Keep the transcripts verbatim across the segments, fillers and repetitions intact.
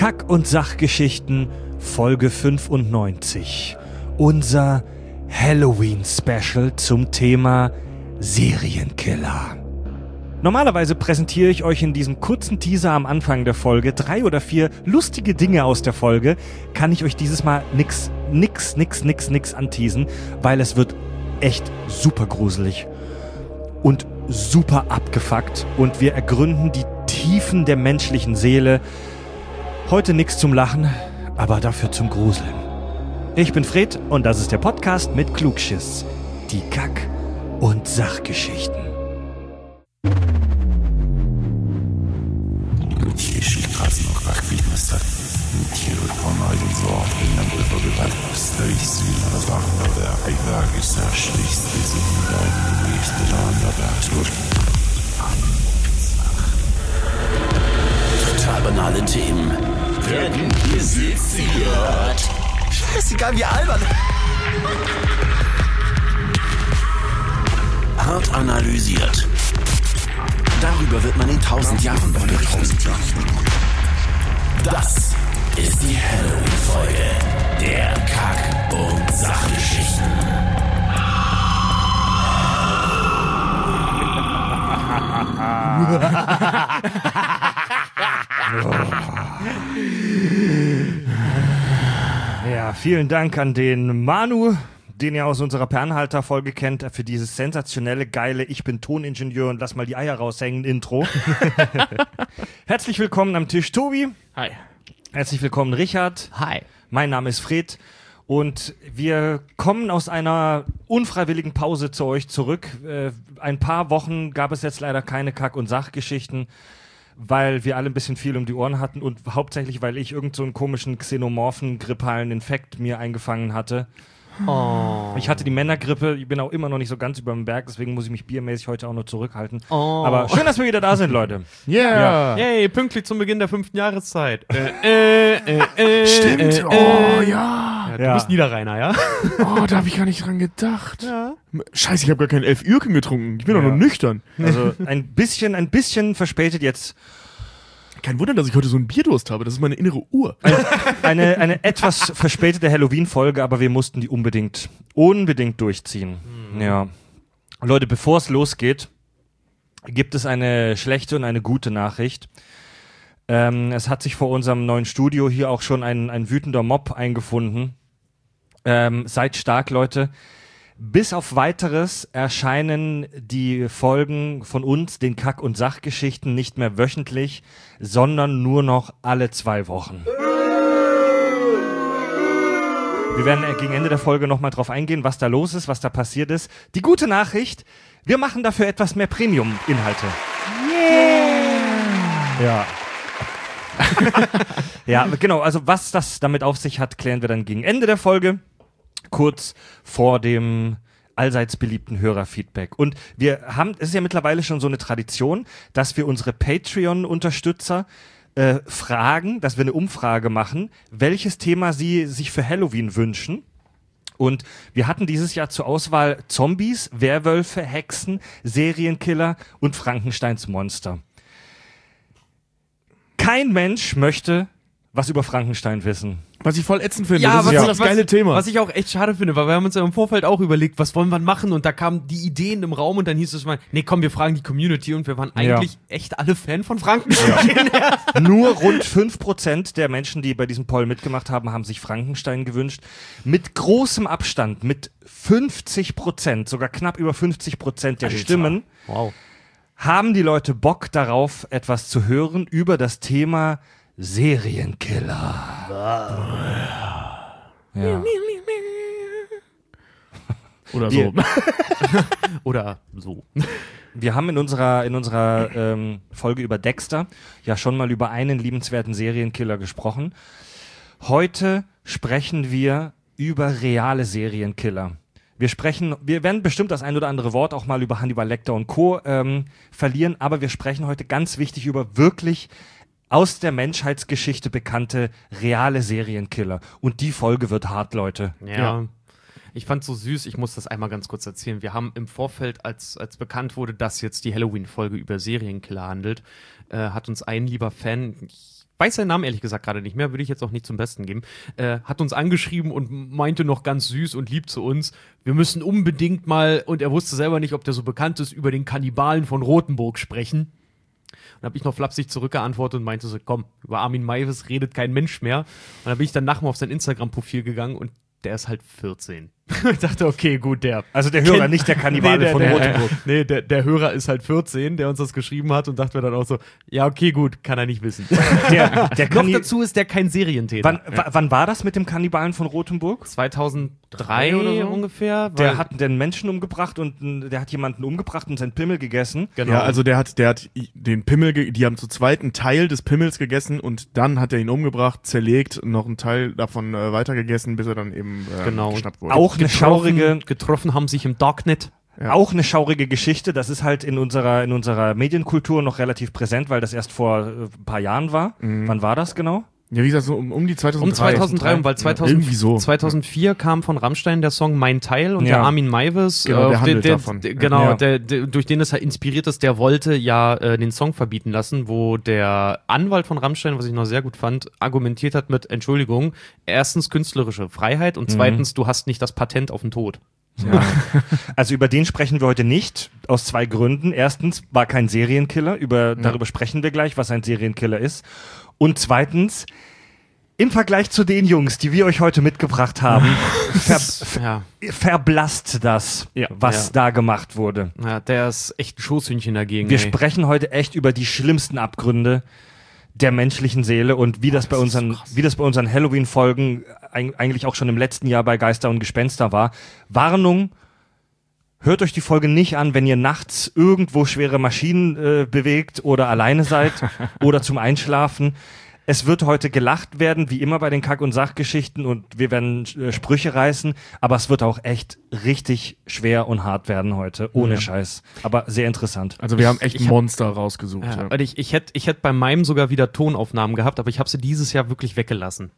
Kack- und Sachgeschichten, Folge fünfundneunzig. Unser Halloween-Special zum Thema Serienkiller. Normalerweise präsentiere ich euch in diesem kurzen Teaser am Anfang der Folge drei oder vier lustige Dinge aus der Folge. Kann ich euch dieses Mal nix, nix, nix, nix, nix anteasen, weil es wird echt super gruselig und super abgefuckt und wir ergründen die Tiefen der menschlichen Seele. Heute nix zum Lachen, aber dafür zum Gruseln. Ich bin Fred und das ist der Podcast mit Klugschiss. Die Kack- und Sachgeschichten. Total banale Themen werden hier seziert. Scheißegal, wie albern. Hart analysiert. Darüber wird man in tausend Jahren noch berichten. Das ist die Halloween-Folge der Kack- und Sachgeschichten. Ja, vielen Dank an den Manu, den ihr aus unserer Pernhalter-Folge kennt, für dieses sensationelle, geile Ich bin Toningenieur und lass mal die Eier raushängen Intro. Herzlich willkommen am Tisch, Tobi. Hi. Herzlich willkommen, Richard. Hi. Mein Name ist Fred und wir kommen aus einer unfreiwilligen Pause zu euch zurück. Äh, ein paar Wochen gab es jetzt leider keine Kack- und Sachgeschichten, weil wir alle ein bisschen viel um die Ohren hatten und hauptsächlich, weil ich irgend so einen komischen xenomorphen grippalen Infekt mir eingefangen hatte. Oh. Ich hatte die Männergrippe, ich bin auch immer noch nicht so ganz über dem Berg, deswegen muss ich mich biermäßig heute auch noch zurückhalten. Oh. Aber schön, dass wir wieder da sind, Leute. Yeah. Ja. Yay, pünktlich zum Beginn der fünften Jahreszeit. äh, äh, äh, Stimmt, äh, oh äh. ja. Ja, du Ja. bist Niederrheiner, ja? Oh, da habe ich gar nicht dran gedacht. Ja. Scheiße, ich habe gar keinen Elf Ürken getrunken. Ich bin doch Ja. noch nüchtern. Also ein bisschen, ein bisschen verspätet jetzt. Kein Wunder, dass ich heute so einen Bierdurst habe. Das ist meine innere Uhr. Eine, eine etwas verspätete Halloween-Folge, aber wir mussten die unbedingt, unbedingt durchziehen. Mhm. Ja. Leute, bevor es losgeht, gibt es eine schlechte und eine gute Nachricht. Ähm, es hat sich vor unserem neuen Studio hier auch schon ein, ein wütender Mob eingefunden. Ähm, seid stark, Leute. Bis auf Weiteres erscheinen die Folgen von uns, den Kack- und Sachgeschichten, nicht mehr wöchentlich, sondern nur noch alle zwei Wochen. Wir werden gegen Ende der Folge nochmal drauf eingehen, was da los ist, was da passiert ist. Die gute Nachricht, wir machen dafür etwas mehr Premium-Inhalte. Yeah! Ja. Ja, genau, also was das damit auf sich hat, klären wir dann gegen Ende der Folge. Kurz vor dem allseits beliebten Hörerfeedback. Und wir haben, es ist ja mittlerweile schon so eine Tradition, dass wir unsere Patreon-Unterstützer äh, fragen, dass wir eine Umfrage machen, welches Thema sie sich für Halloween wünschen. Und wir hatten dieses Jahr zur Auswahl Zombies, Werwölfe, Hexen, Serienkiller und Frankensteins Monster. Kein Mensch möchte was über Frankenstein wissen. Was ich voll ätzend finde. Ja, das ist was ja ich- das was- geile Thema. Was ich auch echt schade finde, weil wir haben uns ja im Vorfeld auch überlegt, was wollen wir machen, und da kamen die Ideen im Raum und dann hieß es mal, nee, komm, wir fragen die Community, und wir waren eigentlich echt alle Fan von Frankenstein. Nur rund fünf Prozent der Menschen, die bei diesem Poll mitgemacht haben, haben sich Frankenstein gewünscht. Mit großem Abstand, mit fünfzig Prozent, sogar knapp über fünfzig Prozent der Alter. Stimmen, Wow. haben die Leute Bock darauf, etwas zu hören über das Thema Serienkiller. Ja. Oder Wir- so. Oder so. Wir haben in unserer, in unserer ähm, Folge über Dexter ja schon mal über einen liebenswerten Serienkiller gesprochen. Heute sprechen wir über reale Serienkiller. Wir sprechen, wir werden bestimmt das ein oder andere Wort auch mal über Hannibal Lecter und Co. Ähm, verlieren, aber wir sprechen heute ganz wichtig über wirklich aus der Menschheitsgeschichte bekannte reale Serienkiller. Und die Folge wird hart, Leute. Ja. Ja. Ich fand's so süß, ich muss das einmal ganz kurz erzählen. Wir haben im Vorfeld, als, als bekannt wurde, dass jetzt die Halloween-Folge über Serienkiller handelt, äh, hat uns ein lieber Fan, ich weiß seinen Namen ehrlich gesagt gerade nicht mehr, würde ich jetzt auch nicht zum Besten geben, äh, hat uns angeschrieben und meinte noch ganz süß und lieb zu uns, wir müssen unbedingt mal, und er wusste selber nicht, ob der so bekannt ist, über den Kannibalen von Rothenburg sprechen. Und habe ich noch flapsig zurückgeantwortet und meinte so, komm, über Armin Meiwes redet kein Mensch mehr. Und dann bin ich dann nachher auf sein Instagram-Profil gegangen und der ist halt vierzehn. Ich dachte, okay, gut, der... Also der Hörer, nicht der Kannibale nee, der, von der, Rothenburg. Nee, der, der Hörer ist halt vierzehn, der uns das geschrieben hat und dachte mir dann auch so, ja, okay, gut, kann er nicht wissen. Der, der Noch Kanni- dazu ist der kein Serientäter. wann, w- wann war das mit dem Kannibalen von Rothenburg? zweitausenddrei oder so? ungefähr. Der weil- hat den Menschen umgebracht und n- der hat jemanden umgebracht und seinen Pimmel gegessen. Genau. Ja, also der hat, der hat i- den Pimmel, ge- die haben zu zweit einen Teil des Pimmels gegessen und dann hat er ihn umgebracht, zerlegt, noch einen Teil davon äh, weitergegessen, bis er dann eben äh, Genau. geschnappt wurde. Auch eine schaurige, getroffen haben sich im Darknet. Ja. auch eine schaurige Geschichte. Das ist halt in unserer, in unserer Medienkultur noch relativ präsent, weil das erst vor äh, ein paar Jahren war. Wann war das genau? Ja, wie gesagt, so um, um die zweitausenddrei. Um zweitausenddrei, und weil zweitausend, Irgendwie so. zweitausendvier kam von Rammstein der Song Mein Teil und Ja. der Armin Meiwes, Genau, der auf handelt der, davon. der, genau, Ja. der, der, durch den es halt inspiriert ist, der wollte ja äh, den Song verbieten lassen, wo der Anwalt von Rammstein, was ich noch sehr gut fand, argumentiert hat mit, Entschuldigung, erstens künstlerische Freiheit und zweitens, du hast nicht das Patent auf den Tod. Ja. Also über den sprechen wir heute nicht, aus zwei Gründen. Erstens, war kein Serienkiller, über, darüber sprechen wir gleich, was ein Serienkiller ist. Und zweitens, im Vergleich zu den Jungs, die wir euch heute mitgebracht haben, ver Ja. verblasst das, Ja. was Ja. da gemacht wurde. Ja, der ist echt ein Schoßhündchen dagegen. Wir ey. sprechen heute echt über die schlimmsten Abgründe der menschlichen Seele und wie das bei unseren, wie das bei unseren Halloween-Folgen eig- eigentlich auch schon im letzten Jahr bei Geister und Gespenster war. Warnung, hört euch die Folge nicht an, wenn ihr nachts irgendwo schwere Maschinen äh, bewegt oder alleine seid oder zum Einschlafen. Es wird heute gelacht werden, wie immer bei den Kack- und Sachgeschichten und wir werden äh, Sprüche reißen, aber es wird auch echt richtig schwer und hart werden heute, ohne Ja. Scheiß. Aber sehr interessant. Also wir haben echt Ich ein hab- Monster rausgesucht. Ja, Ja. weil ich, ich hätte ich hätt bei meinem sogar wieder Tonaufnahmen gehabt, aber ich habe sie dieses Jahr wirklich weggelassen.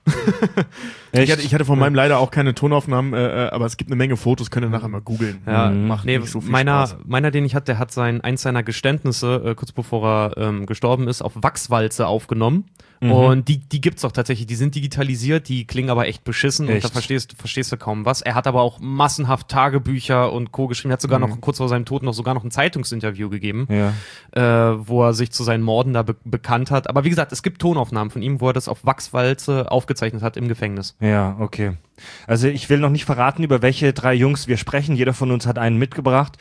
Ich hatte, ich hatte von meinem leider auch keine Tonaufnahmen, äh, äh, aber es gibt eine Menge Fotos, könnt ihr nachher mal googeln. Ja, Macht nee, nicht so viel meiner, Spaß. meiner, den ich hatte, der hat sein, eins seiner Geständnisse, äh, kurz bevor er ähm, gestorben ist, auf Wachswalze aufgenommen. Und die, die gibt's auch tatsächlich, die sind digitalisiert, die klingen aber echt beschissen und Echt? da verstehst, verstehst du kaum was. Er hat aber auch massenhaft Tagebücher und Co. geschrieben, er hat sogar noch kurz vor seinem Tod noch sogar noch ein Zeitungsinterview gegeben, Ja. äh, wo er sich zu seinen Morden da be bekannt hat. Aber wie gesagt, es gibt Tonaufnahmen von ihm, wo er das auf Wachswalze aufgezeichnet hat im Gefängnis. Ja, okay. Also ich will noch nicht verraten, über welche drei Jungs wir sprechen. Jeder von uns hat einen mitgebracht.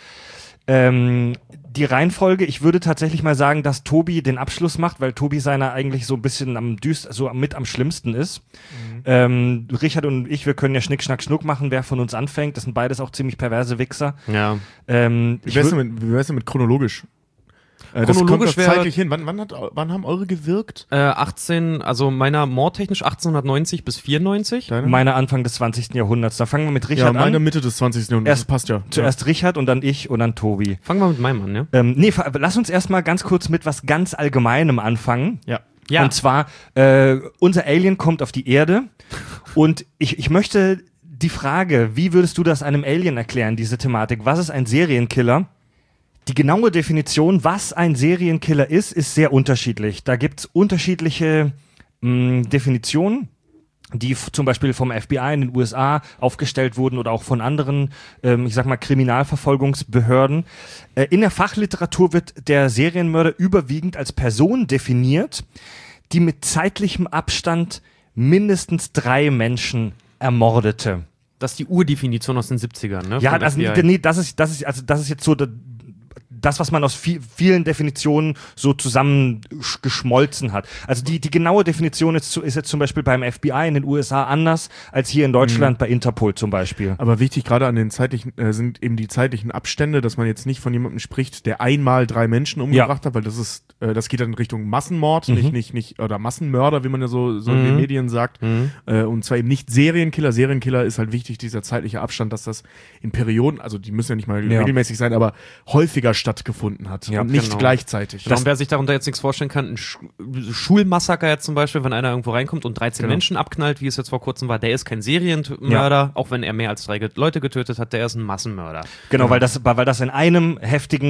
Ähm, die Reihenfolge, ich würde tatsächlich mal sagen, dass Tobi den Abschluss macht, weil Tobi seiner eigentlich so ein bisschen am düst, so mit am schlimmsten ist. Mhm. Ähm, Richard und ich, wir können ja Schnick, Schnack, Schnuck machen, wer von uns anfängt. Das sind beides auch ziemlich perverse Wichser. Ja. Ähm, Wie ich wär's würd- denn mit, wie wär's denn mit chronologisch? Äh, das Chronologisch kommt doch wär- zeitlich hin. Wann, wann, hat, wann haben eure gewirkt? Äh, achtzehn, also meiner mordtechnisch achtzehnhundertneunzig bis vierundneunzig. Deine? Meine Anfang des zwanzigsten Jahrhunderts. Da fangen wir mit ja, Richard meine an. Mitte des zwanzigsten Jahrhunderts. Erst- Das passt ja. Zuerst Richard und dann ich und dann Tobi. Fangen wir mit meinem an, ja? Ähm, nee, fa- lass uns erstmal ganz kurz mit was ganz Allgemeinem anfangen. Ja. Ja. Und zwar, äh, unser Alien kommt auf die Erde und ich, ich möchte die Frage, wie würdest du das einem Alien erklären, diese Thematik? Was ist ein Serienkiller? Die genaue Definition, was ein Serienkiller ist, ist sehr unterschiedlich. Da gibt's unterschiedliche mh, Definitionen, die f- zum Beispiel vom F B I in den U S A aufgestellt wurden oder auch von anderen, ähm, ich sag mal, Kriminalverfolgungsbehörden. Äh, in der Fachliteratur wird der Serienmörder überwiegend als Person definiert, die mit zeitlichem Abstand mindestens drei Menschen ermordete. Das ist die Urdefinition aus den siebzigern, ne? Ja, Vom also, F B I. nee, das ist, das ist, also das ist jetzt so da- das, was man aus vi- vielen Definitionen so zusammengeschmolzen hat. Also die, die genaue Definition ist, zu- ist jetzt zum Beispiel beim F B I in den U S A anders als hier in Deutschland bei Interpol zum Beispiel. Aber wichtig gerade an den zeitlichen, äh, sind eben die zeitlichen Abstände, dass man jetzt nicht von jemandem spricht, der einmal drei Menschen umgebracht hat, weil das ist, äh, das geht dann in Richtung Massenmord, nicht, nicht, nicht, oder Massenmörder, wie man ja so, so in den Medien sagt. Äh, und zwar eben nicht Serienkiller. Serienkiller ist halt wichtig, dieser zeitliche Abstand, dass das in Perioden, also die müssen ja nicht mal Ja. regelmäßig sein, aber häufiger stattgefunden hat Ja, und nicht genau. gleichzeitig. Genau, und wer sich darunter jetzt nichts vorstellen kann, ein Sch Schulmassaker jetzt zum Beispiel, wenn einer irgendwo reinkommt und dreizehn Genau. Menschen abknallt, wie es jetzt vor kurzem war, der ist kein Serienmörder, auch wenn er mehr als drei Ge- Leute getötet hat, der ist ein Massenmörder. Genau, weil das, weil das in einem heftigen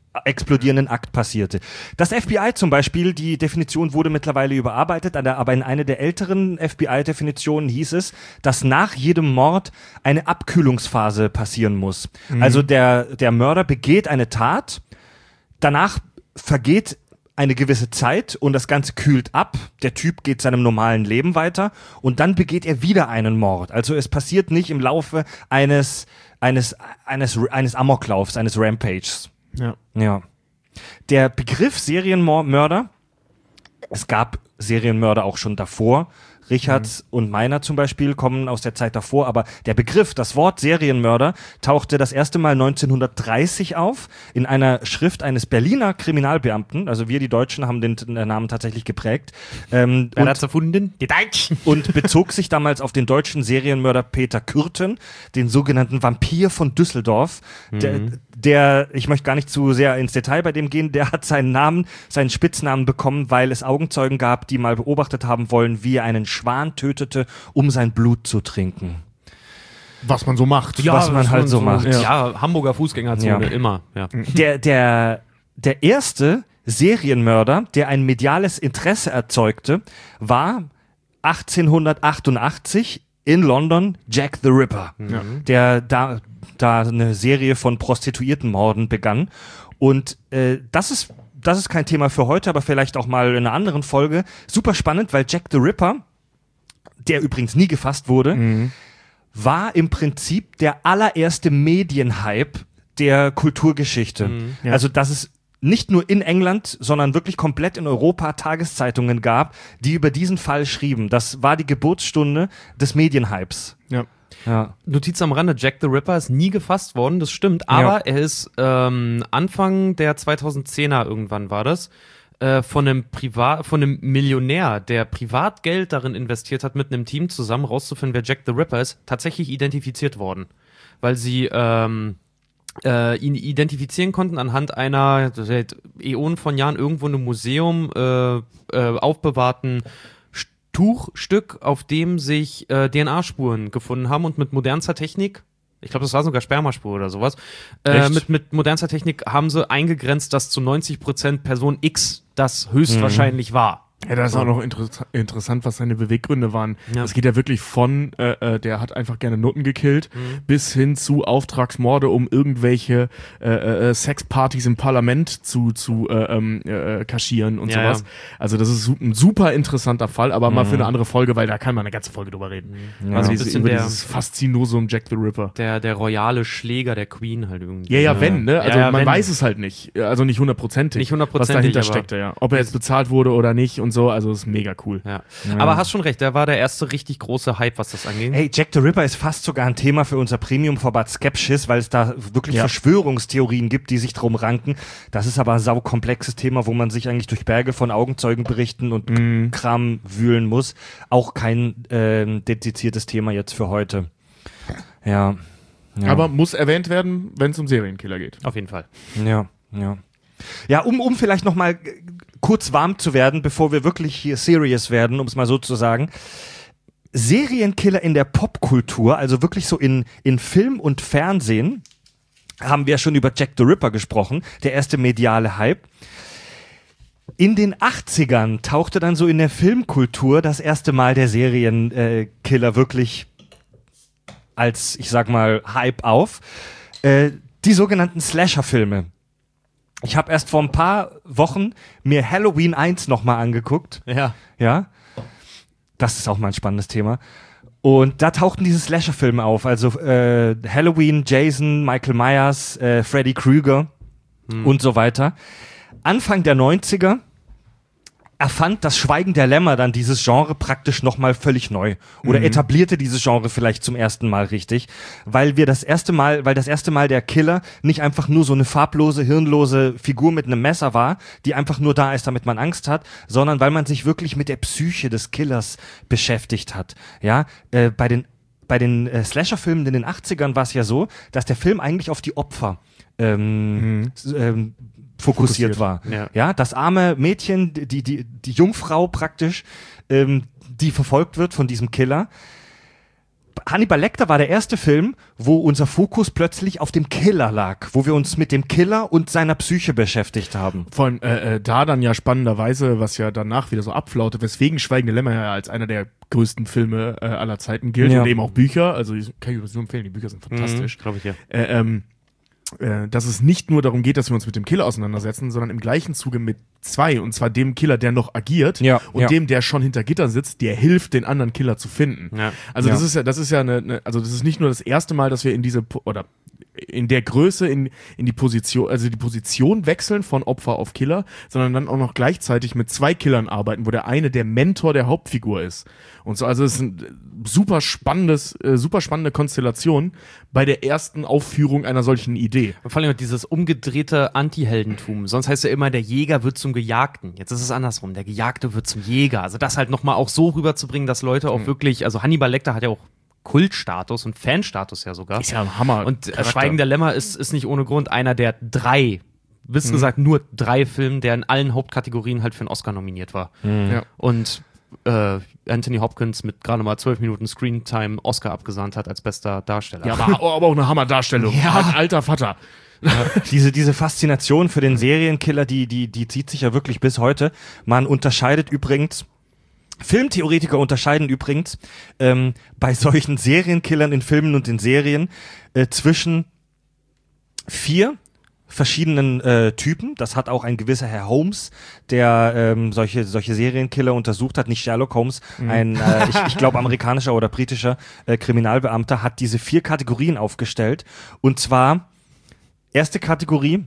explodierenden Akt passierte. Das F B I zum Beispiel, die Definition wurde mittlerweile überarbeitet, aber in einer der älteren F B I-Definitionen hieß es, dass nach jedem Mord eine Abkühlungsphase passieren muss. Mhm. Also der, der Mörder begeht eine Tat, danach vergeht eine gewisse Zeit und das Ganze kühlt ab, der Typ geht seinem normalen Leben weiter und dann begeht er wieder einen Mord. Also es passiert nicht im Laufe eines, eines, eines, eines Amoklaufs, eines Rampages. Ja. Ja. Der Begriff Serienmörder, es gab Serienmörder auch schon davor, Richards mhm. und meiner zum Beispiel kommen aus der Zeit davor, aber der Begriff, das Wort Serienmörder tauchte das erste Mal neunzehnhundertdreißig auf in einer Schrift eines Berliner Kriminalbeamten, also wir die Deutschen haben den Namen tatsächlich geprägt. Ähm, Wer hat's erfunden? Die Deutschen. Und bezog sich damals auf den deutschen Serienmörder Peter Kürten, den sogenannten Vampir von Düsseldorf, mhm. der, der, ich möchte gar nicht zu sehr ins Detail bei dem gehen, der hat seinen Namen, seinen Spitznamen bekommen, weil es Augenzeugen gab, die mal beobachtet haben wollen, wie er einen Schwan tötete, um sein Blut zu trinken. Was man so macht. Ja, was man halt so, so macht. Ja, ja, Hamburger Fußgängerzone, ja. immer. Ja. Der, der, der erste Serienmörder, der ein mediales Interesse erzeugte, war achtzehnhundertachtundachtzig in London Jack the Ripper, ja. der da, da eine Serie von Prostituiertenmorden begann. Und äh, das ist das ist kein Thema für heute, aber vielleicht auch mal in einer anderen Folge. Super spannend, weil Jack the Ripper, der übrigens nie gefasst wurde, mhm. war im Prinzip der allererste Medienhype der Kulturgeschichte. Mhm, ja. Also, dass es nicht nur in England, sondern wirklich komplett in Europa Tageszeitungen gab, die über diesen Fall schrieben. Das war die Geburtsstunde des Medienhypes. Ja. Ja. Notiz am Rande, Jack the Ripper ist nie gefasst worden, das stimmt, aber ja. er ist ähm, Anfang der zweitausendzehner irgendwann war das, äh, von einem Privat, von einem Millionär, der Privatgeld darin investiert hat, mit einem Team zusammen rauszufinden, wer Jack the Ripper ist, tatsächlich identifiziert worden. Weil sie ähm, äh, ihn identifizieren konnten anhand einer seit Äonen von Jahren irgendwo in einem Museum äh, äh, aufbewahrten Tuchstück, auf dem sich äh, D N A-Spuren gefunden haben und mit modernster Technik, ich glaube, das war sogar Spermaspur oder sowas, äh, mit, mit modernster Technik haben sie eingegrenzt, dass zu neunzig Prozent Person X das höchstwahrscheinlich mhm. war. Ja, das ist auch noch inter- interessant, was seine Beweggründe waren. Ja. Das geht ja wirklich von, äh, äh, der hat einfach gerne Nutten gekillt, mhm. bis hin zu Auftragsmorde, um irgendwelche äh, äh, Sexpartys im Parlament zu, zu äh, äh, kaschieren und ja, sowas. Ja. Also das ist ein super interessanter Fall, aber mhm. mal für eine andere Folge, weil da kann man eine ganze Folge drüber reden. Mhm. Ja. Also diese, über der, dieses Faszinosum Jack the Ripper. Der, der royale Schläger der Queen halt irgendwie. Ja, ja, wenn, ne? Also ja, ja, man wenn. weiß es halt nicht. Also nicht hundertprozentig, nicht hundertprozentig, was dahinter steckte, ja. Ob er jetzt bezahlt wurde oder nicht und so, also ist mega cool. Ja. Ja. Aber hast schon recht, der war der erste richtig große Hype, was das angeht. Hey, Jack the Ripper ist fast sogar ein Thema für unser Premium-Format Skepsis, weil es da wirklich ja. Verschwörungstheorien gibt, die sich drum ranken. Das ist aber ein saukomplexes Thema, wo man sich eigentlich durch Berge von Augenzeugenberichten und mm. Kram wühlen muss. Auch kein äh, dediziertes Thema jetzt für heute. Ja. ja. Aber muss erwähnt werden, wenn es um Serienkiller geht. Auf jeden Fall. Ja, ja. Ja, um, um vielleicht noch mal kurz warm zu werden, bevor wir wirklich hier serious werden, um es mal so zu sagen. Serienkiller in der Popkultur, also wirklich so in, in Film und Fernsehen, haben wir schon über Jack the Ripper gesprochen, der erste mediale Hype. In den achtzigern tauchte dann so in der Filmkultur das erste Mal der Serienkiller wirklich als, ich sag mal, Hype auf. Äh, die sogenannten Slasher-Filme. Ich habe erst vor ein paar Wochen mir Halloween eins nochmal angeguckt. Ja. Ja. Das ist auch mal ein spannendes Thema. Und da tauchten diese Slasher-Filme auf. Also äh, Halloween, Jason, Michael Myers, äh, Freddy Krueger hm. und so weiter. Anfang der neunziger erfand das Schweigen der Lämmer dann dieses Genre praktisch nochmal völlig neu. Oder mhm. etablierte dieses Genre vielleicht zum ersten Mal richtig. Weil wir das erste Mal, weil das erste Mal der Killer nicht einfach nur so eine farblose, hirnlose Figur mit einem Messer war, die einfach nur da ist, damit man Angst hat, sondern weil man sich wirklich mit der Psyche des Killers beschäftigt hat. Ja, äh, bei den, bei den äh, Slasher-Filmen in den achtzigern war es ja so, dass der Film eigentlich auf die Opfer ähm, mhm. ähm, fokussiert, fokussiert war. Ja. ja, das arme Mädchen, die, die, die Jungfrau praktisch, ähm, die verfolgt wird von diesem Killer. Hannibal Lecter war der erste Film, wo unser Fokus plötzlich auf dem Killer lag, wo wir uns mit dem Killer und seiner Psyche beschäftigt haben. Vor allem äh, äh, da dann ja spannenderweise, was ja danach wieder so abflaute, weswegen Schweigende Lämmer ja als einer der größten Filme äh, aller Zeiten gilt ja. und eben auch Bücher, also ich, kann ich nur empfehlen, die Bücher sind fantastisch. Mhm, glaube ich, ja. Äh, ähm, äh, dass es nicht nur darum geht, dass wir uns mit dem Killer auseinandersetzen, sondern im gleichen Zuge mit zwei, und zwar dem Killer, der noch agiert ja, und ja. dem, der schon hinter Gittern sitzt, der hilft, den anderen Killer zu finden. Ja. Also ja. das ist ja, das ist ja eine, eine, also das ist nicht nur das erste Mal, dass wir in diese, oder in der Größe in, in die Position, also die Position wechseln von Opfer auf Killer, sondern dann auch noch gleichzeitig mit zwei Killern arbeiten, wo der eine der Mentor der Hauptfigur ist. Und so, also es ist ein super spannendes, äh, super spannende Konstellation bei der ersten Aufführung einer solchen Idee. Und vor allem dieses umgedrehte Anti-Heldentum. Sonst heißt ja immer, der Jäger wird zum Gejagten. Jetzt ist es andersrum, der Gejagte wird zum Jäger. Also das halt nochmal auch so rüberzubringen, dass Leute auch mhm. wirklich, also Hannibal Lecter hat ja auch Kultstatus und Fanstatus ja sogar. Ist ja ein Hammer. Und äh, Schweigen der Lämmer ist, ist nicht ohne Grund einer der drei, bis mhm. gesagt nur drei Filme, der in allen Hauptkategorien halt für einen Oscar nominiert war. Mhm. Ja. Und äh, Anthony Hopkins mit gerade mal zwölf Minuten Screentime Oscar abgesahnt hat als bester Darsteller. Ja, aber, aber auch eine Hammerdarstellung. Ja. Ein alter Vater. Ja, diese, diese Faszination für den Serienkiller, die, die, die zieht sich ja wirklich bis heute. Man unterscheidet übrigens Filmtheoretiker unterscheiden übrigens ähm, bei solchen Serienkillern in Filmen und in Serien äh, zwischen vier verschiedenen äh, Typen. Das hat auch ein gewisser Herr Holmes, der ähm, solche solche Serienkiller untersucht hat, nicht Sherlock Holmes, mhm. ein, äh, ich, ich glaube, amerikanischer oder britischer äh, Kriminalbeamter, hat diese vier Kategorien aufgestellt. Und zwar, erste Kategorie,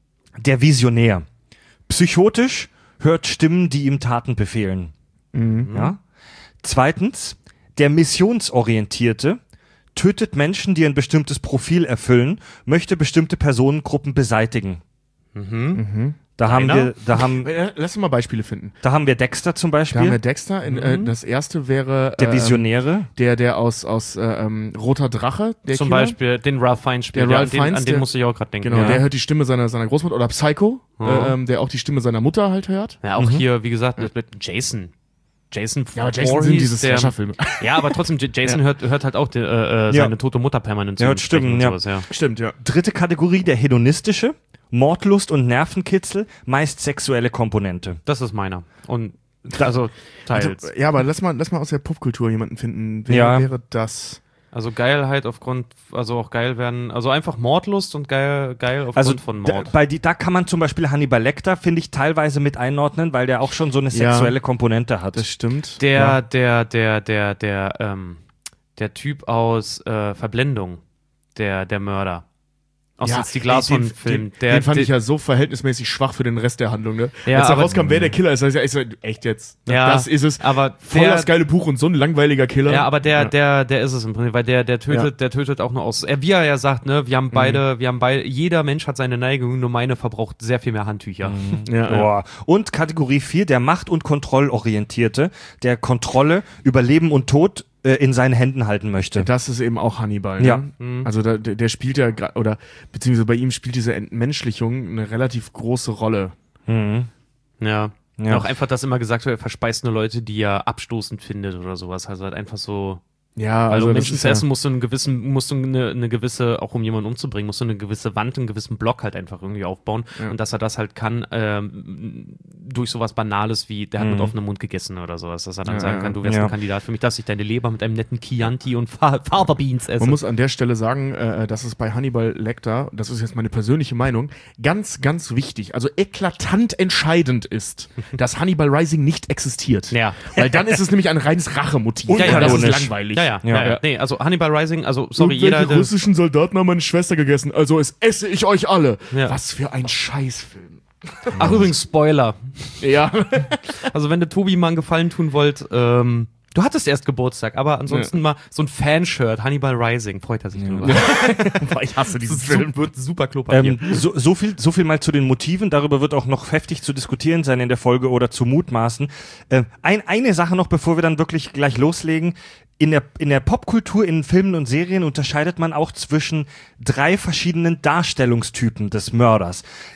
der Visionär. Psychotisch, hört Stimmen, die ihm Taten befehlen. Mhm. Ja. Zweitens, der Missionsorientierte tötet Menschen, die ein bestimmtes Profil erfüllen, möchte bestimmte Personengruppen beseitigen. Mhm. Mhm. Da haben wir, da haben, lass uns mal Beispiele finden. Da haben wir Dexter zum Beispiel. Da haben wir Dexter. In, mhm. äh, das erste wäre der Visionäre, ähm, der der aus aus äh, ähm, Roter Drache. Der zum Killer. Beispiel den Ralph Fiennes spielt. Der Ralph ja, an den, Fiennes, an den der, musste ich auch gerade denken. Genau, ja. der hört die Stimme seiner seiner Großmutter oder Psycho, mhm. äh, ähm, der auch die Stimme seiner Mutter halt hört. Ja, auch mhm. hier, wie gesagt, mit, mit Jason. Jason Ja, aber Jason sind diese Slasher-Filme. Ja, aber trotzdem, Jason ja. hört, hört halt auch die, äh, seine ja. tote Mutter permanent zu. Ja, stimmt, ja. Sowas, ja. Stimmt, ja. Dritte Kategorie, der Hedonistische. Mordlust und Nervenkitzel, meist sexuelle Komponente. Das ist meiner. Und also teils. Also, ja, aber lass mal, lass mal aus der Popkultur jemanden finden. Wer ja. wäre das? Also Geilheit aufgrund, also auch geil werden, also einfach Mordlust und geil, geil aufgrund also von Mord. Da, bei die, da kann man zum Beispiel Hannibal Lecter, finde ich, teilweise mit einordnen, weil der auch schon so eine sexuelle ja, Komponente hat. Das stimmt. Der, ja. der, der, der, der, ähm, der Typ aus äh, Verblendung, der, der Mörder. Aus ja, jetzt die Glashorn-Film. Den, den fand ich ja so verhältnismäßig schwach für den Rest der Handlung, ne? Ja, Als da aber, rauskam, wer der Killer ist, also ich so, echt jetzt? Ja, das ist es. Aber voll der, das geile Buch und so ein langweiliger Killer. Ja, aber der, ja. der, der ist es im Prinzip, weil der, der tötet, ja. der tötet auch nur aus. Er, wie er ja sagt, ne, wir haben beide, mhm. wir haben beide, jeder Mensch hat seine Neigung, nur meine verbraucht sehr viel mehr Handtücher. Mhm. Ja, ja. Und Kategorie vier, der Macht- und Kontrollorientierte, der Kontrolle über Leben und Tod in seinen Händen halten möchte. Das ist eben auch Hannibal. Ne? Ja. Mhm. Also da, der, der spielt ja, oder beziehungsweise bei ihm spielt diese Entmenschlichung eine relativ große Rolle. Mhm. Ja. ja. Auch einfach, dass immer gesagt wird, er verspeist nur Leute, die er abstoßend findet oder sowas. Also halt einfach so. Ja, Weil also um Menschen zu essen ja musst du einen gewissen, musst du eine, eine gewisse, auch um jemanden umzubringen, musst du eine gewisse Wand, einen gewissen Block halt einfach irgendwie aufbauen. Ja. Und dass er das halt kann, ähm, durch sowas Banales wie, der hat mhm. mit offenem Mund gegessen oder sowas, dass er dann ja, sagen ja. kann, du wärst ja. ein Kandidat für mich, dass ich deine Leber mit einem netten Chianti und Fava Beans esse. Man muss an der Stelle sagen, äh, dass es bei Hannibal Lecter, das ist jetzt meine persönliche Meinung, ganz, ganz wichtig, also eklatant entscheidend ist, dass Hannibal Rising nicht existiert. Ja. Weil dann ist es nämlich ein reines Rachemotiv. Ja, ja, und das ist ironisch. langweilig. Ja, ja, Ja. ja, ja. Nee, also Hannibal Rising, also sorry, jeder. Irgendwelche russischen Soldaten haben meine Schwester gegessen, also es esse ich euch alle. Ja. Was für ein Scheißfilm. Ach, übrigens, Spoiler. Ja. Also, wenn du Tobi mal einen Gefallen tun wollt, ähm, du hattest erst Geburtstag, aber ansonsten ja. mal so ein Fanshirt, Hannibal Rising, freut er sich drüber. Boah, ich hasse diesen Film. Wird super Klopapier. Ähm, so, so, viel, so viel mal zu den Motiven, darüber wird auch noch heftig zu diskutieren sein in der Folge oder zu mutmaßen. Ähm, ein, eine Sache noch, bevor wir dann wirklich gleich loslegen. In der, in der Popkultur, in Filmen und Serien unterscheidet man auch zwischen drei verschiedenen Darstellungstypen des Mörders.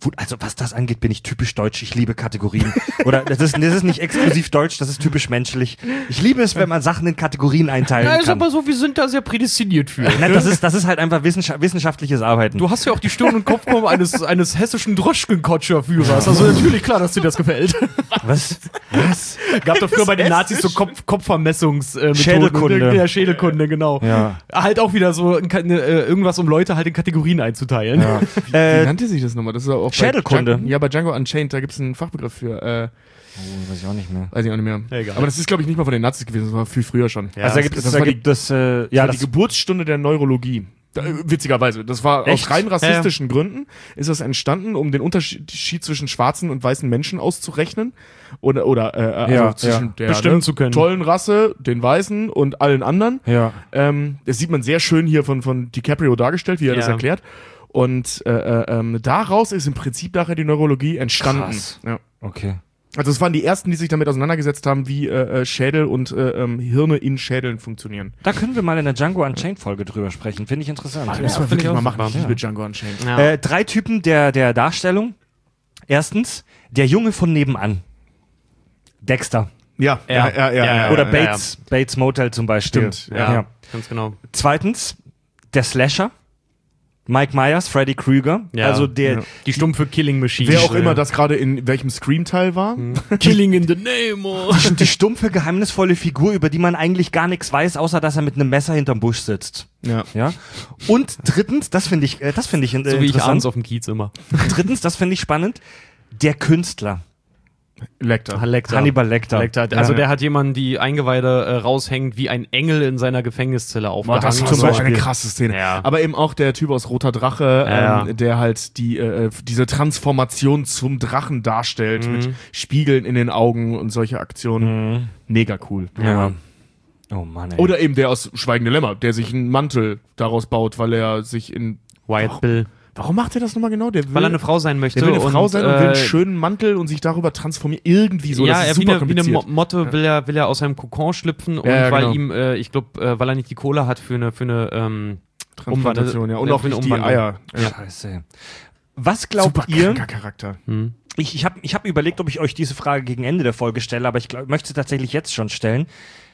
also was das angeht, bin ich typisch deutsch. Ich liebe Kategorien. Oder das ist, das ist nicht exklusiv deutsch, das ist typisch menschlich. Ich liebe es, wenn man Sachen in Kategorien einteilen Ja, ist kann. aber so, wir sind da sehr prädestiniert für. Nein, das ist, das ist halt einfach wissenschaft, wissenschaftliches Arbeiten. Du hast ja auch die Stirn- und Kopfform eines, eines hessischen Droschkenkotscher-Führers. Also natürlich klar, dass dir das gefällt. Was? Was? Gab doch früher bei den Nazis so Kopf, Kopfvermessungsmethoden. Schädelkunde. Ja, Schädelkunde, genau. Ja. Halt auch wieder so ein, eine, äh, irgendwas, um Leute halt in Kategorien einzuteilen. Ja. Wie Äh, nannte sich das nochmal? Das ist auch bei Schädelkunde. Django, ja, bei Django Unchained, da gibt es einen Fachbegriff für. Äh, oh, weiß ich auch nicht mehr. weiß ich auch nicht mehr. Egal. Aber das ist, glaube ich, nicht mal von den Nazis gewesen, das war viel früher schon. Ja, also da gibt das es, da war die- gibt es, äh, Ja, ja, die das, Geburtsstunde der Neurologie. Da, äh, witzigerweise. Das war Echt? aus rein rassistischen Gründen ist das entstanden, um den Unterschied zwischen schwarzen und weißen Menschen auszurechnen. Oder, oder äh, also Ja, zwischen ja. der Bestimmen ne, zu können. tollen Rasse, den Weißen und allen anderen. ja. Ähm, das sieht man sehr schön hier von, von DiCaprio dargestellt, wie er das Ja. erklärt. Und äh, äh, ähm, daraus ist im Prinzip nachher die Neurologie entstanden. Krass. Ja. Okay. Also es waren die ersten, die sich damit auseinandergesetzt haben, wie äh, äh, Schädel und äh, ähm, Hirne in Schädeln funktionieren. Da können wir mal in der Django Unchained Folge drüber sprechen. Finde ich interessant. Das Ja. müssen wir find wirklich ich mal auch machen. super. Ich liebe Django Unchained. Ja. Äh, drei Typen der, der Darstellung. Erstens, der Junge von nebenan. Dexter. Ja, Ja. ja, ja, ja, Ja, ja, Oder ja. Bates, Bates Motel zum Beispiel. Stimmt, ja, Ja. ganz genau. Zweitens, der Slasher. Mike Myers, Freddy Krüger. Ja. Also der, Ja. Die stumpfe Killing Machine. Wer auch Ja. immer das gerade in welchem Scream-Teil war. Killing in the name of. die, die stumpfe, geheimnisvolle Figur, über die man eigentlich gar nichts weiß, außer dass er mit einem Messer hinterm Busch sitzt. Ja. Ja. Und drittens, das finde ich, äh, das finde ich äh, So wie ich interessant. abends auf dem Kiez immer. Drittens, das finde ich spannend. Der Künstler. Lecter. Lecter. Hannibal Lecter. Lecter. Also Ja. der hat jemanden, die Eingeweide äh, raushängt, wie ein Engel in seiner Gefängniszelle Boah, aufgehangen. das war zum so Beispiel. eine krasse Szene. Ja. Aber eben auch der Typ aus Roter Drache, Ja, ähm, der halt die äh, diese Transformation zum Drachen darstellt, Mhm. mit Spiegeln in den Augen und solche Aktionen. Mhm. Mega cool. Ja. Oh Mann, ey. Oder eben der aus Schweigende Lämmer, der sich einen Mantel daraus baut, weil er sich in... Wyatt Bill. Warum macht er das nochmal genau? Der will, Weil er eine Frau sein möchte. der will eine Frau und, sein und will einen äh, schönen Mantel und sich darüber transformieren. Irgendwie so. ja, das ist er wie super eine, wie eine kompliziert. Mo- Motte will er, will er aus seinem Kokon schlüpfen und Ja, ja, weil genau. ihm, äh, ich glaube, äh, weil er nicht die Kohle hat für eine, für eine ähm, Transplantation, ja. Und Ja, auch für eine nicht die Umwandlung. Eier. Ja. Scheiße. Was glaubt Super ihr? kranker Charakter. hm. Ich, ich habe ich hab überlegt, ob ich euch diese Frage gegen Ende der Folge stelle, aber ich glaub, möchte sie tatsächlich jetzt schon stellen.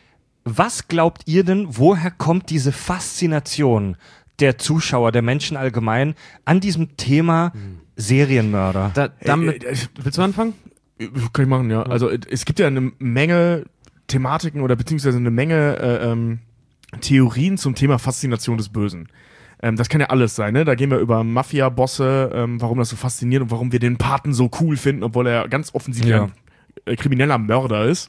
Was glaubt ihr denn, woher kommt diese Faszination der Zuschauer, der Menschen allgemein an diesem Thema Serienmörder? Da, damit, Äh, äh, willst du anfangen? Kann ich machen, ja. Also äh, es gibt ja eine Menge Thematiken oder beziehungsweise eine Menge äh, ähm, Theorien zum Thema Faszination des Bösen. Ähm, das kann ja alles sein, ne? Da gehen wir über Mafia-Bosse, ähm, warum das so fasziniert und warum wir den Paten so cool finden, obwohl er ganz offensichtlich Ja. ein äh, krimineller Mörder ist.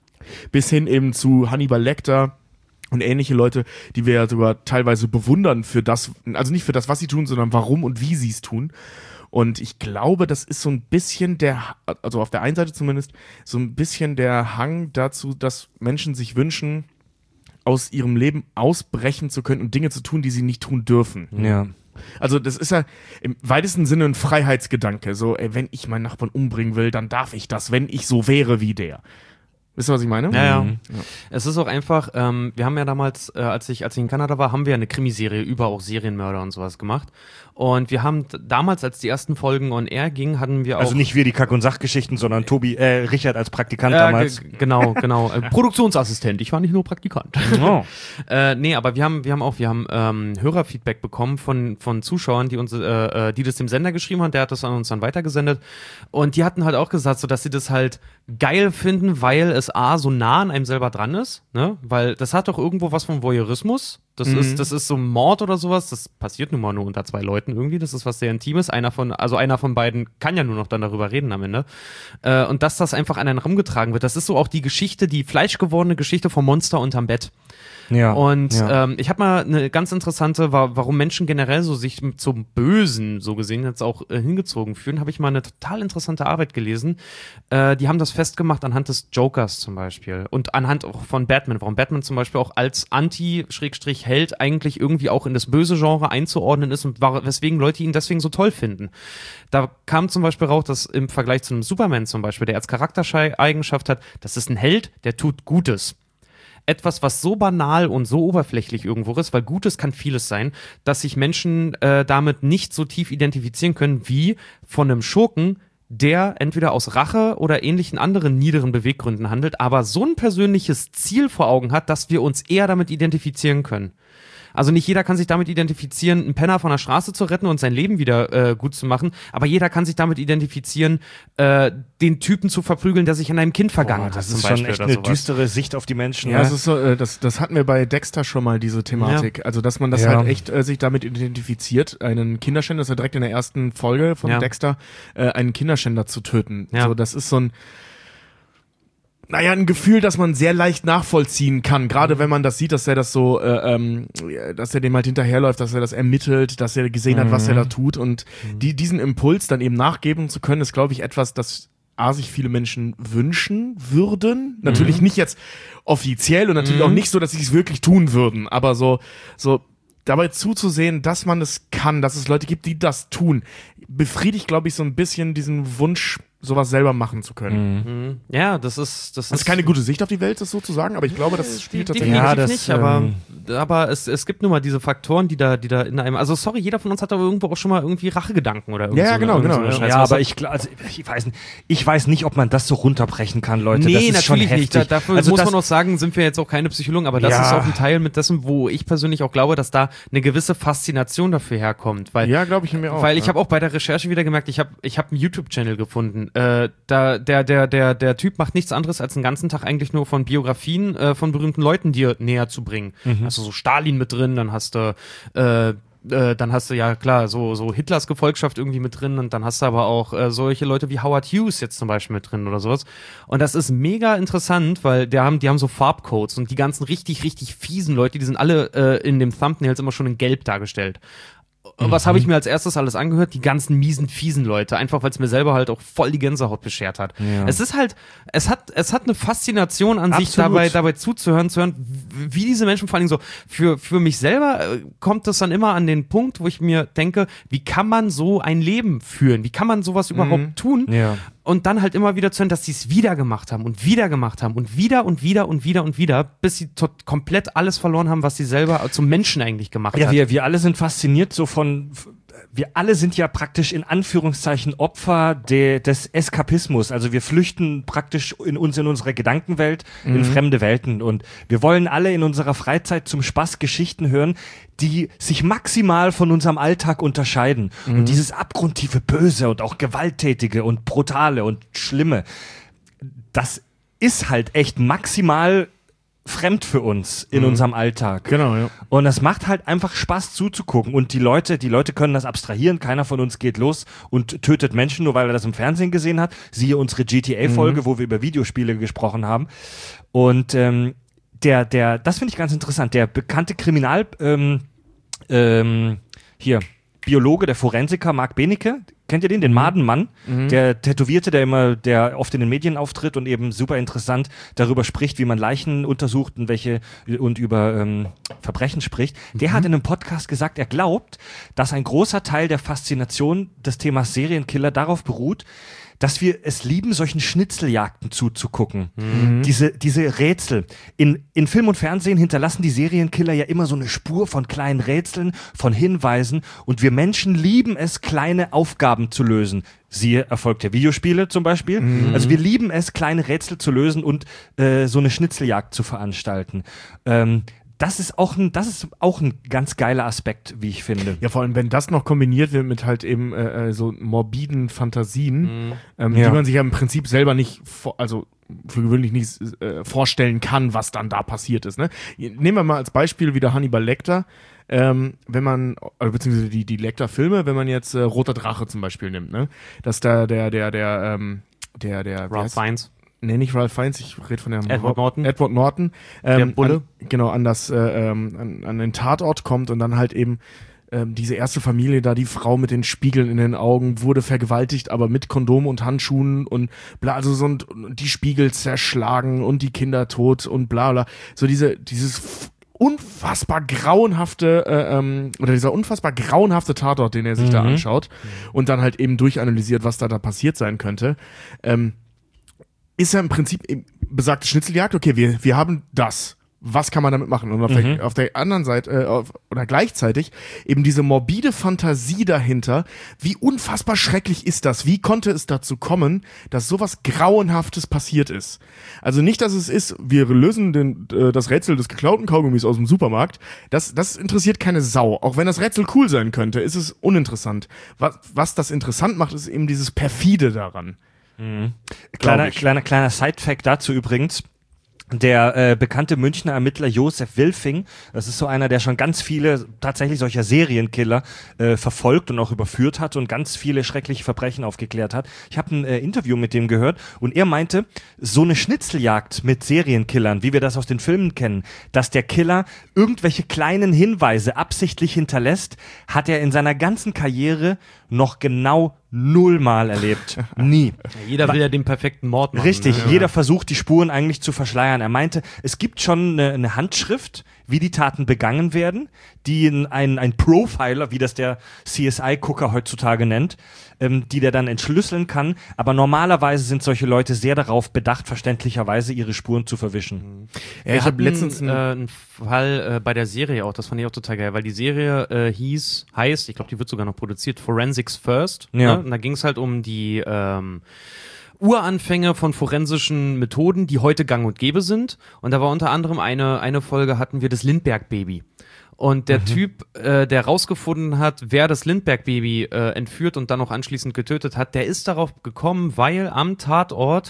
Bis hin eben zu Hannibal Lecter und ähnliche Leute, die wir ja sogar teilweise bewundern für das, also nicht für das, was sie tun, sondern warum und wie sie es tun. Und ich glaube, das ist so ein bisschen der, also auf der einen Seite zumindest, so ein bisschen der Hang dazu, dass Menschen sich wünschen, aus ihrem Leben ausbrechen zu können und Dinge zu tun, die sie nicht tun dürfen. Ja. Also das ist ja im weitesten Sinne ein Freiheitsgedanke. So, ey, wenn ich meinen Nachbarn umbringen will, dann darf ich das, wenn ich so wäre wie der. Wisst ihr, was ich meine? Ja, ja. Mhm. Es ist auch einfach, ähm, wir haben ja damals, äh, als ich als ich in Kanada war, haben wir eine Krimiserie über auch Serienmörder und sowas gemacht. Und wir haben d- damals, als die ersten Folgen on air gingen, hatten wir auch... Also nicht wir die Kack- und Sachgeschichten, sondern Tobi, äh, Richard als Praktikant äh, damals. g- genau, genau. Äh, Produktionsassistent, ich war nicht nur Praktikant. Oh. Äh, nee, aber wir haben, wir haben auch, wir haben ähm, Hörerfeedback bekommen von, von Zuschauern, die uns, äh, äh, die das dem Sender geschrieben haben, der hat das an uns dann weitergesendet. Und die hatten halt auch gesagt, so dass sie das halt geil finden, weil es A, so nah an einem selber dran ist, ne? Weil das hat doch irgendwo was von Voyeurismus. Das Mhm. ist, das ist so Mord oder sowas, das passiert nun mal nur unter zwei Leuten irgendwie, das ist was sehr Intimes. Einer von, also einer von beiden kann ja nur noch dann darüber reden am Ende. Äh, und dass das einfach an einen rumgetragen wird, das ist so auch die Geschichte, die fleischgewordene Geschichte vom Monster unterm Bett. Ja. Und ja. ähm, ich habe mal eine ganz interessante, wa- warum Menschen generell so sich zum Bösen, so gesehen, jetzt auch äh, hingezogen fühlen, habe ich mal eine total interessante Arbeit gelesen. Äh, die haben das festgemacht anhand des Jokers zum Beispiel und anhand auch von Batman, warum Batman zum Beispiel auch als Anti-Held eigentlich irgendwie auch in das böse Genre einzuordnen ist und war, weswegen Leute ihn deswegen so toll finden. Da kam zum Beispiel raus, dass im Vergleich zu einem Superman zum Beispiel, der als Charaktereigenschaft hat, das ist ein Held, der tut Gutes. etwas, was so banal und so oberflächlich irgendwo ist, weil Gutes kann vieles sein, dass sich Menschen äh, damit nicht so tief identifizieren können wie von einem Schurken, der entweder aus Rache oder ähnlichen anderen niederen Beweggründen handelt, aber so ein persönliches Ziel vor Augen hat, dass wir uns eher damit identifizieren können. Also nicht jeder kann sich damit identifizieren, einen Penner von der Straße zu retten und sein Leben wieder äh, gut zu machen, aber jeder kann sich damit identifizieren, äh, den Typen zu verprügeln, der sich an einem Kind vergangen Boah, hat. das zum ist Beispiel schon echt oder eine sowas. düstere Sicht auf die Menschen. Ja, ne? das ist so, äh, das, das hatten wir bei Dexter schon mal, diese Thematik. Ja. Also, dass man das Ja. halt echt äh, sich damit identifiziert, einen Kinderschänder, das ist ja direkt in der ersten Folge von Ja. Dexter, äh, einen Kinderschänder zu töten. Ja. So, das ist so ein, naja, ein Gefühl, das man sehr leicht nachvollziehen kann. Gerade wenn man das sieht, dass er das so, äh, ähm, dass er dem halt hinterherläuft, dass er das ermittelt, dass er gesehen hat, was er da tut. Und die, diesen Impuls dann eben nachgeben zu können, ist, glaube ich, etwas, das A, sich viele Menschen wünschen würden. Natürlich nicht jetzt offiziell und natürlich auch nicht so, dass sie es wirklich tun würden. Aber so, so dabei zuzusehen, dass man es kann, dass es Leute gibt, die das tun, befriedigt, glaube ich, so ein bisschen diesen Wunsch, sowas selber machen zu können. Ja, das ist das, Das ist keine gute Sicht auf die Welt, das so zu sagen, aber ich glaube, das spielt tatsächlich. Definitiv Ja, das, nicht, aber, ähm, aber es, es gibt nun mal diese Faktoren, die da, die da in einem, also sorry, jeder von uns hat aber irgendwo auch schon mal irgendwie Rachegedanken oder irgend Ja, so ja, eine- genau, irgend so genau, eine ja. Scheiße. Ja, Was aber hat- ich, gl- also ich weiß nicht, ich weiß nicht, ob man das so runterbrechen kann, Leute. das Nee, ist schon natürlich heftig. nicht. Da, dafür also muss das, man auch sagen, sind wir jetzt auch keine Psychologen, aber das Ja. ist auch ein Teil mit dessen, wo ich persönlich auch glaube, dass da eine gewisse Faszination dafür herkommt. Weil, Ja, glaube ich mir auch. weil ich ja. habe auch bei der Recherche wieder gemerkt, ich habe ich hab einen YouTube-Channel gefunden. Äh, da, der, der, der, der Typ macht nichts anderes, als den ganzen Tag eigentlich nur von Biografien äh, von berühmten Leuten dir näher zu bringen. Hast du so Stalin mit drin, dann hast du äh, äh, dann hast du ja klar so so Hitlers Gefolgschaft irgendwie mit drin und dann hast du aber auch äh, solche Leute wie Howard Hughes jetzt zum Beispiel mit drin oder sowas. Und das ist mega interessant, weil die haben die haben so Farbcodes und die ganzen richtig richtig fiesen Leute, die sind alle äh, in dem Thumbnails immer schon in Gelb dargestellt. Was habe ich mir als erstes alles angehört? Die ganzen miesen, fiesen Leute. Einfach, weil es mir selber halt auch voll die Gänsehaut beschert hat. Ja. Es ist halt, es hat, es hat eine Faszination an sich Absolut. dabei, dabei zuzuhören, zu hören, wie diese Menschen vor allem so, für, für mich selber äh, kommt das dann immer an den Punkt, wo ich mir denke, wie kann man so ein Leben führen? Wie kann man sowas überhaupt tun? Ja. Und dann halt immer wieder zu hören, dass sie es wieder gemacht haben und wieder gemacht haben und wieder und wieder und wieder und wieder, bis sie tot, komplett alles verloren haben, was sie selber zum Menschen eigentlich gemacht Ja, hat. wir, wir alle sind fasziniert so von, wir alle sind ja praktisch in Anführungszeichen Opfer de, des Eskapismus. Also wir flüchten praktisch in uns, in unsere Gedankenwelt, in fremde Welten. Und wir wollen alle in unserer Freizeit zum Spaß Geschichten hören, die sich maximal von unserem Alltag unterscheiden. Und dieses abgrundtiefe Böse und auch Gewalttätige und Brutale und Schlimme, das ist halt echt maximal fremd für uns in unserem Alltag. Genau, ja. Und es macht halt einfach Spaß zuzugucken. Und die Leute, die Leute können das abstrahieren. Keiner von uns geht los und tötet Menschen, nur weil er das im Fernsehen gesehen hat. Siehe unsere G T A-Folge, wo wir über Videospiele gesprochen haben. Und ähm, der, der, das finde ich ganz interessant. Der bekannte Kriminal, ähm, ähm, hier, Biologe, der Forensiker Marc Benecke, kennt ihr den, den Madenmann, der Tätowierte, der immer, der oft in den Medien auftritt und eben super interessant darüber spricht, wie man Leichen untersucht und welche und über ähm, Verbrechen spricht. Der hat in einem Podcast gesagt, er glaubt, dass ein großer Teil der Faszination des Themas Serienkiller darauf beruht, dass wir es lieben, solchen Schnitzeljagden zuzugucken. Diese, diese Rätsel. In, in Film und Fernsehen hinterlassen die Serienkiller ja immer so eine Spur von kleinen Rätseln, von Hinweisen und wir Menschen lieben es, kleine Aufgaben zu lösen. Siehe Erfolg der Videospiele zum Beispiel. Also wir lieben es, kleine Rätsel zu lösen und äh, so eine Schnitzeljagd zu veranstalten. Ähm, Das ist auch ein, das ist auch ein ganz geiler Aspekt, wie ich finde. Ja, vor allem, wenn das noch kombiniert wird mit halt eben äh, so morbiden Fantasien, ähm, Ja. die man sich ja im Prinzip selber nicht, vor, also für gewöhnlich nicht äh, vorstellen kann, was dann da passiert ist. Ne? Nehmen wir mal als Beispiel wieder Hannibal Lecter. Ähm, wenn man, oder beziehungsweise die, die Lecter-Filme, wenn man jetzt äh, Roter Drache zum Beispiel nimmt, ne? Dass da der, der, der, ähm, der, der, Ralph Fiennes. Nee, nicht Ralph Fiennes, ich rede von der Edward Norton. Edward Norton. Ähm, Der Bulle. An, genau, an das, äh, ähm, an, an den Tatort kommt und dann halt eben ähm, diese erste Familie da, die Frau mit den Spiegeln in den Augen, wurde vergewaltigt, aber mit Kondom und Handschuhen und bla, also so und, und die Spiegel zerschlagen und die Kinder tot und bla bla. So diese, dieses f- unfassbar grauenhafte, äh, ähm, oder dieser unfassbar grauenhafte Tatort, den er sich da anschaut und dann halt eben durchanalysiert, was da da passiert sein könnte. Ähm, ist ja im Prinzip eben besagte Schnitzeljagd, okay, wir, wir haben das. was kann man damit machen? Und auf, Mhm. der, auf der anderen Seite, äh, auf, oder gleichzeitig eben diese morbide Fantasie dahinter, wie unfassbar schrecklich ist das? Wie konnte es dazu kommen, dass sowas Grauenhaftes passiert ist? Also nicht, dass es ist, wir lösen den, äh, das Rätsel des geklauten Kaugummis aus dem Supermarkt. Das, das interessiert keine Sau. Auch wenn das Rätsel cool sein könnte, ist es uninteressant. Was, was das interessant macht, ist eben dieses Perfide daran. Mhm. Kleiner, kleiner, kleiner Side-Fact dazu übrigens. Der äh, bekannte Münchner Ermittler Josef Wilfing, das ist so einer, der schon ganz viele tatsächlich solcher Serienkiller äh, verfolgt und auch überführt hat und ganz viele schreckliche Verbrechen aufgeklärt hat. Ich habe ein äh, Interview mit dem gehört und er meinte, so eine Schnitzeljagd mit Serienkillern, wie wir das aus den Filmen kennen, dass der Killer irgendwelche kleinen Hinweise absichtlich hinterlässt, hat er in seiner ganzen Karriere noch genau nullmal erlebt. Nie. Ja, jeder will ja den perfekten Mord machen. Richtig, ne? jeder versucht, die Spuren eigentlich zu verschleiern. Er meinte, es gibt schon eine, eine Handschrift, wie die Taten begangen werden, die ein, ein Profiler, wie das der C S I-Gucker heutzutage nennt, ähm, die der dann entschlüsseln kann. Aber normalerweise sind solche Leute sehr darauf bedacht, verständlicherweise ihre Spuren zu verwischen. Ja, ich ich habe habe letztens äh, einen Fall äh, bei der Serie auch, das fand ich auch total geil, weil die Serie äh, hieß, heißt, ich glaube, die wird sogar noch produziert, Forensics First. Ja. Ne? Und da ging es halt um die ähm, Uranfänge von forensischen Methoden, die heute gang und gäbe sind. Und da war unter anderem eine, eine Folge, hatten wir das Lindbergh-Baby. Und der mhm. Typ, äh, der rausgefunden hat, wer das Lindbergh-Baby äh, entführt und dann auch anschließend getötet hat, der ist darauf gekommen, weil am Tatort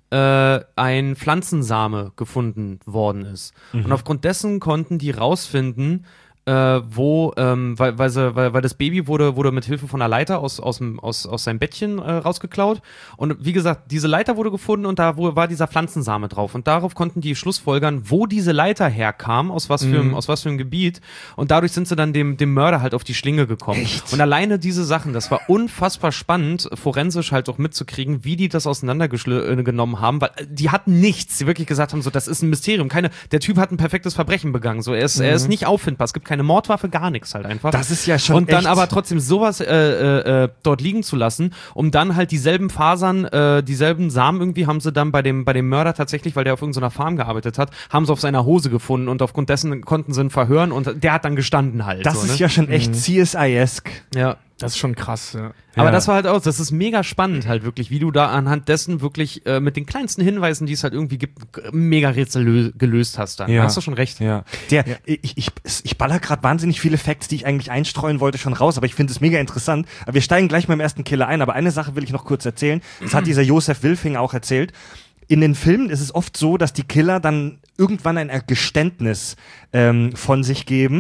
äh, ein Pflanzensame gefunden worden ist. Mhm. Und aufgrund dessen konnten die rausfinden, Äh, wo, ähm, weil, weil, sie, weil, weil das Baby wurde, wurde mit Hilfe von einer Leiter aus, aus, dem, aus, aus seinem Bettchen äh, rausgeklaut. Und wie gesagt, diese Leiter wurde gefunden und da wo, war dieser Pflanzensame drauf. Und darauf konnten die schlussfolgern, wo diese Leiter herkam, aus was für, mhm. aus was für einem Gebiet. Und dadurch sind sie dann dem, dem Mörder halt auf die Schlinge gekommen. Echt? Und alleine diese Sachen, das war unfassbar spannend, forensisch halt auch mitzukriegen, wie die das auseinandergenommen haben, weil die hatten nichts. Die wirklich gesagt haben, so, das ist ein Mysterium. Keine, der Typ hat ein perfektes Verbrechen begangen. So, er ist, mhm. er ist nicht auffindbar. Es gibt keine eine Mordwaffe, gar nichts halt einfach. Das ist ja schon Und dann echt. aber trotzdem sowas äh, äh, äh, dort liegen zu lassen, um dann halt dieselben Fasern, äh, dieselben Samen irgendwie haben sie dann bei dem, bei dem Mörder tatsächlich, weil der auf irgendeiner Farm gearbeitet hat, haben sie auf seiner Hose gefunden und aufgrund dessen konnten sie ihn verhören und der hat dann gestanden halt. Das so, ist ne? ja schon echt mhm. C S I-esque. Ja. Das ist schon krass, ja. Aber Ja. das war halt auch, das ist mega spannend halt wirklich, wie du da anhand dessen wirklich äh, mit den kleinsten Hinweisen, die es halt irgendwie gibt, mega Rätsel lö- gelöst hast dann. Ja. Da hast du schon recht. Ja. Der, Ich, ich, ich baller gerade wahnsinnig viele Facts, die ich eigentlich einstreuen wollte, schon raus, aber ich finde es mega interessant. Aber wir steigen gleich mal im ersten Killer ein, aber eine Sache will ich noch kurz erzählen. Das hat dieser Josef Wilfing auch erzählt. In den Filmen ist es oft so, dass die Killer dann irgendwann ein Geständnis ähm, von sich geben.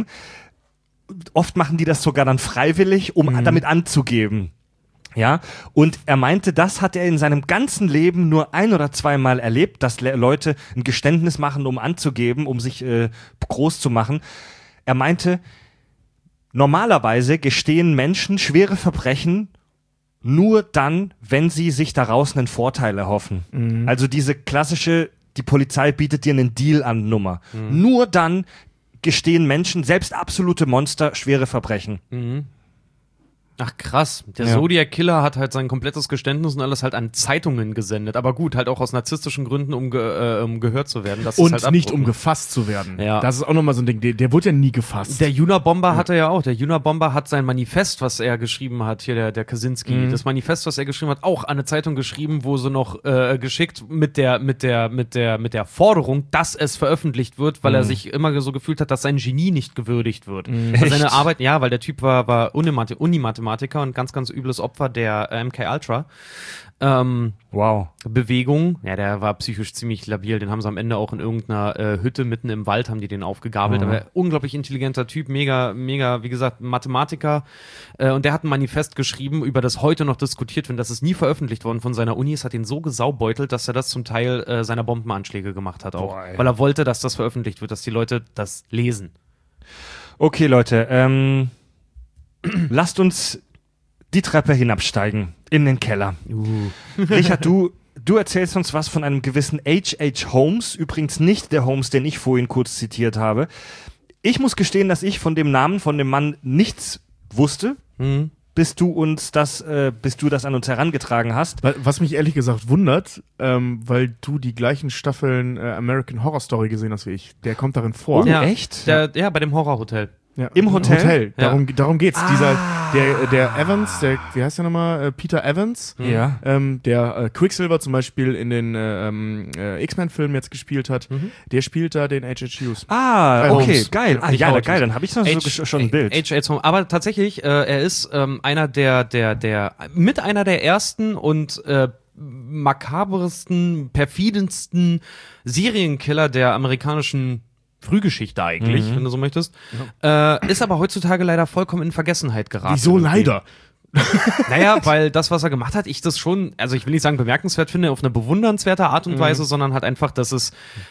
Oft machen die das sogar dann freiwillig, um mhm. damit anzugeben. Ja, und er meinte, das hat er in seinem ganzen Leben nur ein oder zweimal erlebt, dass Le- Leute ein Geständnis machen, um anzugeben, um sich äh, groß zu machen. Er meinte, normalerweise gestehen Menschen schwere Verbrechen nur dann, wenn sie sich daraus einen Vorteil erhoffen. Mhm. Also diese klassische, die Polizei bietet dir einen Deal an Nummer. Mhm. Nur dann gestehen Menschen, selbst absolute Monster, schwere Verbrechen. Mhm. Ach krass, der Ja. Zodiac Killer hat halt sein komplettes Geständnis und alles halt an Zeitungen gesendet, aber gut, halt auch aus narzisstischen Gründen, um, ge- äh, um gehört zu werden. Das Und ist halt nicht abdrucken. um gefasst zu werden. Ja. Das ist auch nochmal so ein Ding, der, der wurde ja nie gefasst. Der Unabomber hatte ja auch, der Unabomber hat sein Manifest, was er geschrieben hat, hier der, der Kaczynski, Mhm. das Manifest, was er geschrieben hat, auch an eine Zeitung geschrieben, wo sie noch äh, geschickt mit der, mit der, mit der, mit der Forderung, dass es veröffentlicht wird, weil Mhm. er sich immer so gefühlt hat, dass sein Genie nicht gewürdigt wird. Mhm. Also seine Echt? Arbeit, ja, weil der Typ war, war Unimath- Unimathematiker und ganz, ganz übles Opfer der äh, M K Ultra. Ähm, Wow. Bewegung, ja, der war psychisch ziemlich labil, den haben sie am Ende auch in irgendeiner äh, Hütte mitten im Wald, haben die den aufgegabelt, Mhm. aber unglaublich intelligenter Typ, mega, mega, wie gesagt, Mathematiker, äh, und der hat ein Manifest geschrieben, über das heute noch diskutiert wird, das ist nie veröffentlicht worden von seiner Uni, es hat ihn so gesaubeutelt, dass er das zum Teil äh, seiner Bombenanschläge gemacht hat auch, Boah, ey. weil er wollte, dass das veröffentlicht wird, dass die Leute das lesen. Okay, Leute, ähm, lasst uns die Treppe hinabsteigen in den Keller. Uh. Richard, du, du erzählst uns was von einem gewissen H H. Holmes, übrigens nicht der Holmes, den ich vorhin kurz zitiert habe. Ich muss gestehen, dass ich von dem Namen von dem Mann nichts wusste. Mhm. bis du uns das, äh, bis du das an uns herangetragen hast. Was mich ehrlich gesagt wundert, ähm, weil du die gleichen Staffeln äh, American Horror Story gesehen hast wie ich. Der kommt darin vor. Oh, ja, echt? Der, ja, bei dem Horrorhotel. Ja, Im Hotel? Hotel. Ja. Darum, darum geht's. Ah. Dieser, der, der Evans, der, wie heißt der nochmal? Äh, Peter Evans. Ja. Ähm, der äh, Quicksilver zum Beispiel in den äh, ähm, äh, X-Men-Filmen jetzt gespielt hat, Mhm. der spielt da den H H. Hughes. Ah, Äh, okay, Holmes. geil. Ah, Nicht ja, Holmes. geil, dann habe ich noch so gesch- schon ein Bild. H H. Aber tatsächlich, äh, er ist ähm, einer der, der, der, mit einer der ersten und äh, makabersten, perfidensten Serienkiller der amerikanischen Frühgeschichte eigentlich, Mhm. wenn du so möchtest. Äh, ist aber heutzutage leider vollkommen in Vergessenheit geraten. Wieso irgendwie. leider? Naja, weil das, was er gemacht hat, ich das schon, also ich will nicht sagen bemerkenswert finde, auf eine bewundernswerte Art und Weise, sondern halt einfach, dass es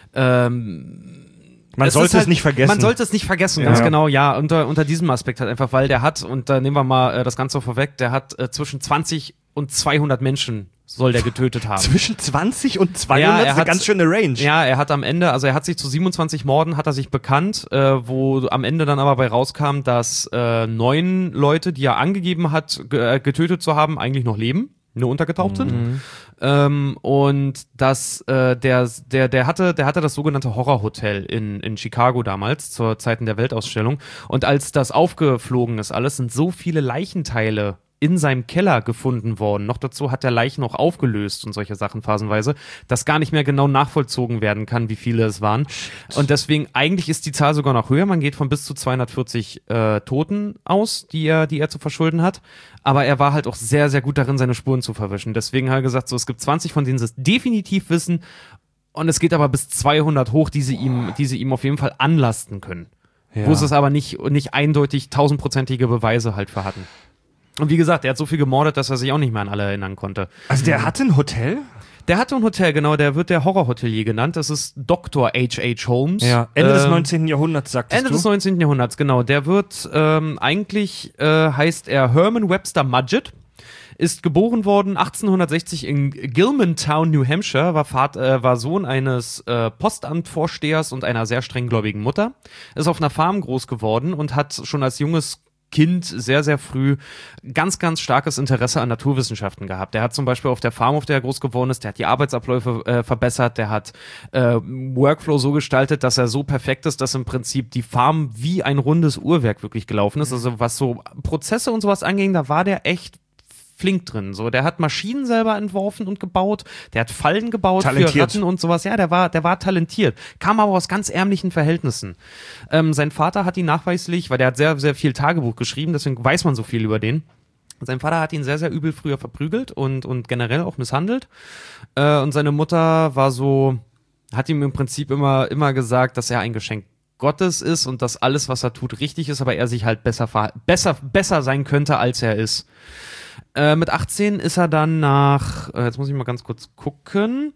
ähm, Man es sollte ist halt, es nicht vergessen. Man sollte es nicht vergessen, Ja. ganz genau, ja, unter, unter diesem Aspekt halt einfach, weil der hat, und da nehmen wir mal äh, das Ganze vorweg, der hat äh, zwischen zwanzig und zweihundert Menschen soll der getötet haben. Zwischen zwanzig und zweihundert Ja, er ist eine hat- ganz schöne Range. Ja, er hat am Ende, also er hat sich zu siebenundzwanzig Morden hat er sich bekannt, äh, wo am Ende dann aber bei rauskam, dass äh, neun Leute, die er angegeben hat, ge äh, getötet zu haben, eigentlich noch leben, nur untergetaucht sind. Ähm, und dass äh, der, der, der hatte, der hatte das sogenannte Horrorhotel in, in Chicago damals, zur Zeiten der Weltausstellung. Und als das aufgeflogen ist, alles sind so viele Leichenteile in seinem Keller gefunden worden. Noch dazu hat der Leichen auch aufgelöst und solche Sachen phasenweise, dass gar nicht mehr genau nachvollzogen werden kann, wie viele es waren. Und deswegen, eigentlich ist die Zahl sogar noch höher. Man geht von bis zu zweihundertvierzig äh, Toten aus, die er, die er zu verschulden hat. Aber er war halt auch sehr, sehr gut darin, seine Spuren zu verwischen. Deswegen hat er gesagt, so, es gibt zwanzig, von denen sie es definitiv wissen. Und es geht aber bis zweihundert hoch, die sie ihm, die sie ihm auf jeden Fall anlasten können. Ja. Wo sie es aber nicht, nicht eindeutig tausendprozentige Beweise halt für hatten. Und wie gesagt, er hat so viel gemordet, dass er sich auch nicht mehr an alle erinnern konnte. Also der hatte ein Hotel? Der hatte ein Hotel, genau, der wird der Horrorhotelier genannt. Das ist Doktor H H. Holmes. Ende des Ähm, neunzehnten. Jahrhunderts, sagtest Ende du? des neunzehnten. Jahrhunderts, genau. Der wird, ähm, eigentlich äh, heißt er Herman Webster Mudgett. Ist geboren worden achtzehnhundertsechzig in Gilmantown, New Hampshire, war, Vater, äh, war Sohn eines äh, Postamtvorstehers und einer sehr strenggläubigen Mutter. Ist auf einer Farm groß geworden und hat schon als junges Kind sehr, sehr früh ganz, ganz starkes Interesse an Naturwissenschaften gehabt. Der hat zum Beispiel auf der Farm, auf der er groß geworden ist, der hat die Arbeitsabläufe äh, verbessert, der hat äh, Workflow so gestaltet, dass er so perfekt ist, dass im Prinzip die Farm wie ein rundes Uhrwerk wirklich gelaufen ist. Also was so Prozesse und sowas anging, da war der echt flink drin. So, der hat Maschinen selber entworfen und gebaut, der hat Fallen gebaut für Talentiert. Ratten und sowas. Ja, der war, der war talentiert. Kam aber aus ganz ärmlichen Verhältnissen. Ähm, sein Vater hat ihn nachweislich, weil der hat sehr, sehr viel Tagebuch geschrieben, deswegen weiß man so viel über den. Sein Vater hat ihn sehr, sehr übel früher verprügelt und, und generell auch misshandelt. Äh, und seine Mutter war so, hat ihm im Prinzip immer, immer gesagt, dass er ein Geschenk Gottes ist und dass alles, was er tut, richtig ist, aber er sich halt besser, verha- besser, besser sein könnte, als er ist. Äh, mit achtzehn ist er dann nach, äh, jetzt muss ich mal ganz kurz gucken.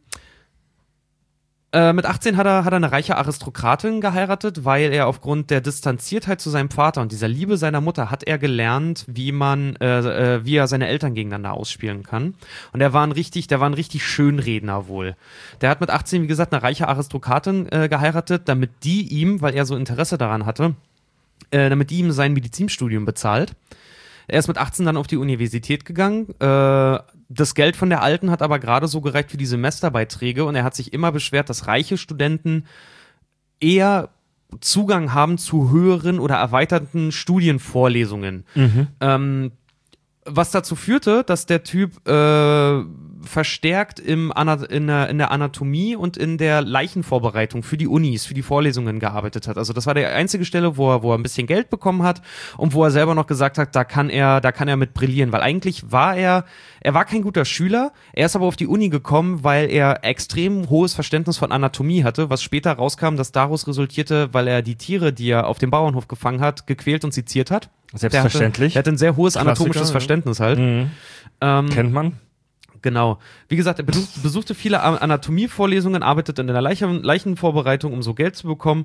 Äh, mit achtzehn hat er, hat er eine reiche Aristokratin geheiratet, weil er aufgrund der Distanziertheit zu seinem Vater und dieser Liebe seiner Mutter hat er gelernt, wie man, äh, äh, wie er seine Eltern gegeneinander ausspielen kann. Und er war ein richtig, der war ein richtig Schönredner wohl. Der hat mit achtzehn, wie gesagt, eine reiche Aristokratin äh, geheiratet, damit die ihm, weil er so Interesse daran hatte, äh, damit die ihm sein Medizinstudium bezahlt. Er ist mit achtzehn dann auf die Universität gegangen. Äh, das Geld von der Alten hat aber gerade so gereicht für die Semesterbeiträge und er hat sich immer beschwert, dass reiche Studenten eher Zugang haben zu höheren oder erweiterten Studienvorlesungen. Mhm. Ähm, was dazu führte, dass der Typ äh, verstärkt im Ana- in, der, in der Anatomie und in der Leichenvorbereitung für die Unis, für die Vorlesungen gearbeitet hat. Also das war die einzige Stelle, wo er, wo er ein bisschen Geld bekommen hat und wo er selber noch gesagt hat, da kann er, da kann er mit brillieren, weil eigentlich war er, er war kein guter Schüler, er ist aber auf die Uni gekommen, weil er extrem hohes Verständnis von Anatomie hatte, was später rauskam, dass daraus resultierte, weil er die Tiere, die er auf dem Bauernhof gefangen hat, gequält und seziert hat. Selbstverständlich. Der hatte, der hatte ein sehr hohes Klassiker, anatomisches ja. Verständnis halt. Mhm. Ähm, Kennt man? Genau. Wie gesagt, er besuch, besuchte viele A- Anatomievorlesungen, arbeitete in der Leichen, Leichenvorbereitung, um so Geld zu bekommen.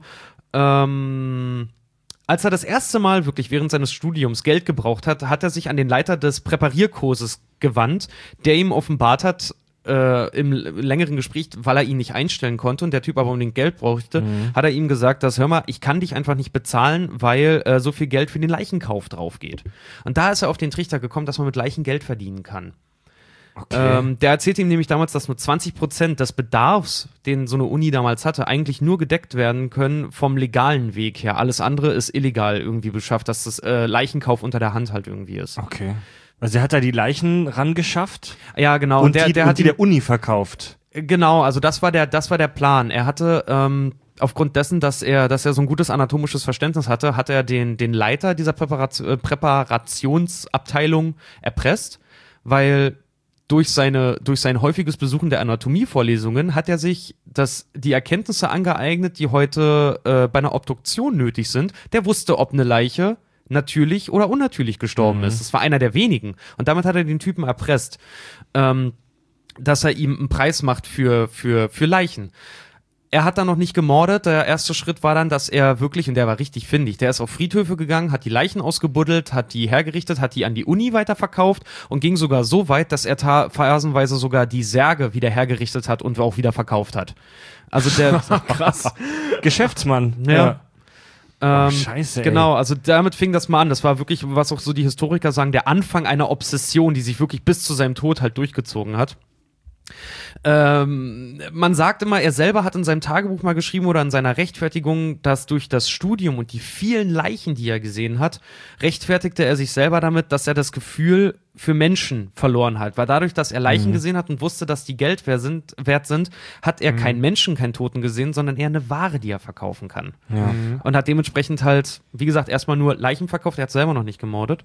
Ähm, als er das erste Mal wirklich während seines Studiums Geld gebraucht hat, hat er sich an den Leiter des Präparierkurses gewandt, der ihm offenbart hat, äh, im längeren Gespräch, weil er ihn nicht einstellen konnte und der Typ aber unbedingt Geld brauchte, mhm. hat er ihm gesagt, dass, hör mal, ich kann dich einfach nicht bezahlen, weil äh, so viel Geld für den Leichenkauf drauf geht. Und da ist er auf den Trichter gekommen, dass man mit Leichen Geld verdienen kann. Okay. Ähm, der erzählte ihm nämlich damals, dass nur zwanzig Prozent des Bedarfs, den so eine Uni damals hatte, eigentlich nur gedeckt werden können vom legalen Weg her. Alles andere ist illegal irgendwie beschafft, dass das äh, Leichenkauf unter der Hand halt irgendwie ist. Okay. Also er hat da die Leichen rangeschafft? Ja, genau. Und, und der, die, der und hat die der Uni verkauft? Genau, also das war der, das war der Plan. Er hatte ähm, aufgrund dessen, dass er, dass er so ein gutes anatomisches Verständnis hatte, hat er den, den Leiter dieser Präparation, äh, Präparationsabteilung erpresst, weil durch seine, durch sein häufiges Besuchen der Anatomievorlesungen hat er sich das, die Erkenntnisse angeeignet, die heute äh, bei einer Obduktion nötig sind. Der wusste, ob eine Leiche natürlich oder unnatürlich gestorben mhm. ist. Das war einer der wenigen. Und damit hat er den Typen erpresst, ähm, dass er ihm einen Preis macht für, für, für Leichen. Er hat dann noch nicht gemordet. Der erste Schritt war dann, dass er wirklich, und der war richtig findig, der ist auf Friedhöfe gegangen, hat die Leichen ausgebuddelt, hat die hergerichtet, hat die an die Uni weiterverkauft und ging sogar so weit, dass er ta- phasenweise sogar die Särge wieder hergerichtet hat und auch wieder verkauft hat. Also der krass. Geschäftsmann. Ja. ja. Oh, scheiße, ey. Genau, also damit fing das mal an. Das war wirklich, was auch so die Historiker sagen, der Anfang einer Obsession, die sich wirklich bis zu seinem Tod halt durchgezogen hat. Ähm, man sagt immer, er selber hat in seinem Tagebuch mal geschrieben oder in seiner Rechtfertigung, dass durch das Studium und die vielen Leichen, die er gesehen hat, rechtfertigte er sich selber damit, dass er das Gefühl für Menschen verloren hat. Weil dadurch, dass er Leichen mhm. gesehen hat und wusste, dass die Geld wert sind, wert sind hat er mhm. keinen Menschen, keinen Toten gesehen, sondern eher eine Ware, die er verkaufen kann. Ja. Mhm. Und hat dementsprechend halt, wie gesagt, erstmal nur Leichen verkauft, er hat selber noch nicht gemordet.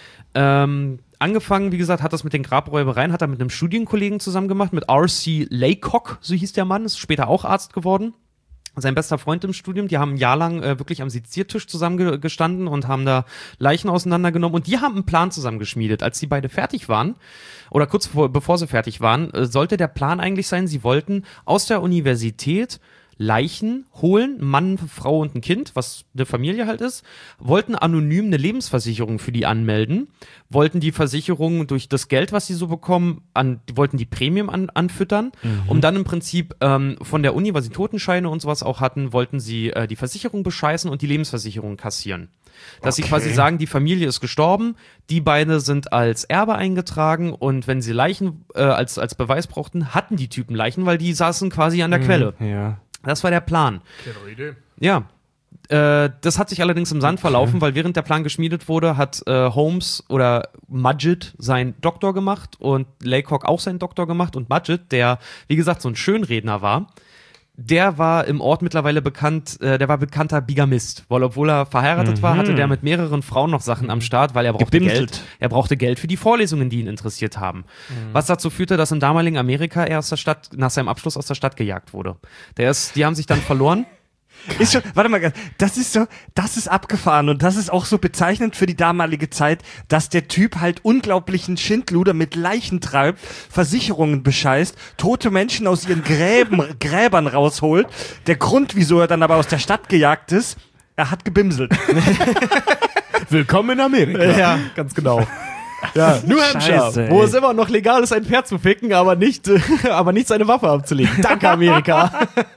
Ähm, angefangen, wie gesagt, hat das mit den Grabräubereien, hat er mit einem Studienkollegen zusammen gemacht, mit R C Laycock, so hieß der Mann, ist später auch Arzt geworden. Sein bester Freund im Studium, die haben ein Jahr lang äh, wirklich am Seziertisch zusammengestanden und haben da Leichen auseinandergenommen und die haben einen Plan zusammengeschmiedet. Als die beide fertig waren, oder kurz vor, bevor sie fertig waren, äh, sollte der Plan eigentlich sein, sie wollten aus der Universität Leichen holen, Mann, Frau und ein Kind, was eine Familie halt ist, wollten anonym eine Lebensversicherung für die anmelden, wollten die Versicherung durch das Geld, was sie so bekommen, an, wollten die Premium an, anfüttern, mhm. um dann im Prinzip ähm, von der Uni, weil sie Totenscheine und sowas auch hatten, wollten sie äh, die Versicherung bescheißen und die Lebensversicherung kassieren. Dass okay. sie quasi sagen, die Familie ist gestorben, die beide sind als Erbe eingetragen und wenn sie Leichen äh, als, als Beweis brauchten, hatten die Typen Leichen, weil die saßen quasi an der mhm. Quelle. Ja. Das war der Plan. Keine Idee. Ja. Äh, das hat sich allerdings im Sand verlaufen, weil während der Plan geschmiedet wurde, hat äh, Holmes oder Mudgett seinen Doktor gemacht und Laycock auch seinen Doktor gemacht und Mudgett, der, wie gesagt, so ein Schönredner war, der war im Ort mittlerweile bekannt, äh, der war bekannter Bigamist, weil obwohl er verheiratet mhm. war, hatte der mit mehreren Frauen noch Sachen am Start, weil er brauchte Gebimselt. Geld. Er brauchte Geld für die Vorlesungen, die ihn interessiert haben. Mhm. Was dazu führte, dass im damaligen Amerika er aus der Stadt, nach seinem Abschluss aus der Stadt gejagt wurde. Der ist, die haben sich dann verloren. Ist schon, warte mal, das ist so, das ist abgefahren und das ist auch so bezeichnend für die damalige Zeit, dass der Typ halt unglaublichen Schindluder mit Leichen treibt, Versicherungen bescheißt, tote Menschen aus ihren Gräben, Gräbern rausholt. Der Grund, wieso er dann aber aus der Stadt gejagt ist, er hat gebimselt. Willkommen in Amerika. Ja, ganz genau. Ja, New Hampshire, wo es immer noch legal ist, ein Pferd zu ficken, aber nicht, aber nicht seine Waffe abzulegen. Danke, Amerika.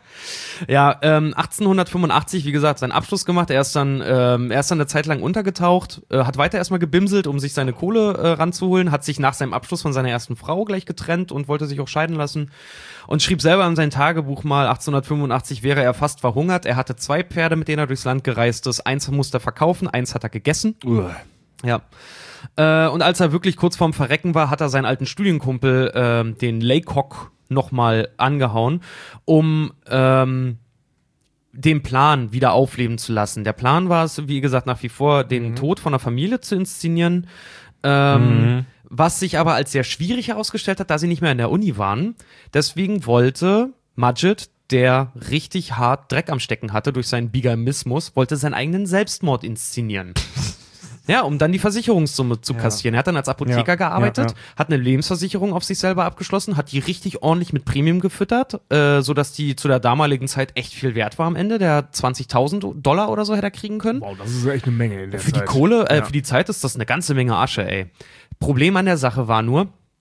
Ja, ähm, achtzehnhundertfünfundachtzig, wie gesagt, seinen Abschluss gemacht. Er ist dann, ähm, er ist dann eine Zeit lang untergetaucht, äh, hat weiter erstmal gebimselt, um sich seine Kohle äh, ranzuholen, hat sich nach seinem Abschluss von seiner ersten Frau gleich getrennt und wollte sich auch scheiden lassen und schrieb selber in sein Tagebuch mal, achtzehnhundertfünfundachtzig wäre er fast verhungert. Er hatte zwei Pferde, mit denen er durchs Land gereist ist. Eins musste er verkaufen, eins hat er gegessen. Uah. Ja. Äh, und als er wirklich kurz vorm Verrecken war, hat er seinen alten Studienkumpel, äh, den Laycock, nochmal angehauen, um ähm, den Plan wieder aufleben zu lassen. Der Plan war es, wie gesagt, nach wie vor, den mhm. Tod von der Familie zu inszenieren, ähm, mhm. was sich aber als sehr schwierig herausgestellt hat, da sie nicht mehr in der Uni waren. Deswegen wollte Mudgett, der richtig hart Dreck am Stecken hatte durch seinen Bigamismus, wollte seinen eigenen Selbstmord inszenieren. Ja, um dann die Versicherungssumme zu kassieren. Ja. Er hat dann als Apotheker ja, gearbeitet, ja, ja. hat eine Lebensversicherung auf sich selber abgeschlossen, hat die richtig ordentlich mit Premium gefüttert, äh, sodass die zu der damaligen Zeit echt viel wert war am Ende. Der hat zwanzigtausend Dollar oder so hätte er kriegen können. Wow, das ist echt eine Menge in der Für Zeit. die Kohle, äh, ja. für die Zeit ist das eine ganze Menge Asche, ey. Problem an der Sache war nur,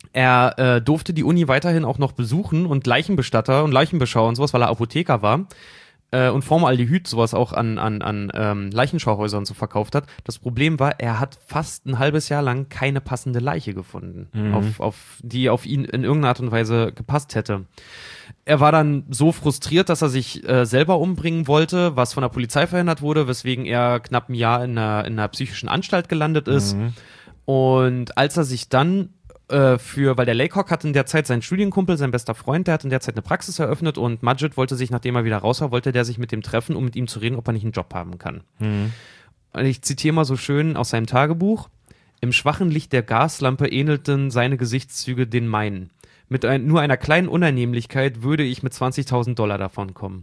Er äh, durfte die Uni weiterhin auch noch besuchen und Leichenbestatter und Leichenbeschauer und sowas, weil er Apotheker war äh, und Formaldehyd sowas auch an, an, an ähm, Leichenschauhäusern so verkauft hat. Das Problem war, er hat fast ein halbes Jahr lang keine passende Leiche gefunden, Mhm. auf, auf, die auf ihn in irgendeiner Art und Weise gepasst hätte. Er war dann so frustriert, dass er sich äh, selber umbringen wollte, was von der Polizei verhindert wurde, weswegen er knapp ein Jahr in einer, in einer psychischen Anstalt gelandet ist. Mhm. Und als er sich dann äh, für, weil der Laycock hat in der Zeit seinen Studienkumpel, sein bester Freund, der hat in der Zeit eine Praxis eröffnet und Mudgett wollte sich, nachdem er wieder raus war, wollte der sich mit dem treffen, um mit ihm zu reden, ob er nicht einen Job haben kann. Mhm. Und ich zitiere mal so schön aus seinem Tagebuch: Im schwachen Licht der Gaslampe ähnelten seine Gesichtszüge den meinen. Mit ein, nur einer kleinen Unannehmlichkeit würde ich mit zwanzigtausend Dollar davon kommen.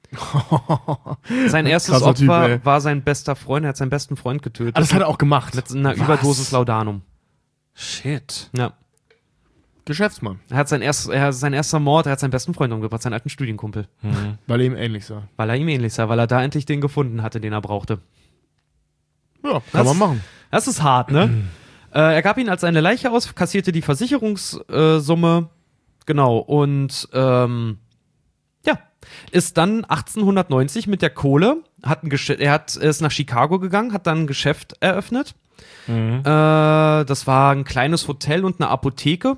Sein erstes Krasser Typ, Opfer ey. war sein bester Freund, er hat seinen besten Freund getötet. Ah, das hat er auch gemacht. Mit einer Was? Überdosis Laudanum. Shit. Ja. Geschäftsmann, Er hat sein, erst, er, sein erster Mord, er hat seinen besten Freund umgebracht, seinen alten Studienkumpel. Mhm. weil er ihm ähnlich sah. Weil er ihm ähnlich sah, weil er da endlich den gefunden hatte, den er brauchte. Ja, kann Das- man machen. Das ist hart, ne? äh, er gab ihn als eine Leiche aus, kassierte die Versicherungssumme, genau, und ähm, ja, ist dann achtzehnhundertneunzig mit der Kohle, hat ein Gesch- er hat, ist nach Chicago gegangen, hat dann ein Geschäft eröffnet. Mhm. Äh, das war ein kleines Hotel und eine Apotheke.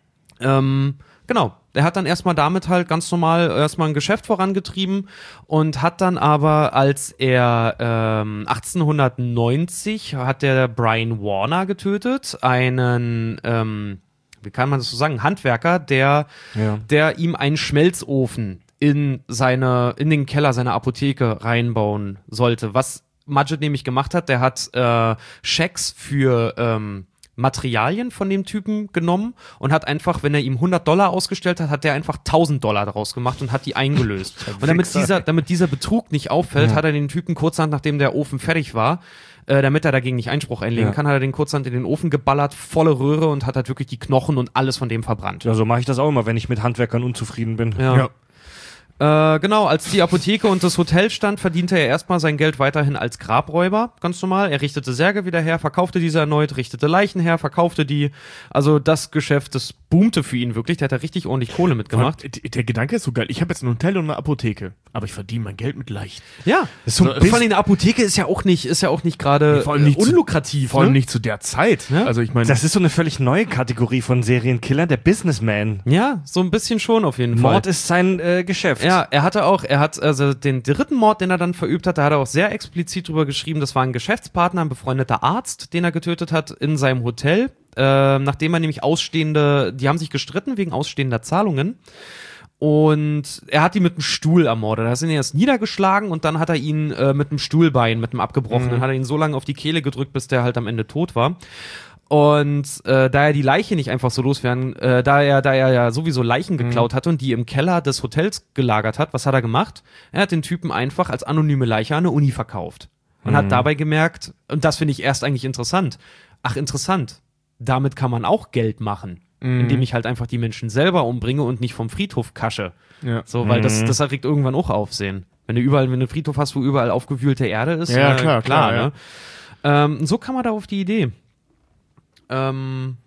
Ähm, genau. Er hat dann erstmal damit halt ganz normal erstmal ein Geschäft vorangetrieben und hat dann aber, als er ähm, achtzehnhundertneunzig hat der Brian Warner getötet, einen, ähm, wie kann man das so sagen, Handwerker, der, Ja. der ihm einen Schmelzofen in seine, in den Keller seiner Apotheke reinbauen sollte. Was Mudgett nämlich gemacht hat, der hat äh, Schecks für ähm, Materialien von dem Typen genommen und hat einfach, wenn er ihm hundert Dollar ausgestellt hat, hat der einfach tausend Dollar daraus gemacht und hat die eingelöst. Und damit dieser, damit dieser Betrug nicht auffällt, Ja. hat er den Typen kurzerhand, nachdem der Ofen fertig war, äh, damit er dagegen nicht Einspruch einlegen Ja. kann, hat er den kurzerhand in den Ofen geballert, volle Röhre, und hat halt wirklich die Knochen und alles von dem verbrannt. Ja, so mache ich das auch immer, wenn ich mit Handwerkern unzufrieden bin. Ja. Ja. Äh, genau, als die Apotheke und das Hotel stand, verdiente er erstmal sein Geld weiterhin als Grabräuber, ganz normal. Er richtete Särge wieder her, verkaufte diese erneut, richtete Leichen her, verkaufte die. Also das Geschäft, das boomte für ihn wirklich. Der hat da richtig ordentlich Kohle mitgemacht. Vor allem, Der Gedanke ist so geil. Ich habe jetzt ein Hotel und eine Apotheke, aber ich verdiene mein Geld mit Leichen. Ja, Das ist so ein vor bisschen- allem eine Apotheke ist ja auch nicht, ist ja auch nicht gerade Nee, vor allem nicht äh, zu- unlukrativ. Vor allem ne? nicht zu der Zeit. Ja. Also ich meine, Das ist so eine völlig neue Kategorie von Serienkiller, der Businessman. Ja, so ein bisschen schon auf jeden Fall. Mord ist sein äh, Geschäft. Ja, er hatte auch, er hat also den dritten Mord, den er dann verübt hat, da hat er auch sehr explizit drüber geschrieben, das war ein Geschäftspartner, ein befreundeter Arzt, den er getötet hat in seinem Hotel, äh, nachdem er nämlich ausstehende, die haben sich gestritten wegen ausstehender Zahlungen. Und er hat ihn mit einem Stuhl ermordet. Er hat ihn erst niedergeschlagen und dann hat er ihn äh, mit einem Stuhlbein, mit einem abgebrochenen, Mhm. hat er ihn so lange auf die Kehle gedrückt, bis der halt am Ende tot war. Und äh, da er die Leiche nicht einfach so loswerden, äh, da er da er ja sowieso Leichen geklaut hatte und die im Keller des Hotels gelagert hat, was hat er gemacht? Er hat den Typen einfach als anonyme Leiche an eine Uni verkauft. Und hat dabei gemerkt, und das finde ich erst eigentlich interessant, ach interessant, damit kann man auch Geld machen, indem ich halt einfach die Menschen selber umbringe und nicht vom Friedhof kasche. ja. So, weil das, das erregt irgendwann auch Aufsehen. Wenn du überall, wenn du einen Friedhof hast, wo überall aufgewühlte Erde ist, Ja, äh, klar, klar, ne? Ähm, so kam er da auf die Idee. Ähm,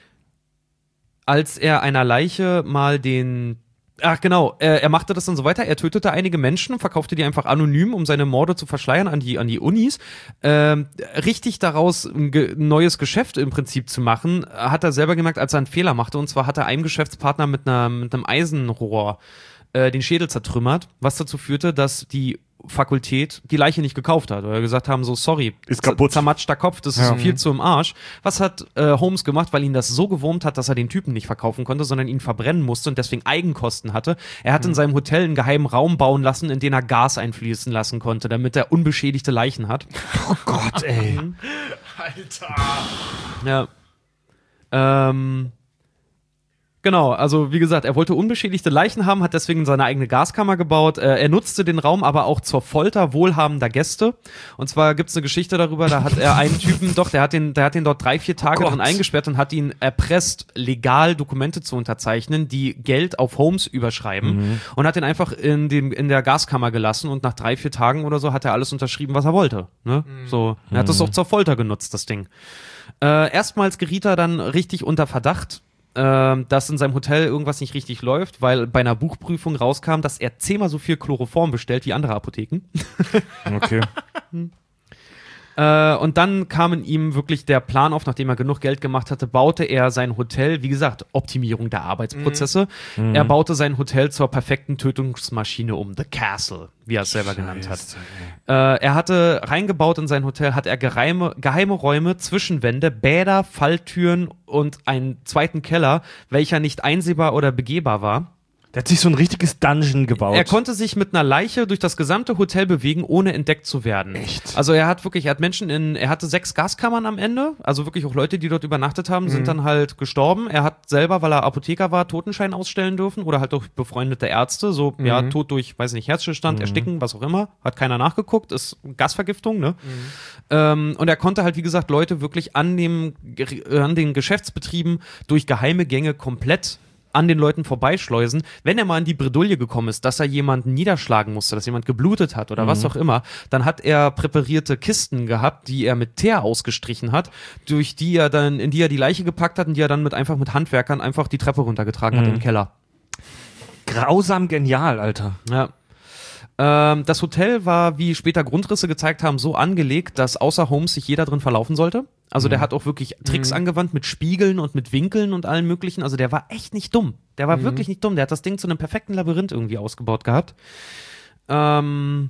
als er einer Leiche mal den Ach genau, äh, er machte das dann so weiter, er tötete einige Menschen und verkaufte die einfach anonym, um seine Morde zu verschleiern an die, an die Unis. Ähm, richtig daraus ein ge neues Geschäft im Prinzip zu machen, hat er selber gemerkt, als er einen Fehler machte. Und zwar hat er einem Geschäftspartner mit, einer, mit einem Eisenrohr äh, den Schädel zertrümmert, was dazu führte, dass die Fakultät die Leiche nicht gekauft hat. Oder gesagt haben so, sorry, Ist kaputt. zermatschter Kopf, das ist Ja. viel zu im Arsch. Was hat äh, Holmes gemacht, weil ihn das so gewurmt hat, dass er den Typen nicht verkaufen konnte, sondern ihn verbrennen musste und deswegen Eigenkosten hatte? Er hat in seinem Hotel einen geheimen Raum bauen lassen, in den er Gas einfließen lassen konnte, damit er unbeschädigte Leichen hat. Oh Gott, ey. Ja. Ähm. Genau, also wie gesagt, er wollte unbeschädigte Leichen haben, hat deswegen seine eigene Gaskammer gebaut. Äh, er nutzte den Raum aber auch zur Folter wohlhabender Gäste. Und zwar gibt's eine Geschichte darüber, da hat er einen Typen, doch, der hat den, der hat den dort drei, vier Tage Gott. drin eingesperrt und hat ihn erpresst, legal Dokumente zu unterzeichnen, die Geld auf Holmes überschreiben. Und hat ihn einfach in, dem, in der Gaskammer gelassen und nach drei, vier Tagen oder so hat er alles unterschrieben, was er wollte. Ne? So, er hat das auch zur Folter genutzt, das Ding. Äh, erstmals geriet er dann richtig unter Verdacht, äh, dass in seinem Hotel irgendwas nicht richtig läuft, weil bei einer Buchprüfung rauskam, dass er zehnmal so viel Chloroform bestellt wie andere Apotheken. Okay. Äh, und dann kam in ihm wirklich der Plan auf, nachdem er genug Geld gemacht hatte, baute er sein Hotel, wie gesagt, Optimierung der Arbeitsprozesse. Mhm. Er baute sein Hotel zur perfekten Tötungsmaschine um, The Castle, wie er es selber Scheiße, genannt hat. Äh, er hatte reingebaut in sein Hotel, hat er geheime, geheime Räume, Zwischenwände, Bäder, Falltüren und einen zweiten Keller, welcher nicht einsehbar oder begehbar war. Der hat sich so ein richtiges Dungeon gebaut. Er konnte sich mit einer Leiche durch das gesamte Hotel bewegen, ohne entdeckt zu werden. Echt? Also er hat wirklich, er hat Menschen in, er hatte sechs Gaskammern am Ende, also wirklich auch Leute, die dort übernachtet haben, mhm. sind dann halt gestorben. Er hat selber, weil er Apotheker war, Totenschein ausstellen dürfen oder halt durch befreundete Ärzte, so, mhm. ja, Tod durch, weiß nicht, Herzstillstand, mhm. Ersticken, was auch immer. Hat keiner nachgeguckt, ist Gasvergiftung, ne? Mhm. Ähm, und er konnte halt, wie gesagt, Leute wirklich an dem, an den Geschäftsbetrieben durch geheime Gänge komplett an den Leuten vorbeischleusen, wenn er mal in die Bredouille gekommen ist, dass er jemanden niederschlagen musste, dass jemand geblutet hat oder mhm. was auch immer, dann hat er präparierte Kisten gehabt, die er mit Teer ausgestrichen hat, durch die er dann, in die er die Leiche gepackt hat und die er dann mit einfach mit Handwerkern einfach die Treppe runtergetragen mhm. hat im Keller. Grausam genial, Alter. Ja. Ähm, das Hotel war, wie später Grundrisse gezeigt haben, so angelegt, dass außer Holmes sich jeder drin verlaufen sollte. Also mhm. der hat auch wirklich Tricks mhm. angewandt mit Spiegeln und mit Winkeln und allem möglichen. Also der war echt nicht dumm. Der war mhm. wirklich nicht dumm. Der hat das Ding zu einem perfekten Labyrinth irgendwie ausgebaut gehabt. Ähm...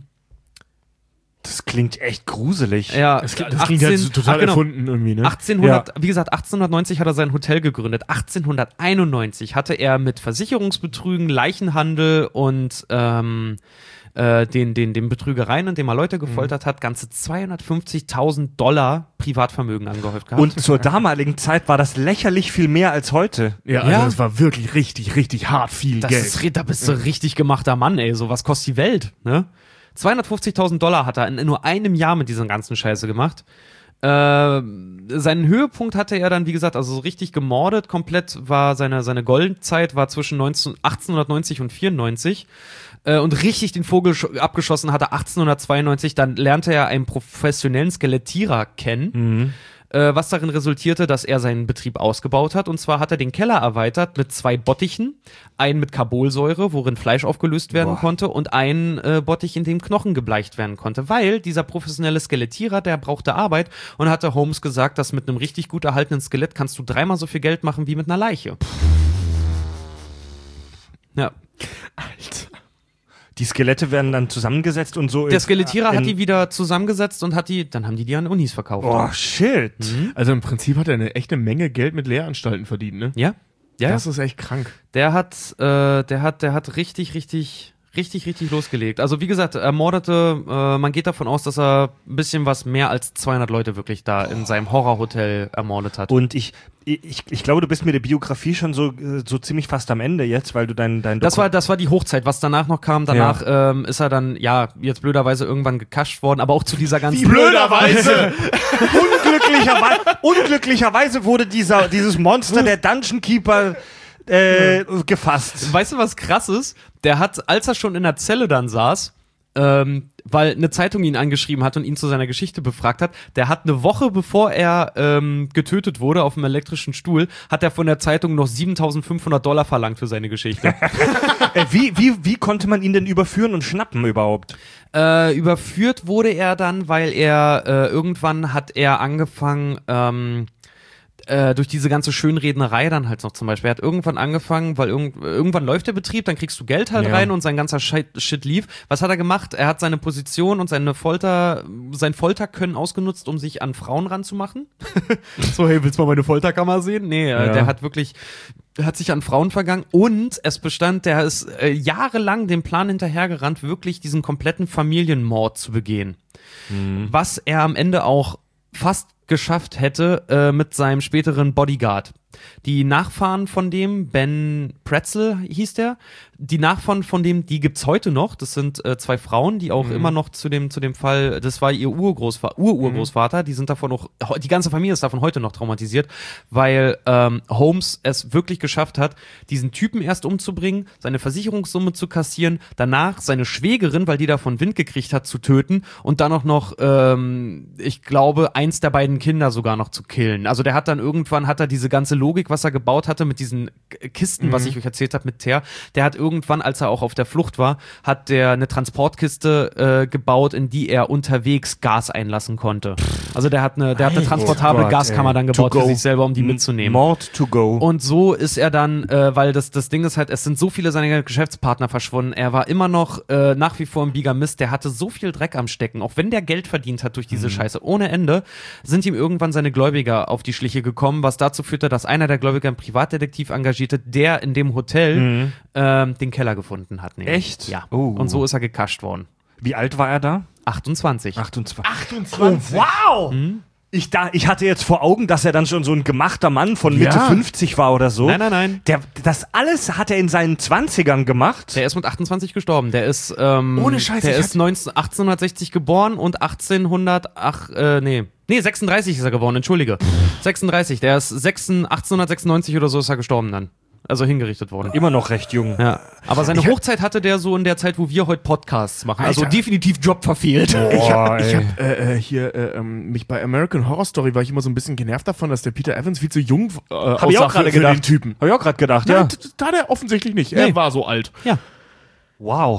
Das klingt echt gruselig. Ja, das, das klingt ja halt total ach, genau. erfunden irgendwie, ne? achtzehnhundert, ja. Wie gesagt, achtzehnhundertneunzig hat er sein Hotel gegründet. achtzehnhunderteinundneunzig hatte er mit Versicherungsbetrügen, Leichenhandel und ähm, äh, den, den, den Betrügereien, indem er Leute gefoltert mhm. hat, ganze zweihundertfünfzigtausend Dollar Privatvermögen angehäuft gehabt. Und zur damaligen Zeit war das lächerlich viel mehr als heute. Ja, also ja. das war wirklich richtig, richtig hart viel das Geld. Ist, da bist du ja. richtig gemachter Mann, ey. So was kostet die Welt, ne? zweihundertfünfzigtausend Dollar hat er in nur einem Jahr mit dieser ganzen Scheiße gemacht. Äh, seinen Höhepunkt hatte er dann, wie gesagt, also so richtig gemordet. Komplett war seine, seine Goldzeit war zwischen neunzehn, achtzehnhundertneunzig und vierundneunzig. Äh, und richtig den Vogel abgeschossen hatte achtzehnhundertzweiundneunzig. Dann lernte er einen professionellen Skelettierer kennen. Mhm. Was darin resultierte, dass er seinen Betrieb ausgebaut hat. Und zwar hat er den Keller erweitert mit zwei Bottichen. Einen mit Carbolsäure, worin Fleisch aufgelöst werden Boah. konnte. Und einen äh, Bottich, in dem Knochen gebleicht werden konnte. Weil dieser professionelle Skelettierer, der brauchte Arbeit. Und hatte Holmes gesagt, dass mit einem richtig gut erhaltenen Skelett kannst du dreimal so viel Geld machen wie mit einer Leiche. Ja. Alter. Die Skelette werden dann zusammengesetzt und so. Der Skelettierer hat die wieder zusammengesetzt und hat die, dann haben die die an Unis verkauft. Oh, shit. Mhm. Also im Prinzip hat er eine echte Menge Geld mit Lehranstalten verdient, ne? Ja. Ja. Das ist echt krank. Der hat, äh, der hat, der hat richtig, richtig, richtig, richtig losgelegt. Also wie gesagt, er mordete, äh, man geht davon aus, dass er ein bisschen was mehr als zweihundert Leute wirklich da in seinem Horrorhotel ermordet hat. Und ich, ich, ich glaube, du bist mit der Biografie schon so, so ziemlich fast am Ende jetzt, weil du dein, dein Das war, das war die Hochzeit. Was danach noch kam, danach ja. ähm, ist er dann, ja, jetzt blöderweise irgendwann gekascht worden, aber auch zu dieser ganzen... Wie blöderweise! unglücklicherweise, unglücklicherweise wurde dieser, dieses Monster, der Dungeon Keeper... Äh, gefasst. Weißt du, was krass ist? Der hat, als er schon in der Zelle dann saß, ähm, weil eine Zeitung ihn angeschrieben hat und ihn zu seiner Geschichte befragt hat, der hat eine Woche bevor er ähm, getötet wurde auf dem elektrischen Stuhl, hat er von der Zeitung noch siebentausendfünfhundert Dollar verlangt für seine Geschichte. äh, wie, wie, wie konnte man ihn denn überführen und schnappen überhaupt? Äh, überführt wurde er dann, weil er äh, irgendwann hat er angefangen, ähm, Äh, durch diese ganze Schönrednerei dann halt noch zum Beispiel. Er hat irgendwann angefangen, weil irg- irgendwann läuft der Betrieb, dann kriegst du Geld halt ja. rein und sein ganzer Shit, Shit lief. Was hat er gemacht? Er hat seine Position und seine Folter, sein Folterkönnen ausgenutzt, um sich an Frauen ranzumachen. So, hey, willst du mal meine Folterkammer sehen? Nee, ja. äh, der hat wirklich, der hat sich an Frauen vergangen und es bestand, der ist äh, jahrelang dem Plan hinterhergerannt, wirklich diesen kompletten Familienmord zu begehen. Mhm. Was er am Ende auch fast geschafft hätte äh, mit seinem späteren Bodyguard. Die Nachfahren von dem, Ben Pretzel hieß der, Die Nachfahren von dem, die gibt's heute noch. Das sind äh, zwei Frauen, die auch Mhm. immer noch zu dem, zu dem Fall, das war ihr Urgroßvater, Ururgroßvater, die sind davon auch, die ganze Familie ist davon heute noch traumatisiert, weil ähm, Holmes es wirklich geschafft hat, diesen Typen erst umzubringen, seine Versicherungssumme zu kassieren, danach seine Schwägerin, weil die davon Wind gekriegt hat, zu töten und dann auch noch, ähm, ich glaube, eins der beiden Kinder sogar noch zu killen. Also der hat dann irgendwann, hat er diese ganze Logik, was er gebaut hatte mit diesen Kisten, mhm. was ich euch erzählt habe mit Teer, der hat irgendwann, als er auch auf der Flucht war, hat der eine Transportkiste äh, gebaut, in die er unterwegs Gas einlassen konnte. Also der hat eine, der hat eine transportable Gott, Gaskammer ey. dann gebaut To für go. sich selber, um die mitzunehmen. Mord to go. Und so ist er dann, äh, weil das, das Ding ist halt, es sind so viele seiner Geschäftspartner verschwunden. Er war immer noch äh, nach wie vor ein Bigamist. Der hatte so viel Dreck am Stecken. Auch wenn der Geld verdient hat durch diese mhm. Scheiße ohne Ende, sind ihm irgendwann seine Gläubiger auf die Schliche gekommen, was dazu führte, dass einer der Gläubiger einen Privatdetektiv engagierte, der in dem Hotel mhm. ähm, den Keller gefunden hat. Nämlich. Echt? Ja. Oh. Und so ist er gekascht worden. Wie alt war er da? achtundzwanzig. achtundzwanzig. achtundzwanzig. Oh, wow! Mhm. Ich, da, ich hatte jetzt vor Augen, dass er dann schon so ein gemachter Mann von Mitte Ja. fünfzig war oder so. Nein, nein, nein. Der, das alles hat er in seinen zwanzigern gemacht. Der ist mit achtundzwanzig gestorben. Der ist, ähm, Ohne Scheiß, der ich ist neunzehn, achtzehnhundertsechzig geboren und achtzehnhundert, ach, äh, nee. Nee, sechsunddreißig ist er geworden, entschuldige. sechsunddreißig, der ist sechs, achtzehnhundertsechsundneunzig oder so ist er gestorben dann. Also hingerichtet worden. Immer noch recht jung. Ja. Aber seine Ich hab- Hochzeit hatte der so in der Zeit, wo wir heute Podcasts machen. Also Alter. definitiv Job verfehlt. Ich Boah, habe ich ey. hab, äh, äh, hier äh, ähm, mich bei American Horror Story war ich immer so ein bisschen genervt davon, dass der Peter Evans viel zu jung äh, Hab ich auch aussah gerade für, für gedacht. den Typen. Hab ich auch gerade gedacht, Nein, ja. t- t- da hat er offensichtlich nicht. Nee. Er war so alt. Ja. Wow.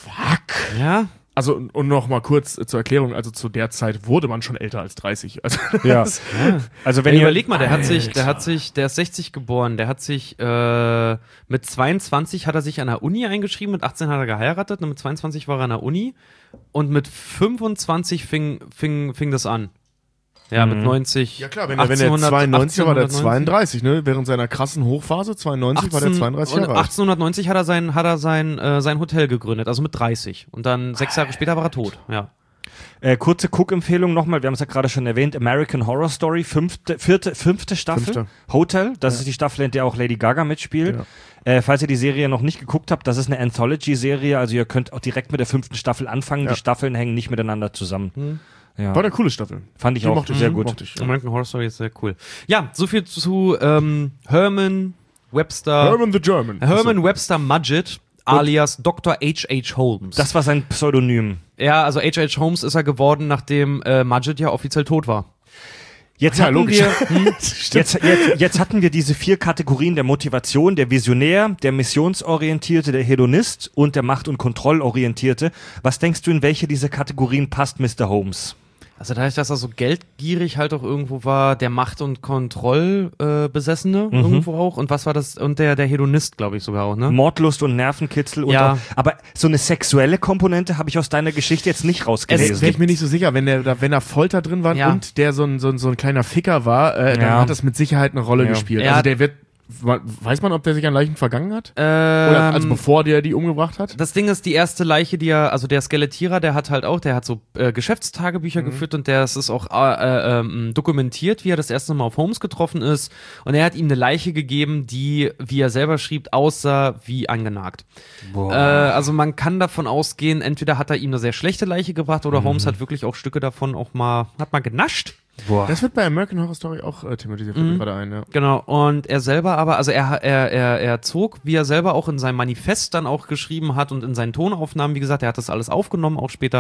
Fuck. Ja. Also, und und noch mal kurz äh, zur Erklärung, also zu der Zeit wurde man schon älter als dreißig. Also, Ja. das- Also wenn Wenn ihr überleg mal, der hat sich, der Alter. hat sich, der ist sechzig geboren, der hat sich äh, mit zweiundzwanzig hat er sich an der Uni eingeschrieben, mit achtzehn hat er geheiratet und mit zweiundzwanzig war er an der Uni und mit fünfundzwanzig fing, fing, fing das an. Ja, mit neunzig. Ja klar, wenn er, wenn er achtzehnhundert zweiundneunzig war, war der achtzehnhundertneunzig. zweiunddreißig, ne? Während seiner krassen Hochphase, zweiundneunzig, war der zweiunddreißig und Jahre alt. achtzehnhundertneunzig hat er sein, hat er sein, äh, sein Hotel gegründet, also mit dreißig. Und dann sechs Jahre später war er tot, ja. Äh, kurze Guck-Empfehlung nochmal, wir haben es ja gerade schon erwähnt, American Horror Story, fünfte, vierte, fünfte Staffel, Fünfte. Hotel, das ist die Staffel, in der auch Lady Gaga mitspielt. Ja. Äh, falls ihr die Serie noch nicht geguckt habt, das ist eine Anthology-Serie, also ihr könnt auch direkt mit der fünften Staffel anfangen, Ja. die Staffeln hängen nicht miteinander zusammen. Hm. Ja. War eine coole Staffel. Fand ich Die auch mochte ich, sehr mhm, gut. mochte ich, ja. American Horror Story ist sehr cool. Ja, so viel zu ähm, Herman Webster. Herman the German. Herman Webster Mudgett, alias Doktor H H. Holmes. Das war sein Pseudonym. ja, also H H. Holmes ist er geworden, nachdem äh, Mudgett ja offiziell tot war. Jetzt Ja, hatten logisch. wir, hm, jetzt, jetzt, jetzt hatten wir diese vier Kategorien der Motivation, der Visionär, der Missionsorientierte, der Hedonist und der Macht- und Kontrollorientierte. Was denkst du, in welche dieser Kategorien passt Mister Holmes? Also dadurch, dass er so geldgierig halt auch irgendwo war, der Macht- und Kontrollbesessene äh, Besessene Mhm. irgendwo auch. Und was war das? Und der, der Hedonist, glaube ich sogar auch, ne? Mordlust und Nervenkitzel. Und Ja. auch, aber so eine sexuelle Komponente habe ich aus deiner Geschichte jetzt nicht Wäre rausgelesen. ich mir nicht so sicher, wenn der, da- wenn da Folter drin war Ja. und der so ein, so ein, so ein kleiner Ficker war, äh, dann Ja. hat das mit Sicherheit eine Rolle Ja. gespielt. Ja. Also der wird, weiß man, ob der sich an Leichen vergangen hat? Ähm, Oder, also bevor der die umgebracht hat? Das Ding ist, die erste Leiche, die er, also der Skelettierer, der hat halt auch, der hat so äh, Geschäftstagebücher Mhm. geführt und der es ist auch äh, ähm, dokumentiert, wie er das erste Mal auf Holmes getroffen ist. Und er hat ihm eine Leiche gegeben, die, wie er selber schrieb, aussah wie angenagt. Äh, also man kann davon ausgehen, entweder hat er ihm eine sehr schlechte Leiche gebracht oder Mhm. Holmes hat wirklich auch Stücke davon auch mal, hat mal genascht. Boah. Das wird bei American Horror Story auch äh, thematisiert, fällt mir gerade ein, ja. Genau, und er selber aber, also er, er, er, er zog, wie er selber auch in seinem Manifest dann auch geschrieben hat und in seinen Tonaufnahmen, wie gesagt, er hat das alles aufgenommen, auch später.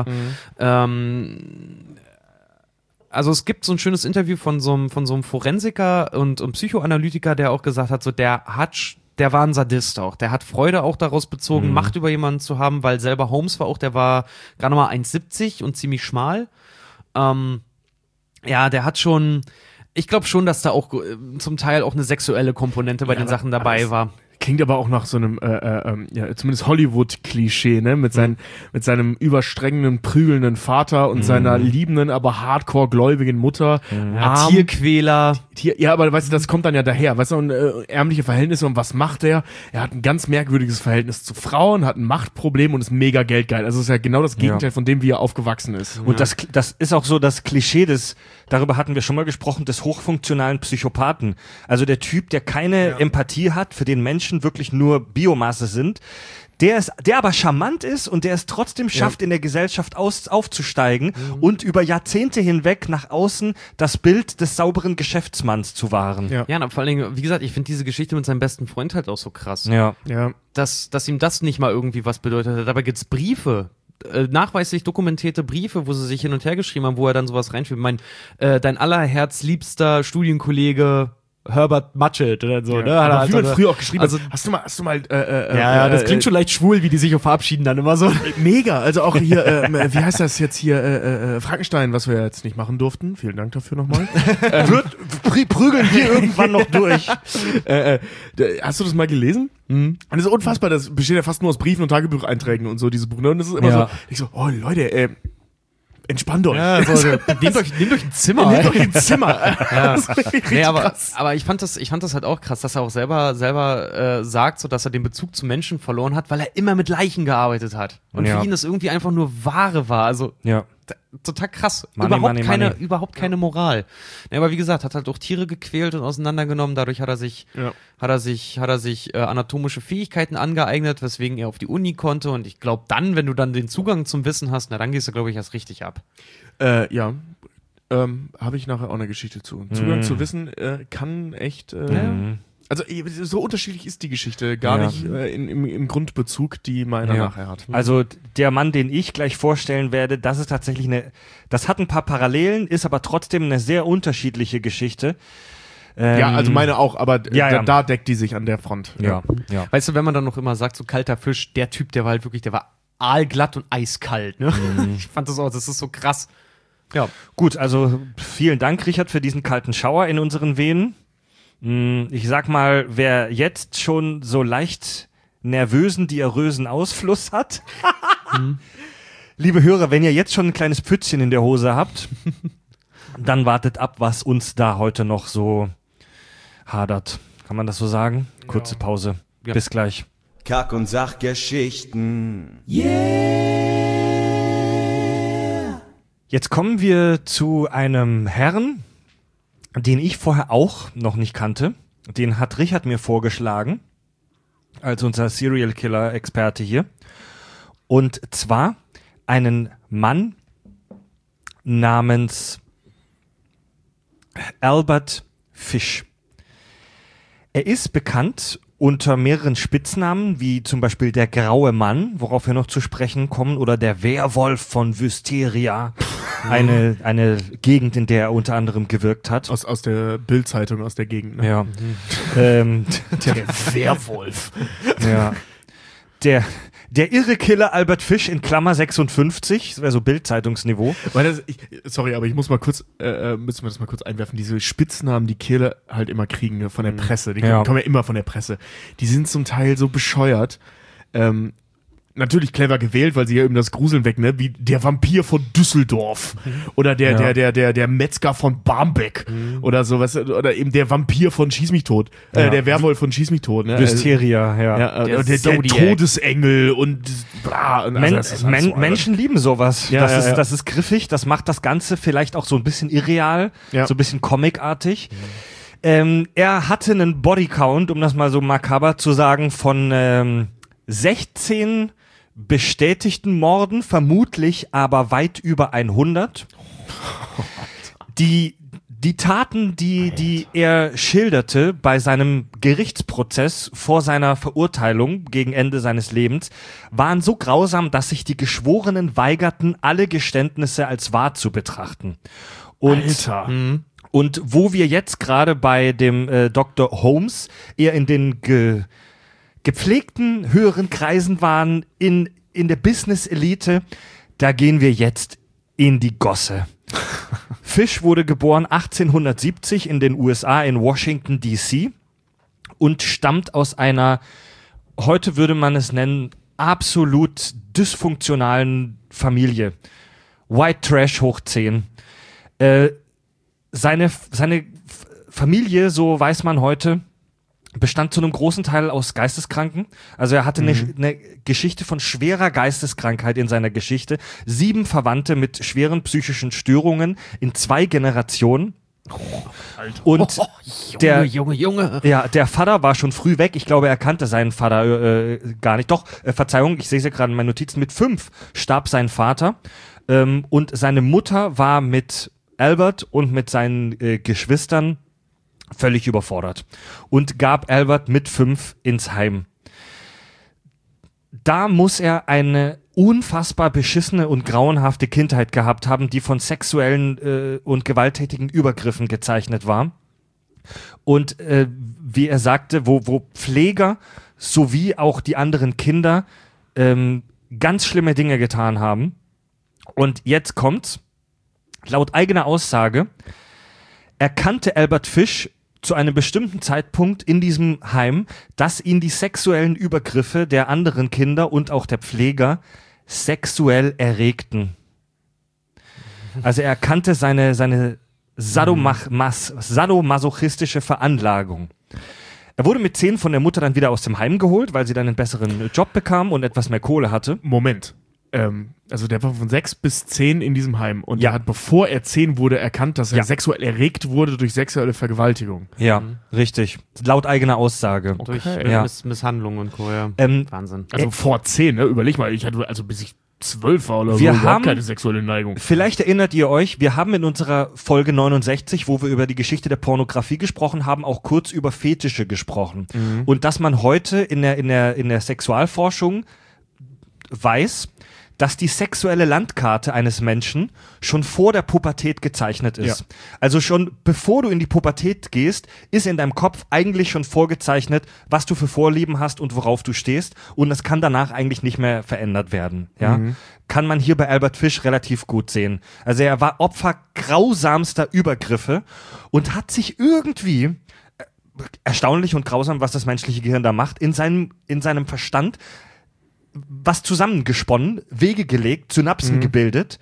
Ähm, also es gibt so ein schönes Interview von so einem, von so einem Forensiker und, und Psychoanalytiker, der auch gesagt hat, so der hat der war ein Sadist auch. Der hat Freude auch daraus bezogen, Macht über jemanden zu haben, weil selber Holmes war auch, der war gerade mal eins siebzig und ziemlich schmal. Ähm, ja, der hat schon, ich glaube schon, dass da auch äh, zum Teil auch eine sexuelle Komponente bei Ja, den aber- Sachen aber dabei das- war. Klingt aber auch nach so einem, äh, äh, ähm, ja, zumindest Hollywood-Klischee, ne? Mit, seinen, mit seinem überstrengenden, prügelnden Vater und seiner liebenden, aber hardcore-gläubigen Mutter. Ja, Arm, Tierquäler. Tier, ja, aber weißt du, das kommt dann ja daher. Weißt du, und, äh, ärmliche Verhältnisse und was macht er? Er hat ein ganz merkwürdiges Verhältnis zu Frauen, hat ein Machtproblem und ist mega geldgeil. Also es ist ja genau das Gegenteil Ja. von dem, wie er aufgewachsen ist. Und das, das ist auch so das Klischee des, darüber hatten wir schon mal gesprochen, des hochfunktionalen Psychopathen. Also der Typ, der keine Empathie hat, für den Menschen wirklich nur Biomasse sind, der, ist, der aber charmant ist und der es trotzdem schafft, ja. in der Gesellschaft aus, aufzusteigen mhm. und über Jahrzehnte hinweg nach außen das Bild des sauberen Geschäftsmanns zu wahren. Ja, ja, vor allen Dingen, wie gesagt, ich finde diese Geschichte mit seinem besten Freund halt auch so krass. Ja. ja. Dass, dass ihm das nicht mal irgendwie was bedeutet hat. Dabei gibt's Briefe, äh, nachweislich dokumentierte Briefe, wo sie sich hin und her geschrieben haben, wo er dann sowas reinschreibt. Mein, äh, dein allerherzliebster Studienkollege Herbert Matchett oder so, ja, ne? Aber Hat wie er man also, früher auch geschrieben also, hat. Hast du mal, hast du mal, äh, äh, ja, ja, das äh, klingt schon leicht schwul, wie die sich auch verabschieden dann immer so. Mega, also auch hier, äh, wie heißt das jetzt hier, äh, äh, Frankenstein, was wir jetzt nicht machen durften. Vielen Dank dafür nochmal. ähm, Wird, prü prügeln wir irgendwann noch durch. äh, äh, hast du das mal gelesen? Mhm. Und das ist unfassbar, das besteht ja fast nur aus Briefen und Tagebucheinträgen und so, diese Buch. Und das ist immer ja. so, ich so, oh Leute, äh, entspannt euch. Ja, so, nehmt, euch, nehmt euch ein Zimmer. Nehmt euch ein Zimmer. Ja. Nee, aber, aber ich fand das, ich fand das halt auch krass, dass er auch selber, selber äh, sagt, so, dass er den Bezug zu Menschen verloren hat, weil er immer mit Leichen gearbeitet hat. Und ja. für ihn das irgendwie einfach nur Ware war. Also ja. total krass. Money, überhaupt money, keine, money. überhaupt keine Moral. Ja, aber wie gesagt, hat halt auch Tiere gequält und auseinandergenommen. Dadurch hat er sich, ja. hat er sich, hat er sich äh, anatomische Fähigkeiten angeeignet, weswegen er auf die Uni konnte. Und ich glaube, dann, wenn du dann den Zugang zum Wissen hast, na dann gehst du, glaube ich, erst richtig ab. Äh, ja. Ähm, habe ich nachher auch eine Geschichte zu. Mhm. Zugang zu Wissen äh, kann echt. Äh, Mhm. Also so unterschiedlich ist die Geschichte gar Ja. nicht äh, in, im, im Grundbezug, die meiner Ja. nachher hat. Also der Mann, den ich gleich vorstellen werde, das ist tatsächlich eine, das hat ein paar Parallelen, ist aber trotzdem eine sehr unterschiedliche Geschichte. Ähm, Ja, also meine auch, aber d- ja, ja. Da, da deckt die sich an der Front. Ja, ja. Weißt du, wenn man dann noch immer sagt, so kalter Fisch, der Typ, der war halt wirklich, der war aalglatt und eiskalt, ne? Mhm. Ich fand das auch, das ist so krass. Ja. Gut, also vielen Dank, Richard, für diesen kalten Schauer in unseren Venen. Ich sag mal, wer jetzt schon so leicht nervösen, diarrösen Ausfluss hat, mhm. liebe Hörer, wenn ihr jetzt schon ein kleines Pfützchen in der Hose habt, dann wartet ab, was uns da heute noch so hadert. Kann man das so sagen? Kurze Pause. Ja. Bis gleich. Kack- und Sachgeschichten. Jetzt kommen wir zu einem Herrn, den ich vorher auch noch nicht kannte. Den hat Richard mir vorgeschlagen, als unser Serial-Killer-Experte hier. Und zwar einen Mann namens Albert Fish. Er ist bekannt unter mehreren Spitznamen, wie zum Beispiel der Graue Mann, worauf wir noch zu sprechen kommen, oder der Werwolf von Wysteria, eine, eine Gegend, in der er unter anderem gewirkt hat. Aus, aus der Bild-Zeitung, aus der Gegend. Ne? Ja. Mhm. Ähm, Der Werwolf. ja. Der, der irre Killer Albert Fish in Klammer sechsundfünfzig, das wäre so Bild-Zeitungsniveau. Weil das, ich, sorry, aber ich muss mal kurz, äh, müssen wir das mal kurz einwerfen. Diese Spitznamen, die Killer halt immer kriegen, ne, von der Presse, die Ja. kommen ja immer von der Presse. Die sind zum Teil so bescheuert. Ähm, natürlich clever gewählt, weil sie ja eben das Gruseln weg, ne, wie der Vampir von Düsseldorf oder der, Ja. der, der, der, der Metzger von Barmbek oder sowas, oder eben der Vampir von Schieß mich tot, äh, Ja. der Werwolf von Schieß mich tot, ne. Wysteria, ja. Ja, Der der, der, der Zodiac. Todesengel und bla. Und Men das ist halt Men so, Alter. Menschen lieben sowas. Ja, das, ja, ist, ja. das ist griffig, das macht das Ganze vielleicht auch so ein bisschen irreal, Ja. so ein bisschen comicartig. Ähm, er hatte einen Bodycount, um das mal so makaber zu sagen, von ähm, sechzehn bestätigten Morden, vermutlich aber weit über hundert. Die, die Taten, die, die er schilderte bei seinem Gerichtsprozess vor seiner Verurteilung gegen Ende seines Lebens, waren so grausam, dass sich die Geschworenen weigerten, alle Geständnisse als wahr zu betrachten. Und Alter. Und wo wir jetzt gerade bei dem äh, Doktor Holmes eher in den ge gepflegten höheren Kreisen waren, in, in der Business-Elite, da gehen wir jetzt in die Gosse. Fish wurde geboren achtzehnhundertsiebzig in den U S A in Washington, D C und stammt aus einer, heute würde man es nennen, absolut dysfunktionalen Familie. White Trash hoch zehn. Äh, Seine, seine F- Familie, so weiß man heute, bestand zu einem großen Teil aus Geisteskranken. Also er hatte eine, eine Geschichte von schwerer Geisteskrankheit in seiner Geschichte. Sieben Verwandte mit schweren psychischen Störungen in zwei Generationen. Und Oh, Junge, der, Junge, Junge. ja, der Vater war schon früh weg. Ich glaube, er kannte seinen Vater äh, gar nicht. Doch, äh, Verzeihung, ich sehe es ja gerade in meinen Notizen. Mit fünf starb sein Vater. Ähm, und seine Mutter war mit Albert und mit seinen äh, Geschwistern völlig überfordert. Und gab Albert mit fünf ins Heim. Da muss er eine unfassbar beschissene und grauenhafte Kindheit gehabt haben, die von sexuellen äh, und gewalttätigen Übergriffen gezeichnet war. Und äh, wie er sagte, wo, wo Pfleger sowie auch die anderen Kinder ähm, ganz schlimme Dinge getan haben. Und jetzt kommt's. Laut eigener Aussage erkannte Albert Fish zu einem bestimmten Zeitpunkt in diesem Heim, dass ihn die sexuellen Übergriffe der anderen Kinder und auch der Pfleger sexuell erregten. Also er erkannte seine, seine Sadomach- mas- sadomasochistische Veranlagung. Er wurde mit zehn von der Mutter dann wieder aus dem Heim geholt, weil sie dann einen besseren Job bekam und etwas mehr Kohle hatte. Moment. Ähm, also der war von sechs bis zehn in diesem Heim und Ja. er hat, bevor er zehn wurde, erkannt, dass er Ja. sexuell erregt wurde durch sexuelle Vergewaltigung. Ja, richtig. Laut eigener Aussage. Durch Okay. äh, Ja. Miss Misshandlung und Co. Ja. Ähm, Wahnsinn. Also Ä- vor zehn, ne? Überleg mal, ich hatte, also bis ich zwölf war oder Wir so, überhaupt haben- keine sexuelle Neigung. Vielleicht erinnert ihr euch, wir haben in unserer Folge neunundsechzig, wo wir über die Geschichte der Pornografie gesprochen haben, auch kurz über Fetische gesprochen. Und dass man heute in der, in der, in der Sexualforschung weiß, dass die sexuelle Landkarte eines Menschen schon vor der Pubertät gezeichnet ist. Ja. Also schon bevor du in die Pubertät gehst, ist in deinem Kopf eigentlich schon vorgezeichnet, was du für Vorlieben hast und worauf du stehst. Und das kann danach eigentlich nicht mehr verändert werden. Ja? Mhm. Kann man hier bei Albert Fish relativ gut sehen. Also er war Opfer grausamster Übergriffe und hat sich irgendwie, äh, erstaunlich und grausam, was das menschliche Gehirn da macht, in seinem, in seinem Verstand was zusammengesponnen, Wege gelegt, Synapsen gebildet,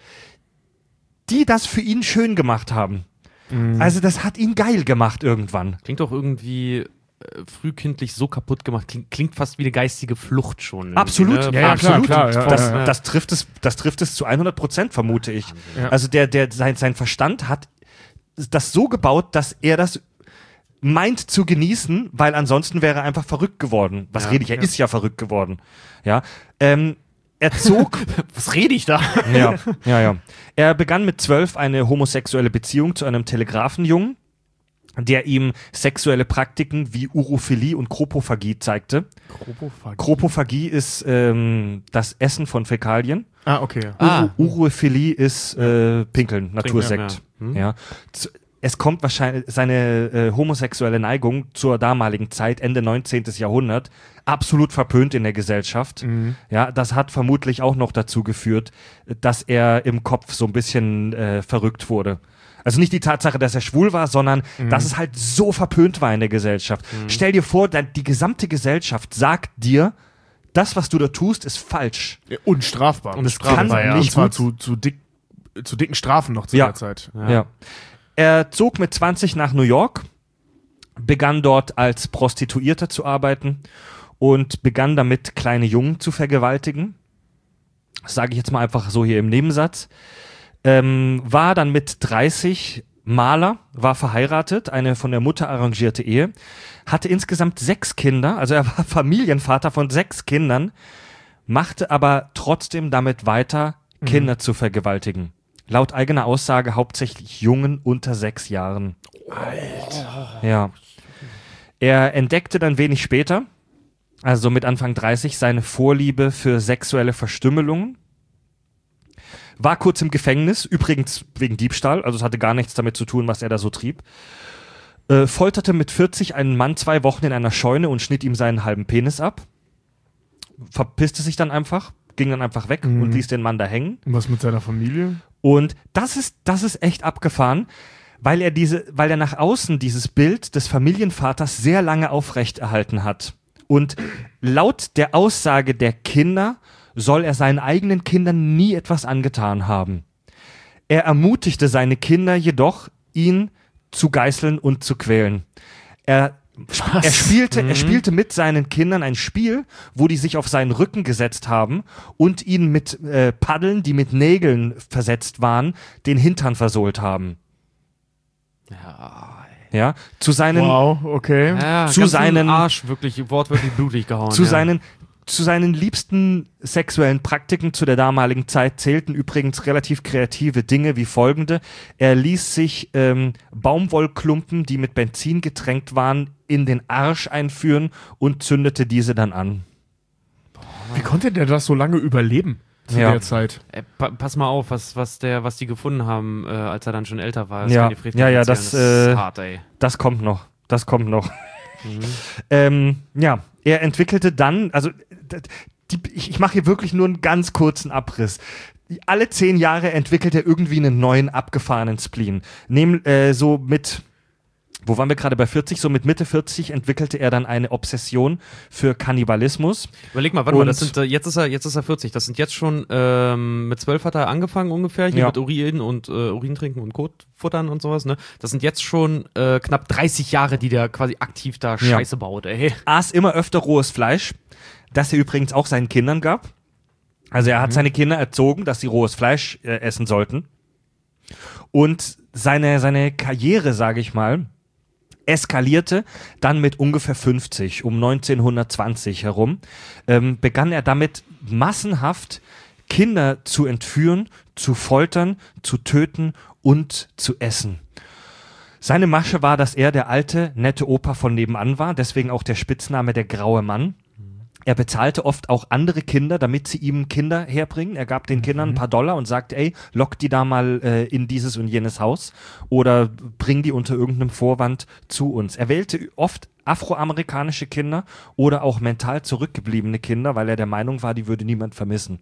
die das für ihn schön gemacht haben. Also das hat ihn geil gemacht irgendwann. Klingt doch irgendwie äh, frühkindlich so kaputt gemacht. Klingt, klingt fast wie eine geistige Flucht schon. irgendwie, Absolut, ne? Ja, ja, absolut. klar, klar, ja, das, ja, ja. Das, trifft es, das trifft es zu hundert Prozent, vermute ich. Ja. Also der, der, sein, sein Verstand hat das so gebaut, dass er das meint zu genießen, weil ansonsten wäre er einfach verrückt geworden. Was Ja, rede ich? Er ja. ist ja verrückt geworden. Ja. Ähm, er zog Was rede ich da? Ja, ja, ja. Er begann mit zwölf eine homosexuelle Beziehung zu einem Telegrafenjungen, der ihm sexuelle Praktiken wie Urophilie und Kropophagie zeigte. Kropophagie ist ähm, das Essen von Fäkalien. Ah, okay. Ah. Uro- Urophilie ist äh, Pinkeln, Natursekt. ja. Hm. Ja. Z- Es kommt wahrscheinlich seine äh, homosexuelle Neigung zur damaligen Zeit, Ende neunzehnten. Jahrhundert, absolut verpönt in der Gesellschaft. Ja, das hat vermutlich auch noch dazu geführt, dass er im Kopf so ein bisschen äh, verrückt wurde. Also nicht die Tatsache, dass er schwul war, sondern dass es halt so verpönt war in der Gesellschaft. Stell dir vor, da- die gesamte Gesellschaft sagt dir, das, was du da tust, ist falsch. Ja, unstrafbar. Und es kann ja, nicht und zwar gut- zu, zu, dick, zu dicken Strafen noch zu Ja. der Zeit. Ja. Er zog mit zwanzig nach New York, begann dort als Prostituierter zu arbeiten und begann damit, kleine Jungen zu vergewaltigen. Das sage ich jetzt mal einfach so hier im Nebensatz. Ähm, war dann mit dreißig Maler, war verheiratet, eine von der Mutter arrangierte Ehe, hatte insgesamt sechs Kinder, also er war Familienvater von sechs Kindern, machte aber trotzdem damit weiter, Kinder zu vergewaltigen. Laut eigener Aussage hauptsächlich Jungen unter sechs Jahren. Alter. Ja. Er entdeckte dann wenig später, also mit Anfang dreißig, seine Vorliebe für sexuelle Verstümmelungen. War kurz im Gefängnis, übrigens wegen Diebstahl, also es hatte gar nichts damit zu tun, was er da so trieb. Äh, folterte mit vierzig einen Mann zwei Wochen in einer Scheune und schnitt ihm seinen halben Penis ab. Verpisste sich dann einfach, ging dann einfach weg und ließ den Mann da hängen. Und was mit seiner Familie? Und das ist, das ist echt abgefahren, weil er diese, weil er nach außen dieses Bild des Familienvaters sehr lange aufrechterhalten hat. Und laut der Aussage der Kinder soll er seinen eigenen Kindern nie etwas angetan haben. Er ermutigte seine Kinder jedoch, ihn zu geißeln und zu quälen. Er Er spielte, er spielte mit seinen Kindern ein Spiel, wo die sich auf seinen Rücken gesetzt haben und ihn mit äh, Paddeln, die mit Nägeln versetzt waren, den Hintern versohlt haben. Ja, Ja, zu seinen, Wow, okay. ja Zu ganz seinen- im Arsch wirklich wortwörtlich blutig gehauen. zu ja. seinen, zu seinen liebsten sexuellen Praktiken zu der damaligen Zeit zählten übrigens relativ kreative Dinge wie folgende. Er ließ sich ähm, Baumwollklumpen, die mit Benzin getränkt waren, in den Arsch einführen und zündete diese dann an. Wie konnte der das so lange überleben zu Ja. der Zeit? Ey, pa pass mal auf, was, was, der, was die gefunden haben, äh, als er dann schon älter war. Ja. kann die Friedrich Ja, ja, erzählen. das, das ist äh, hart, ey. Das kommt noch. Das kommt noch. ähm, ja, er entwickelte dann, also d- die, ich, ich mache hier wirklich nur einen ganz kurzen Abriss. Alle zehn Jahre entwickelt er irgendwie einen neuen abgefahrenen Spleen. Nehm, äh, so mit, wo waren wir gerade bei vierzig? So mit Mitte vierzig entwickelte er dann eine Obsession für Kannibalismus. Überleg mal, warte mal, das Und- sind, äh, jetzt ist er, jetzt ist er vierzig. Das sind jetzt schon, ähm, mit zwölf hat er angefangen ungefähr, hier Ja. mit Urin und, äh, Urin trinken und Kot futtern und sowas, ne? Das sind jetzt schon, äh, knapp dreißig Jahre, die der quasi aktiv da Ja. Scheiße baut, ey. Aß immer öfter rohes Fleisch, das er übrigens auch seinen Kindern gab. Also er hat seine Kinder erzogen, dass sie rohes Fleisch äh, essen sollten. Und seine, seine Karriere, sage ich mal, eskalierte dann mit ungefähr fünfzig, um neunzehnhundertzwanzig herum, ähm, begann er damit massenhaft Kinder zu entführen, zu foltern, zu töten und zu essen. Seine Masche war, dass er der alte, nette Opa von nebenan war, deswegen auch der Spitzname der graue Mann. Er bezahlte oft auch andere Kinder, damit sie ihm Kinder herbringen. Er gab den Kindern ein paar Dollar und sagte, ey, lock die da mal äh, in dieses und jenes Haus oder bring die unter irgendeinem Vorwand zu uns. Er wählte oft afroamerikanische Kinder oder auch mental zurückgebliebene Kinder, weil er der Meinung war, die würde niemand vermissen.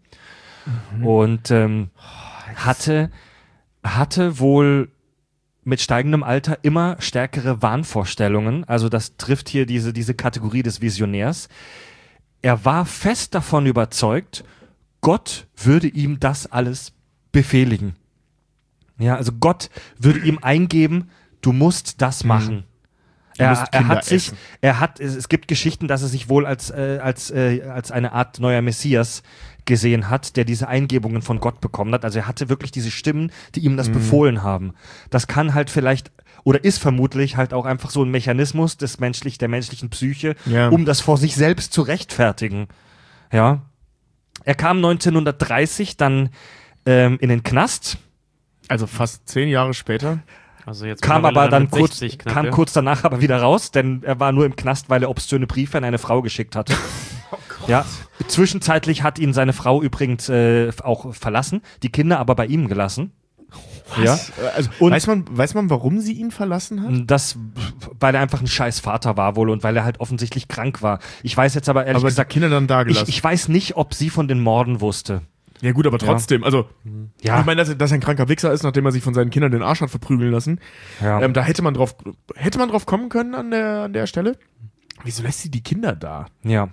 Und ähm, hatte, hatte wohl mit steigendem Alter immer stärkere Wahnvorstellungen. Also das trifft hier diese, diese Kategorie des Visionärs. Er war fest davon überzeugt, Gott würde ihm das alles befehligen. Ja, also Gott würde ihm eingeben, du musst das machen. Du Er, musst er Kinder hat sich, essen. er hat, es, es gibt Geschichten, dass er sich wohl als, äh, als, äh, als eine Art neuer Messias gesehen hat, der diese Eingebungen von Gott bekommen hat. Also er hatte wirklich diese Stimmen, die ihm das befohlen haben. Das kann halt vielleicht oder ist vermutlich halt auch einfach so ein Mechanismus des menschlich, der menschlichen Psyche, Ja. um das vor sich selbst zu rechtfertigen. Ja. Er kam neunzehnhundertdreißig dann ähm, in den Knast, Also fast zehn Jahre später. Also jetzt kam mittlerweile aber dann mit kurz, sechzig knapp, kam ja. kurz danach aber wieder raus, denn er war nur im Knast, weil er obszöne Briefe an eine Frau geschickt hatte. Ja, zwischenzeitlich hat ihn seine Frau übrigens äh, auch verlassen, die Kinder aber bei ihm gelassen. Ja. Also, Und- weiß, man, weiß man, warum sie ihn verlassen hat? Das, weil er einfach ein scheiß Vater war wohl und weil er halt offensichtlich krank war. Ich weiß jetzt aber ehrlich Aber die gesagt, Kinder dann da ich, gelassen. ich weiß nicht, ob sie von den Morden wusste. Ja gut, aber trotzdem, also Ja. ich meine, dass, er- dass er ein kranker Wichser ist, nachdem er sich von seinen Kindern den Arsch hat verprügeln lassen. Ja. Ähm, da hätte man drauf, hätte man drauf kommen können an der, an der Stelle. Wieso lässt sie die Kinder da? Ja.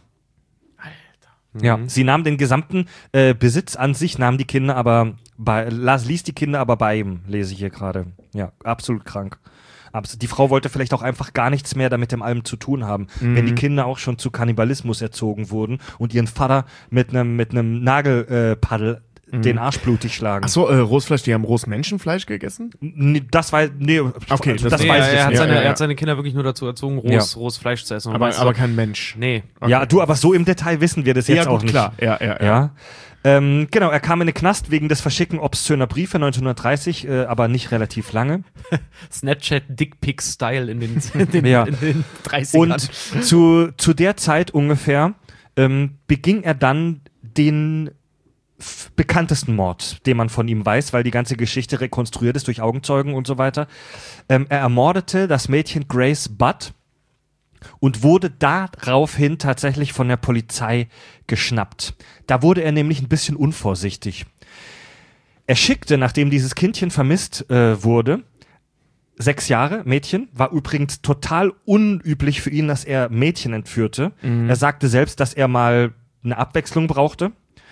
Ja, sie nahm den gesamten äh, Besitz an sich, nahm die Kinder aber bei, las, ließ die Kinder aber bei ihm, lese ich hier gerade. Ja, absolut krank. Abs- Die Frau wollte vielleicht auch einfach gar nichts mehr damit dem allem zu tun haben, wenn die Kinder auch schon zu Kannibalismus erzogen wurden und ihren Vater mit einem mit einem Nagelpaddel äh, Paddel den Arsch blutig schlagen. Achso, äh, Rohsfleisch, die haben rohes Menschenfleisch gegessen? Nee, das war, nee, Okay, das, das- Nee, weiß er, ich er, hat nicht. seine, Ja, ja, er hat ja. seine Kinder wirklich nur dazu erzogen, rohes, rohes Fleisch zu essen. Und Aber, weißt du- aber kein Mensch. Nee. Ja, du, aber so im Detail wissen wir das jetzt ja, gut, auch nicht. klar. Ja, ja, ja. Ja. Ähm, genau, er kam in den Knast wegen des Verschicken obszöner Briefe neunzehnhundertdreißig, äh, aber nicht relativ lange. Snapchat-Dickpick-Style in den, in den, Ja. in den dreißigern. Und zu, zu der Zeit ungefähr ähm, beging er dann den f- bekanntesten Mord, den man von ihm weiß, weil die ganze Geschichte rekonstruiert ist durch Augenzeugen und so weiter. Ähm, er ermordete das Mädchen Grace Budd und wurde daraufhin tatsächlich von der Polizei geschnappt. Da wurde er nämlich ein bisschen unvorsichtig. Er schickte, nachdem dieses Kindchen vermisst äh, wurde, sechs Jahre, Mädchen, war übrigens total unüblich für ihn, dass er Mädchen entführte. Er sagte selbst, dass er mal eine Abwechslung brauchte.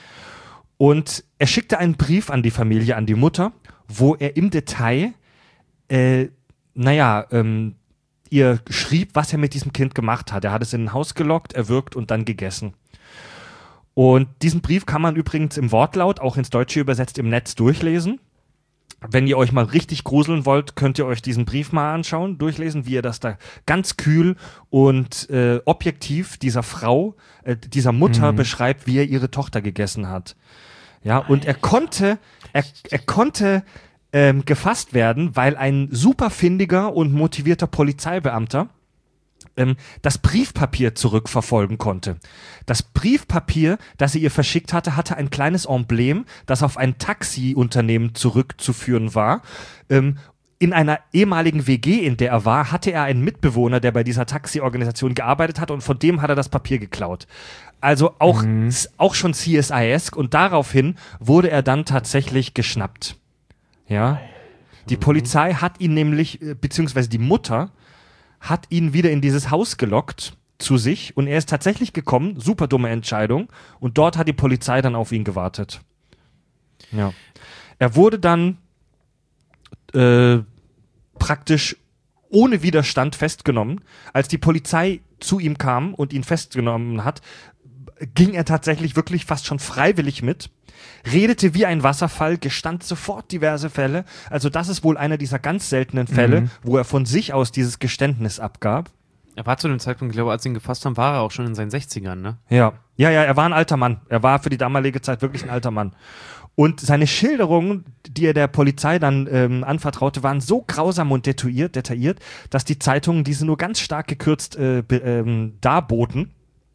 Und er schickte einen Brief an die Familie, an die Mutter, wo er im Detail, äh, naja, ähm, ihr schrieb, was er mit diesem Kind gemacht hat. Er hat es in ein Haus gelockt, erwürgt und dann gegessen. Und diesen Brief kann man übrigens im Wortlaut, auch ins Deutsche übersetzt, im Netz durchlesen. wenn ihr euch mal richtig gruseln wollt, könnt ihr euch diesen Brief mal anschauen, durchlesen, wie er das da ganz kühl und äh, objektiv dieser Frau, äh, dieser Mutter mhm. beschreibt, wie er ihre Tochter gegessen hat. Ja, und er konnte, er, er konnte ähm, gefasst werden, weil ein super findiger und motivierter Polizeibeamter ähm, das Briefpapier zurückverfolgen konnte. Das Briefpapier, das sie ihr verschickt hatte, hatte ein kleines Emblem, das auf ein Taxiunternehmen zurückzuführen war. Ähm, in einer ehemaligen W G, in der er war, hatte er einen Mitbewohner, der bei dieser Taxiorganisation gearbeitet hat, und von dem hat er das Papier geklaut. Also auch, mhm. auch schon C S I-esque, und daraufhin wurde er dann tatsächlich geschnappt. Ja. Die Polizei hat ihn nämlich, beziehungsweise die Mutter, hat ihn wieder in dieses Haus gelockt zu sich, und er ist tatsächlich gekommen, super dumme Entscheidung, und dort hat die Polizei dann auf ihn gewartet. Ja. Er wurde dann äh, praktisch ohne Widerstand festgenommen. Als die Polizei zu ihm kam und ihn festgenommen hat, ging er tatsächlich wirklich fast schon freiwillig mit, redete wie ein Wasserfall, gestand sofort diverse Fälle. Also das ist wohl einer dieser ganz seltenen Fälle, mhm. wo er von sich aus dieses Geständnis abgab. Er war zu dem Zeitpunkt, ich glaube, als sie ihn gefasst haben, war er auch schon in seinen sechzigern, ne? Ja, ja, ja, er war ein alter Mann. Er war für die damalige Zeit wirklich ein alter Mann. Und seine Schilderungen, die er der Polizei dann ähm, anvertraute, waren so grausam und detailliert, detailliert, dass die Zeitungen diese nur ganz stark gekürzt äh, be, ähm, darboten.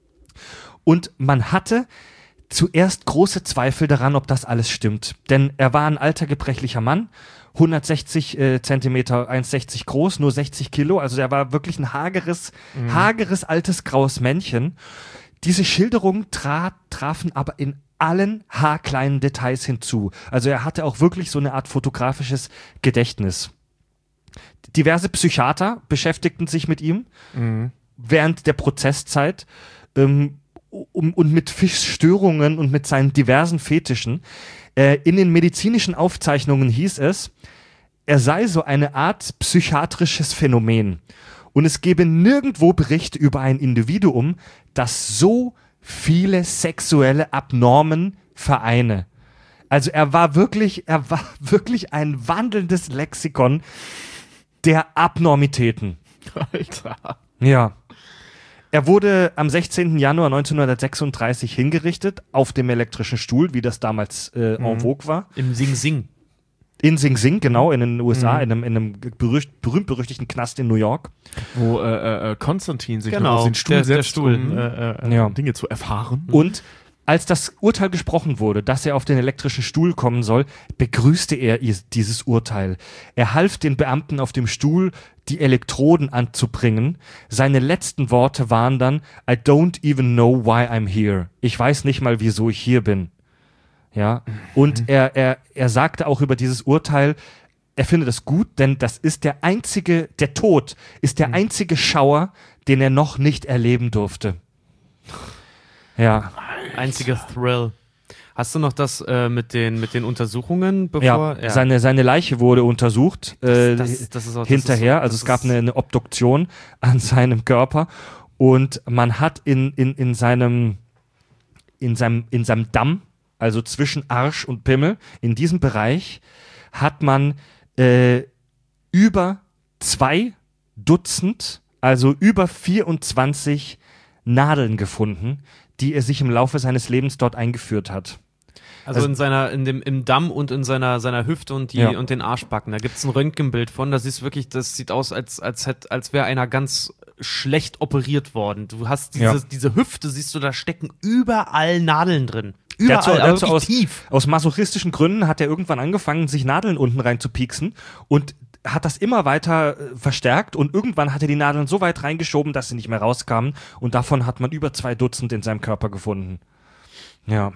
Und man hatte zuerst große Zweifel daran, ob das alles stimmt. Denn er war ein alter, gebrechlicher Mann, hundertsechzig äh, Zentimeter, eins Komma sechzig groß, nur sechzig Kilo. Also er war wirklich ein hageres, mhm. hageres, altes, graues Männchen. Diese Schilderungen tra- trafen aber in allen haarkleinen Details hinzu. Also er hatte auch wirklich so eine Art fotografisches Gedächtnis. Diverse Psychiater beschäftigten sich mit ihm mhm. während der Prozesszeit ähm, um, und mit Störungen und mit seinen diversen Fetischen. Äh, in den medizinischen Aufzeichnungen hieß es, er sei so eine Art psychiatrisches Phänomen. Und es gebe nirgendwo Bericht über ein Individuum, das so viele sexuelle Abnormen vereine. Also er war wirklich, er war wirklich ein wandelndes Lexikon der Abnormitäten. Alter. Ja. Er wurde am sechzehnten Januar neunzehnhundertsechsunddreißig hingerichtet auf dem elektrischen Stuhl, wie das damals äh, en vogue war. Im Sing Sing. In Sing Sing, genau, in den U S A, mhm. in einem, in einem berücht, berühmt-berüchtigten Knast in New York. Wo äh, äh, Konstantin sich genau, auf den Stuhl der, setzt, der Stuhl. um äh, äh, ja. Dinge zu erfahren. Und als das Urteil gesprochen wurde, dass er auf den elektrischen Stuhl kommen soll, begrüßte er dieses Urteil. Er half den Beamten auf dem Stuhl, die Elektroden anzubringen. Seine letzten Worte waren dann, I don't even know why I'm here. Ich weiß nicht mal, wieso ich hier bin. Ja, und er, er, er sagte auch über dieses Urteil, er findet es gut, denn das ist der einzige, der Tod ist der einzige Schauer, den er noch nicht erleben durfte. Ja. Einziger Thrill. Hast du noch das äh, mit den mit den Untersuchungen, bevor ja, ja. Seine, seine Leiche wurde untersucht äh, das, das, das ist auch, hinterher, das ist so, also es gab eine, eine Obduktion an seinem Körper und man hat in, in, in seinem in seinem in seinem Damm, also zwischen Arsch und Pimmel, in diesem Bereich hat man äh, über zwei Dutzend, also über vierundzwanzig Nadeln gefunden, die er sich im Laufe seines Lebens dort eingeführt hat. Also, also in seiner, in dem, im Damm und in seiner, seiner Hüfte und die, ja. und den Arschbacken. Da gibt's ein Röntgenbild von, das ist wirklich, das sieht aus, als, als hätte, als wäre einer ganz schlecht operiert worden. Du hast diese, ja. diese Hüfte, siehst du, da stecken überall Nadeln drin. Überall, dazu, aber dazu aus, tief. Aus masochistischen Gründen hat er irgendwann angefangen, sich Nadeln unten rein zu pieksen und hat das immer weiter äh, verstärkt und irgendwann hat er die Nadeln so weit reingeschoben, dass sie nicht mehr rauskamen und davon hat man über zwei Dutzend in seinem Körper gefunden. Ja.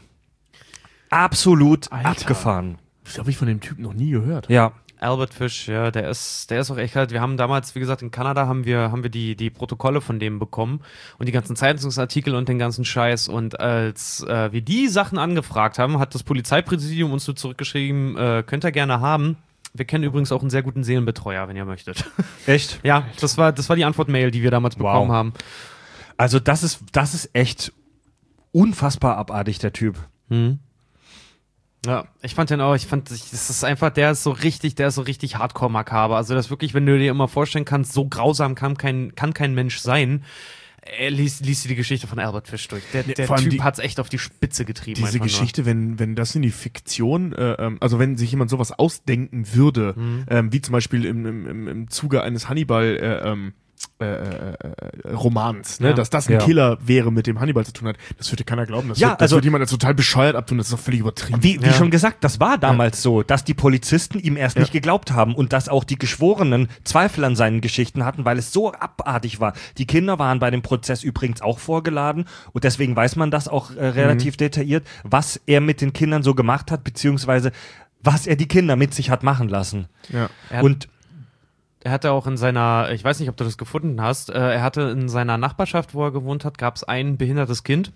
Absolut Alter. Abgefahren. Das habe ich von dem Typen noch nie gehört. Ja. Albert Fish, ja, der ist, der ist auch echt halt, wir haben damals, wie gesagt, in Kanada haben wir, haben wir die, die Protokolle von dem bekommen und die ganzen Zeitungsartikel und den ganzen Scheiß und als äh, wir die Sachen angefragt haben, hat das Polizeipräsidium uns so zurückgeschrieben, äh, könnt ihr gerne haben. Wir kennen übrigens auch einen sehr guten Seelenbetreuer, wenn ihr möchtet. Echt? Ja, das war, das war die Antwortmail, die wir damals bekommen wow. haben. Also das ist, das ist echt unfassbar abartig, der Typ. Hm. Ja, ich fand den auch, ich fand, das ist einfach, der ist so richtig, der ist so richtig hardcore makaber. Also das wirklich, wenn du dir immer vorstellen kannst, so grausam kann kein, kann kein Mensch sein. Er liest, liest die Geschichte von Albert Fish durch. Der, der Vor allem Typ die- hat's echt auf die Spitze getrieben. Diese einfach Geschichte, wenn, wenn das in die Fiktion, äh, ähm, also wenn sich jemand sowas ausdenken würde, Mhm. ähm, wie zum Beispiel im, im, im, im Zuge eines Hannibal, äh, ähm, äh, äh, äh, Romans, ne? Ja. Dass das ein Ja. Killer wäre, mit dem Hannibal zu tun hat, das würde keiner glauben. Das, Ja, wird, das also- wird jemand als total bescheuert abtun, das ist doch völlig übertrieben. Wie, wie Ja. schon gesagt, das war damals so, dass die Polizisten ihm erst Ja. nicht geglaubt haben und dass auch die Geschworenen Zweifel an seinen Geschichten hatten, weil es so abartig war. Die Kinder waren bei dem Prozess übrigens auch vorgeladen und deswegen weiß man das auch äh, relativ detailliert, was er mit den Kindern so gemacht hat, beziehungsweise was er die Kinder mit sich hat machen lassen. Ja. Er hat- Und Er hatte auch in seiner, ich weiß nicht, ob du das gefunden hast, äh, er hatte in seiner Nachbarschaft, wo er gewohnt hat, gab es ein behindertes Kind,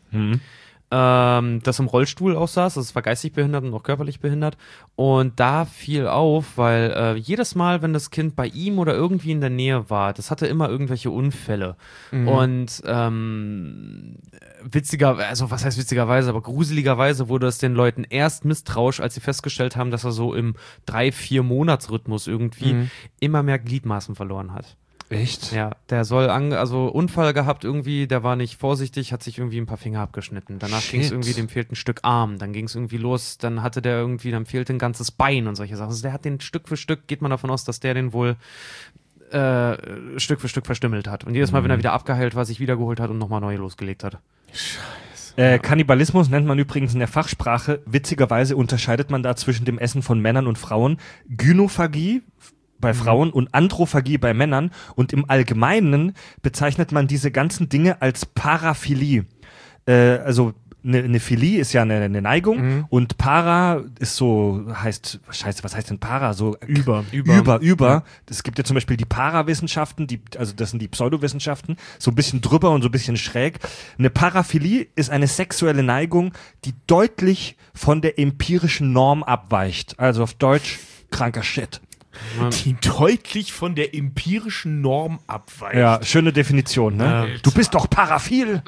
ähm, das im Rollstuhl aussaß. Das war geistig behindert und auch körperlich behindert. Und da fiel auf, weil äh, jedes Mal, wenn das Kind bei ihm oder irgendwie in der Nähe war, das hatte immer irgendwelche Unfälle. Und ähm, witziger, also was heißt witzigerweise, aber gruseligerweise wurde es den Leuten erst misstrauisch, als sie festgestellt haben, dass er so im drei, vier Monatsrhythmus irgendwie immer mehr Gliedmaßen verloren hat. echt? Ja, der soll an, also Unfall gehabt irgendwie, der war nicht vorsichtig, hat sich irgendwie ein paar Finger abgeschnitten. Danach ging es Shit. irgendwie, dem fehlt ein Stück Arm, dann ging es irgendwie los, dann hatte der irgendwie, dann fehlte ein ganzes Bein und solche Sachen. Also der hat den Stück für Stück, geht man davon aus, dass der den wohl äh, Stück für Stück verstümmelt hat. Und jedes Mal, wenn er wieder abgeheilt war, sich wiedergeholt hat und nochmal neu losgelegt hat. Äh, Kannibalismus nennt man übrigens in der Fachsprache. Witzigerweise unterscheidet man da zwischen dem Essen von Männern und Frauen. Gynophagie bei Frauen und Androphagie bei Männern. Und im Allgemeinen bezeichnet man diese ganzen Dinge als Paraphilie. Äh, also eine, eine Philie ist ja eine, eine Neigung und Para ist so, heißt, scheiße, was heißt denn Para? So Über. Über, über. über. Es gibt ja zum Beispiel die Parawissenschaften, die, also das sind die Pseudowissenschaften, so ein bisschen drüber und so ein bisschen schräg. Eine Paraphilie ist eine sexuelle Neigung, die deutlich von der empirischen Norm abweicht. Also auf Deutsch, kranker Shit. Die deutlich von der empirischen Norm abweicht. Ja, schöne Definition, ne? Alter. Du bist doch paraphil.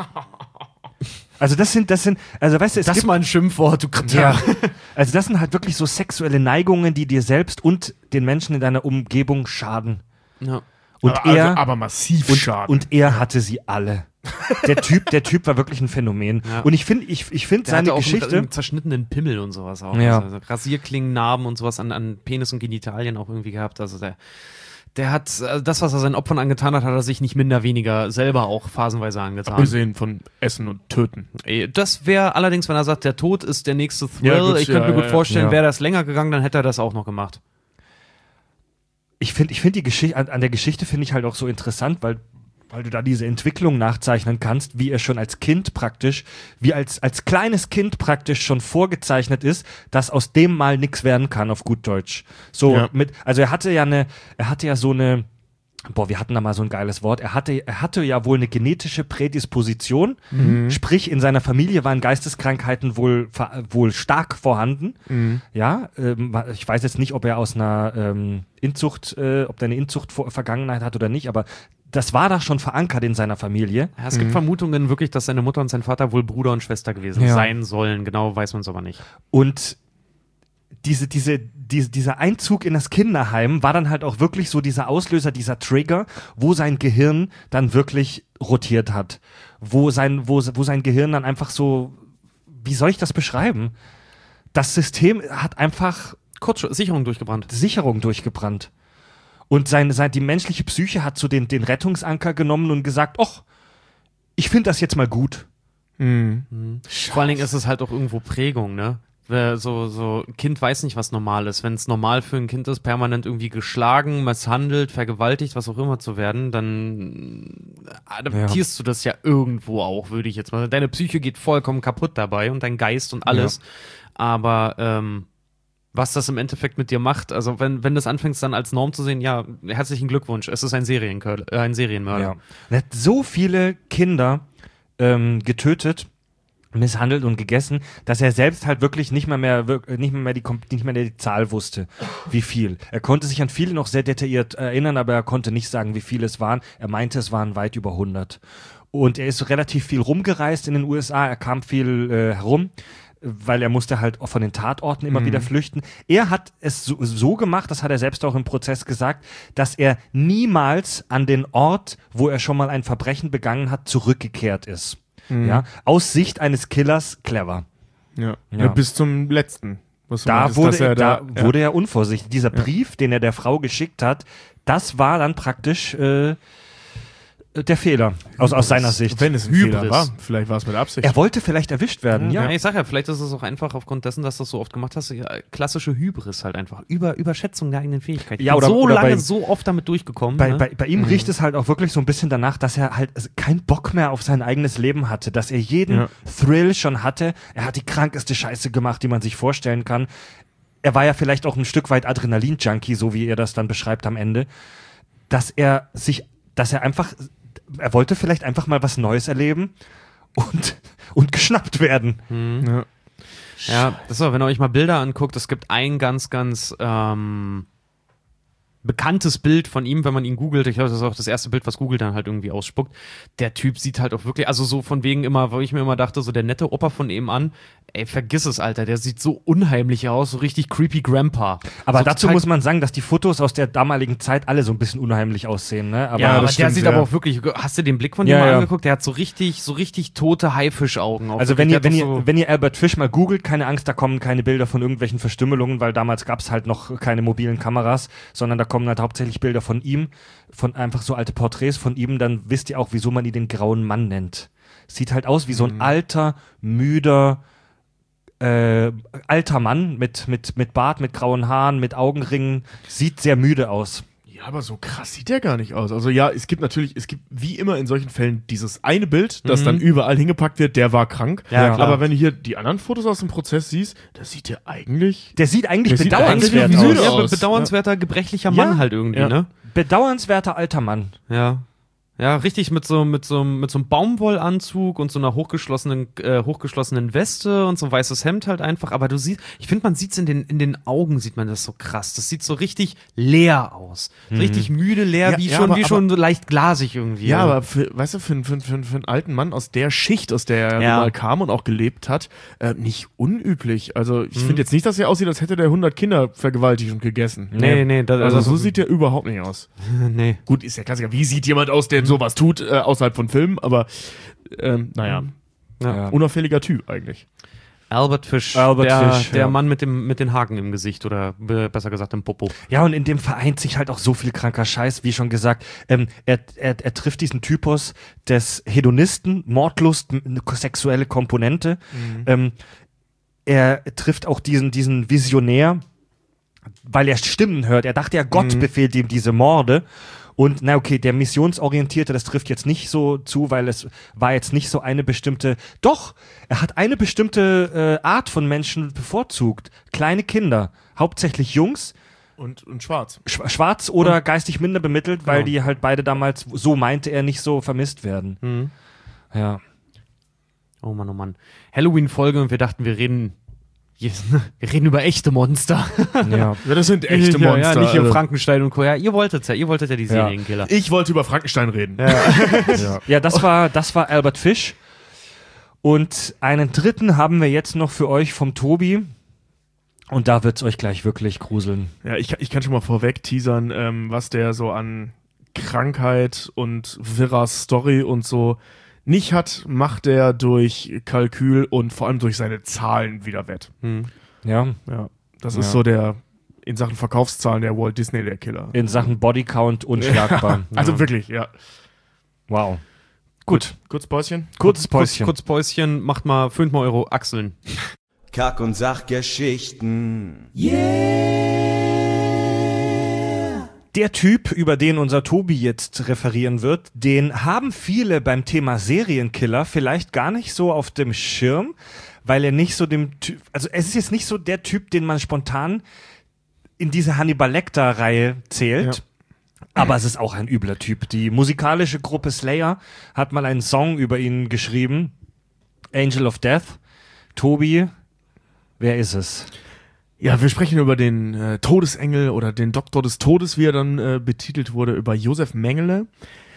Also das sind, das sind, also weißt du, es Das gibt ist mal ein Schimpfwort, du ja, also das sind halt wirklich so sexuelle Neigungen, die dir selbst und den Menschen in deiner Umgebung schaden. Ja. Und aber, er, also, aber massiv und, Schaden. und er hatte sie alle. Der Typ, der Typ war wirklich ein Phänomen. Ja. Und ich finde, ich, ich finde Der seine hatte auch Geschichte. einen zerschnittenen Pimmel und sowas auch. Ja. Also Rasierklingen, Narben und sowas an, an Penis und Genitalien auch irgendwie gehabt. Also der, der hat, also das, was er seinen Opfern angetan hat, hat er sich nicht minder weniger selber auch phasenweise angetan. Abgesehen von Essen und Töten. Ey, Das wäre allerdings, wenn er sagt, der Tod ist der nächste Thrill. Ja, gut, ich könnte ja, mir gut ja, vorstellen, ja. wäre das länger gegangen, dann hätte er das auch noch gemacht. Ich finde, ich finde die Geschichte, an, an der Geschichte finde ich halt auch so interessant, weil, weil du da diese Entwicklung nachzeichnen kannst, wie er schon als Kind praktisch, wie als, als kleines Kind praktisch schon vorgezeichnet ist, dass aus dem mal nichts werden kann, auf gut Deutsch. So Ja. mit, also er hatte ja eine, er hatte ja so eine, boah, wir hatten da mal so ein geiles Wort, er hatte, er hatte ja wohl eine genetische Prädisposition, sprich in seiner Familie waren Geisteskrankheiten wohl, ver- wohl stark vorhanden. Ja, ähm, ich weiß jetzt nicht, ob er aus einer ähm, Inzucht, äh, ob der eine Inzucht-Vergangenheit hat oder nicht, aber das war da schon verankert in seiner Familie. Ja, es gibt Vermutungen wirklich, dass seine Mutter und sein Vater wohl Bruder und Schwester gewesen Ja. sein sollen. Genau weiß man es aber nicht. Und diese, diese, diese, dieser Einzug in das Kinderheim war dann halt auch wirklich so dieser Auslöser, dieser Trigger, wo sein Gehirn dann wirklich rotiert hat. Wo sein, wo, wo sein Gehirn dann einfach so, wie soll ich das beschreiben? Das System hat einfach Kurz Sicherung durchgebrannt. Sicherung durchgebrannt. Und sein, sein, die menschliche Psyche hat so den, den Rettungsanker genommen und gesagt, ach, ich finde das jetzt mal gut. Vor allen Dingen ist es halt auch irgendwo Prägung, ne? Wer So, so, ein Kind weiß nicht, was normal ist. Wenn es normal für ein Kind ist, permanent irgendwie geschlagen, misshandelt, vergewaltigt, was auch immer zu werden, dann adaptierst du das ja irgendwo auch, würde ich jetzt mal sagen. Deine Psyche geht vollkommen kaputt dabei und dein Geist und alles. Aber ähm, was das im Endeffekt mit dir macht, also wenn, wenn du das anfängst dann als Norm zu sehen, ja, herzlichen Glückwunsch, es ist ein, Serienkör äh, ein Serienmörder. Ja. Er hat so viele Kinder ähm, getötet, misshandelt und gegessen, dass er selbst halt wirklich nicht mehr mehr, wirk- nicht mehr, mehr die, kom- nicht mehr die Zahl wusste, wie viel. Er konnte sich an viele noch sehr detailliert erinnern, aber er konnte nicht sagen, wie viele es waren. Er meinte, es waren weit über hundert. Und er ist relativ viel rumgereist in den U S A, er kam viel äh, herum. weil er musste halt auch von den Tatorten immer Mhm. wieder flüchten. Er hat es so, so gemacht, das hat er selbst auch im Prozess gesagt, dass er niemals an den Ort, wo er schon mal ein Verbrechen begangen hat, zurückgekehrt ist. Mhm. Ja, aus Sicht eines Killers clever. Ja. Ja. Ja, bis zum letzten. Was du Da, meintest, wurde, dass er, er da ja. wurde er unvorsichtig. Dieser Brief, den er der Frau geschickt hat, das war dann praktisch äh, der Fehler aus, aus seiner Sicht. Wenn es ein Hybris. Fehler war, vielleicht war es mit Absicht. Er wollte vielleicht erwischt werden, Ja. ja. ich sag ja, vielleicht ist es auch einfach aufgrund dessen, dass du das so oft gemacht hast, ja, klassische Hybris halt einfach. Über, Überschätzung der eigenen Fähigkeiten. Ich Ja, bin oder- so oder lange, bei- so oft damit durchgekommen. Bei, ne? bei, bei ihm riecht es halt auch wirklich so ein bisschen danach, dass er halt also keinen Bock mehr auf sein eigenes Leben hatte, dass er jeden Ja. Thrill schon hatte. Er hat die krankeste Scheiße gemacht, die man sich vorstellen kann. Er war ja vielleicht auch ein Stück weit Adrenalin-Junkie, so wie er das dann beschreibt am Ende, dass er sich, dass er einfach, er wollte vielleicht einfach mal was Neues erleben und, und geschnappt werden. Ja. Ja, das ist aber, wenn ihr euch mal Bilder anguckt, es gibt ein ganz, ganz ähm, bekanntes Bild von ihm, wenn man ihn googelt. Ich glaube, das ist auch das erste Bild, was Google dann halt irgendwie ausspuckt. Der Typ sieht halt auch wirklich, also so von wegen immer, wo ich mir immer dachte, so der nette Opa von eben an, ey, vergiss es, Alter, der sieht so unheimlich aus, so richtig creepy Grandpa. Aber so dazu total- muss man sagen, dass die Fotos aus der damaligen Zeit alle so ein bisschen unheimlich aussehen, ne? Aber ja, aber das der stimmt, sieht ja. aber auch wirklich, hast du den Blick von dem Ja, mal ja. angeguckt? Der hat so richtig, so richtig tote Haifischaugen. Auch Also wirklich. wenn ihr, Der wenn hat doch ihr, so- wenn ihr Albert Fish mal googelt, keine Angst, da kommen keine Bilder von irgendwelchen Verstümmelungen, weil damals gab es halt noch keine mobilen Kameras, sondern da kommen halt hauptsächlich Bilder von ihm, von einfach so alte Porträts von ihm, dann wisst ihr auch, wieso man ihn den grauen Mann nennt. Sieht halt aus wie so ein Mhm. alter, müder, äh, alter Mann mit, mit, mit Bart, mit grauen Haaren, mit Augenringen, sieht sehr müde aus. Ja, aber so krass sieht der gar nicht aus. Also ja, es gibt natürlich, es gibt wie immer in solchen Fällen dieses eine Bild, das Mhm. dann überall hingepackt wird, der war krank. Ja, klar. Aber wenn du hier die anderen Fotos aus dem Prozess siehst, da sieht der eigentlich... Der sieht eigentlich Der sieht bedauernswert eigentlich aus. müde ja, aus. bedauernswerter, gebrechlicher Ja. Mann halt irgendwie, Ja. ne? Bedauernswerter alter Mann. Ja. Ja, richtig, mit so, mit so, mit so einem Baumwollanzug und so einer hochgeschlossenen, äh, hochgeschlossenen Weste und so ein weißes Hemd halt einfach. Aber du siehst, ich finde, man sieht's in den, in den Augen, sieht man das so krass. Das sieht so richtig leer aus. So richtig müde, leer, Ja, wie ja, schon, aber- wie schon so leicht glasig irgendwie. Ja, aber für, weißt du, für, für, für, für einen alten Mann aus der Schicht, aus der er Ja. mal kam und auch gelebt hat, äh, nicht unüblich. Also ich finde jetzt nicht, dass er aussieht, als hätte der hundert Kinder vergewaltigt und gegessen. Nee, nee, das, Also so sieht der überhaupt nicht aus. nee. Gut, ist ja Klassiker. Wie sieht jemand aus, der sowas tut, äh, außerhalb von Filmen? Aber ähm, naja, Ja. unauffälliger Typ eigentlich. Albert Fish, Albert der, Fish, der ja. Mann mit dem, mit den Haken im Gesicht oder be- besser gesagt im Popo. Ja, und in dem vereint sich halt auch so viel kranker Scheiß, wie schon gesagt. Ähm, er, er, er trifft diesen Typus des Hedonisten, Mordlust, m- eine sexuelle Komponente. Ähm, er trifft auch diesen, diesen Visionär, weil er Stimmen hört. Er dachte ja, Gott befehlt ihm diese Morde. Und na okay, der Missionsorientierte, das trifft jetzt nicht so zu, weil es war jetzt nicht so eine bestimmte, doch, er hat eine bestimmte äh, Art von Menschen bevorzugt. Kleine Kinder, hauptsächlich Jungs, Und, und schwarz. Sch- schwarz oder geistig minder bemittelt, weil Genau. die halt beide damals, so meinte er, nicht so vermisst werden. Mhm. Ja. Oh Mann, oh Mann. Halloween-Folge und wir dachten, wir reden, wir reden über echte Monster. Ja. Ja, das sind echte ja, Monster. Ja, nicht hier also. Frankenstein und Co. Ja, ihr wolltet ja, ihr wolltet ja die Serienkiller. Ich wollte über Frankenstein reden. Ja, ja das, war, das war Albert Fish. Und einen dritten haben wir jetzt noch für euch vom Tobi. Und da wird's euch gleich wirklich gruseln. Ja, ich, ich kann schon mal vorweg teasern, ähm, was der so an Krankheit und wirrer Story und so nicht hat, macht er durch Kalkül und vor allem durch seine Zahlen wieder wett. Hm. Ja. Ja, das Ja. ist so der, in Sachen Verkaufszahlen, der Walt Disney, der Killer. In Sachen Bodycount unschlagbar. Also wirklich, ja. Wow. Gut. Kurz Päuschen. Kurzes Päuschen. Kurz, kurz Päuschen, macht mal, föhnt mal eure Achseln. Kack- und Sachgeschichten. Der Typ, über den unser Tobi jetzt referieren wird, den haben viele beim Thema Serienkiller vielleicht gar nicht so auf dem Schirm, weil er nicht so dem Typ, also es ist jetzt nicht so der Typ, den man spontan in diese Hannibal Lecter-Reihe zählt. Ja. Aber es ist auch ein übler Typ. Die musikalische Gruppe Slayer hat mal einen Song über ihn geschrieben. Angel of Death. Tobi, wer ist es? Ja, wir sprechen über den äh, Todesengel oder den Doktor des Todes, wie er dann äh, betitelt wurde, über Josef Mengele.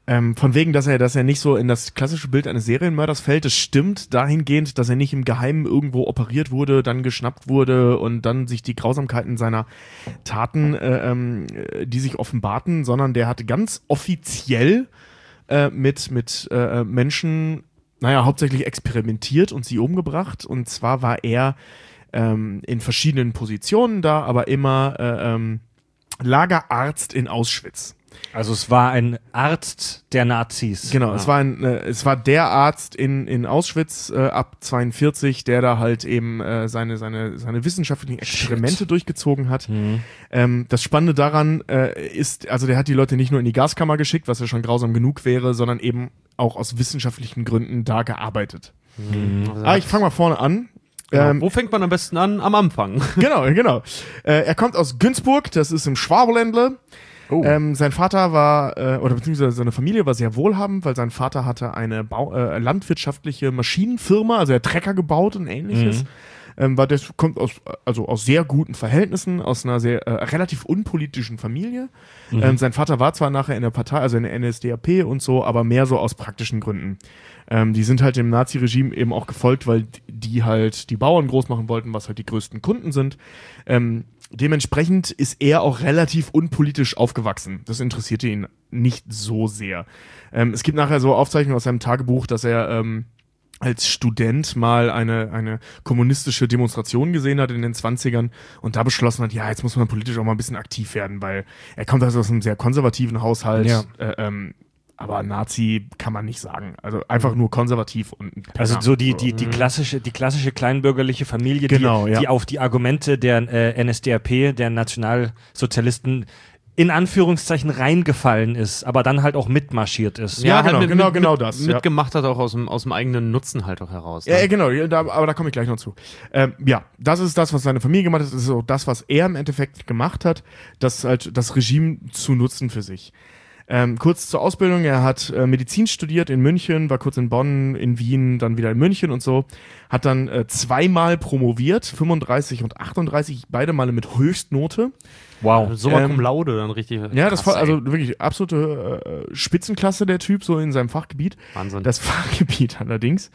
Ähm, von wegen, dass er, dass er nicht so in das klassische Bild eines Serienmörders fällt. Es stimmt dahingehend, dass er nicht im Geheimen irgendwo operiert wurde, dann geschnappt wurde und dann sich die Grausamkeiten seiner Taten, äh, ähm, die sich offenbarten, sondern der hat ganz offiziell äh, mit, mit äh, Menschen, naja, hauptsächlich experimentiert und sie umgebracht. Und zwar war er ähm, in verschiedenen Positionen da, aber immer äh, ähm, Lagerarzt in Auschwitz. Also es war ein Arzt der Nazis. Genau, ah. es war ein, äh, es war der Arzt in in Auschwitz äh, ab zweiundvierzig, der da halt eben äh, seine seine seine wissenschaftlichen Experimente Shit. durchgezogen hat. Mhm. Ähm, das Spannende daran äh, ist, also der hat die Leute nicht nur in die Gaskammer geschickt, was ja schon grausam genug wäre, sondern eben auch aus wissenschaftlichen Gründen da gearbeitet. Mhm. Also ah, ich fange mal vorne an. Genau. Ähm, Wo fängt man am besten an? Am Anfang. Genau, genau. Äh, er kommt aus Günzburg, das ist im Schwabenländle. Oh. Ähm, sein Vater war, äh, oder beziehungsweise seine Familie war sehr wohlhabend, weil sein Vater hatte eine Bau äh, landwirtschaftliche Maschinenfirma, also er hat Trecker gebaut und ähnliches. Mhm. Ähm, war das kommt aus, also aus sehr guten Verhältnissen, aus einer sehr äh, relativ unpolitischen Familie. Mhm. Ähm, sein Vater war zwar nachher in der Partei, also in der N S D A P und so, aber mehr so aus praktischen Gründen. Ähm, die sind halt dem Nazi-Regime eben auch gefolgt, weil die halt die Bauern groß machen wollten, was halt die größten Kunden sind. Ähm, dementsprechend ist er auch relativ unpolitisch aufgewachsen. Das interessierte ihn nicht so sehr. Ähm, es gibt nachher so Aufzeichnungen aus seinem Tagebuch, dass er ähm, als Student mal eine eine kommunistische Demonstration gesehen hat in den zwanzigern und da beschlossen hat, ja, jetzt muss man politisch auch mal ein bisschen aktiv werden, weil er kommt also aus einem sehr konservativen Haushalt, ja. äh, ähm, aber Nazi kann man nicht sagen. Also einfach nur konservativ und ein also so die die die klassische die klassische kleinbürgerliche Familie, genau, die, ja. die auf die Argumente der äh, N S D A P, der Nationalsozialisten in Anführungszeichen reingefallen ist, aber dann halt auch mitmarschiert ist. Ja, ja genau, halt mit, genau, mit, genau das. Mitgemacht ja. hat auch aus dem, aus dem eigenen Nutzen halt auch heraus. Ne? Ja, genau, ja, da, aber da komme ich gleich noch zu. Ähm, ja, das ist das, was seine Familie gemacht hat, das ist auch das, was er im Endeffekt gemacht hat, das halt das Regime zu nutzen für sich. Ähm, kurz zur Ausbildung, er hat äh, Medizin studiert in München, war kurz in Bonn, in Wien, dann wieder in München und so, hat dann äh, zweimal promoviert, fünfunddreißig und achtunddreißig, beide Male mit Höchstnote. Wow, so ähm, cum laude dann richtig. Ja, krass, das war also wirklich absolute äh, Spitzenklasse der Typ, so in seinem Fachgebiet. Wahnsinn. Das Fachgebiet allerdings,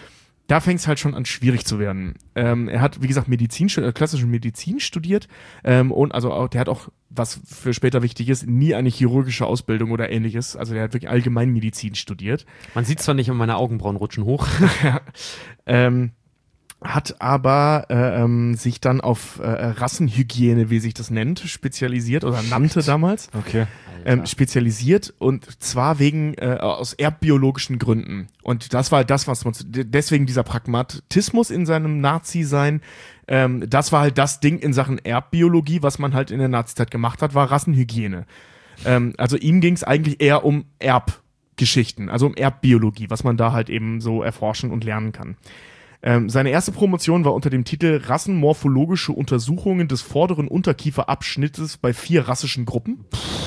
da fängt es halt schon an, schwierig zu werden. Ähm, er hat, wie gesagt, Medizin, äh, klassische Medizin studiert ähm, und also auch, der hat auch, was für später wichtig ist, nie eine chirurgische Ausbildung oder ähnliches. Also der hat wirklich Allgemeinmedizin studiert. Man sieht zwar nicht, aber meine Augenbrauen rutschen hoch. ja. ähm, hat aber äh, ähm, sich dann auf äh, Rassenhygiene, wie sich das nennt, spezialisiert oder nannte damals. Okay. Ähm, spezialisiert und zwar wegen äh, aus erbbiologischen Gründen. Und das war das, was man deswegen dieser Pragmatismus in seinem Nazi-Sein, ähm, das war halt das Ding in Sachen Erbbiologie, was man halt in der Nazizeit gemacht hat, war Rassenhygiene. Ähm, also ihm ging es eigentlich eher um Erbgeschichten, also um Erbbiologie, was man da halt eben so erforschen und lernen kann. Ähm, seine erste Promotion war unter dem Titel Rassenmorphologische Untersuchungen des vorderen Unterkieferabschnittes bei vier rassischen Gruppen.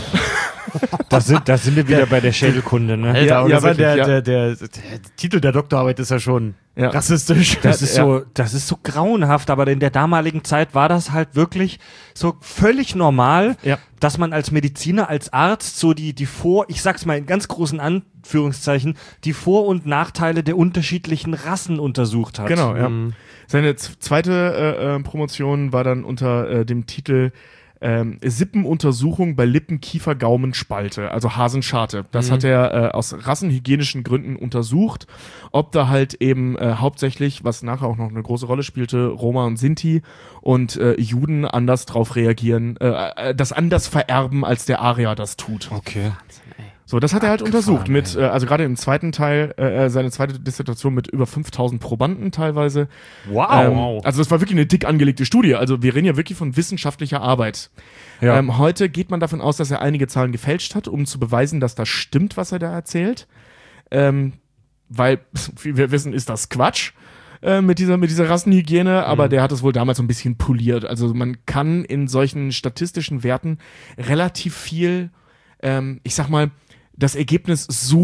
Da sind, da sind wir wieder bei der Schädelkunde, ne? Alter, ja, ja, aber wirklich, der, ja. der, der, der Titel der Doktorarbeit ist ja schon ja. rassistisch. Das ist ja. so, das ist so grauenhaft, aber in der damaligen Zeit war das halt wirklich so völlig normal, Ja. dass man als Mediziner, als Arzt so die, die Vor-, ich sag's mal in ganz großen Anführungszeichen, die Vor- und Nachteile der unterschiedlichen Rassen untersucht hat. Genau, ja. Mhm. Seine z- zweite äh, äh, Promotion war dann unter äh, dem Titel ähm, Sippenuntersuchung bei Lippen, Kiefer, Gaumen, Spalte, also Hasenscharte. Das Mhm. hat er äh, aus rassenhygienischen Gründen untersucht, ob da halt eben äh, hauptsächlich, was nachher auch noch eine große Rolle spielte, Roma und Sinti und äh, Juden anders drauf reagieren, äh, äh, das anders vererben, als der Arier das tut. Okay. So, das hat er halt untersucht Abgefahren, mit, äh, also gerade im zweiten Teil, äh, seine zweite Dissertation mit über fünftausend Probanden teilweise. Wow. Ähm, also das war wirklich eine dick angelegte Studie. Also wir reden ja wirklich von wissenschaftlicher Arbeit. Ja. Ähm, heute geht man davon aus, dass er einige Zahlen gefälscht hat, um zu beweisen, dass das stimmt, was er da erzählt. Ähm, weil, wie wir wissen, ist das Quatsch äh, mit dieser, mit dieser Rassenhygiene, aber mhm. der hat es wohl damals so ein bisschen poliert. Also man kann in solchen statistischen Werten relativ viel, ähm, ich sag mal, das Ergebnis suchen.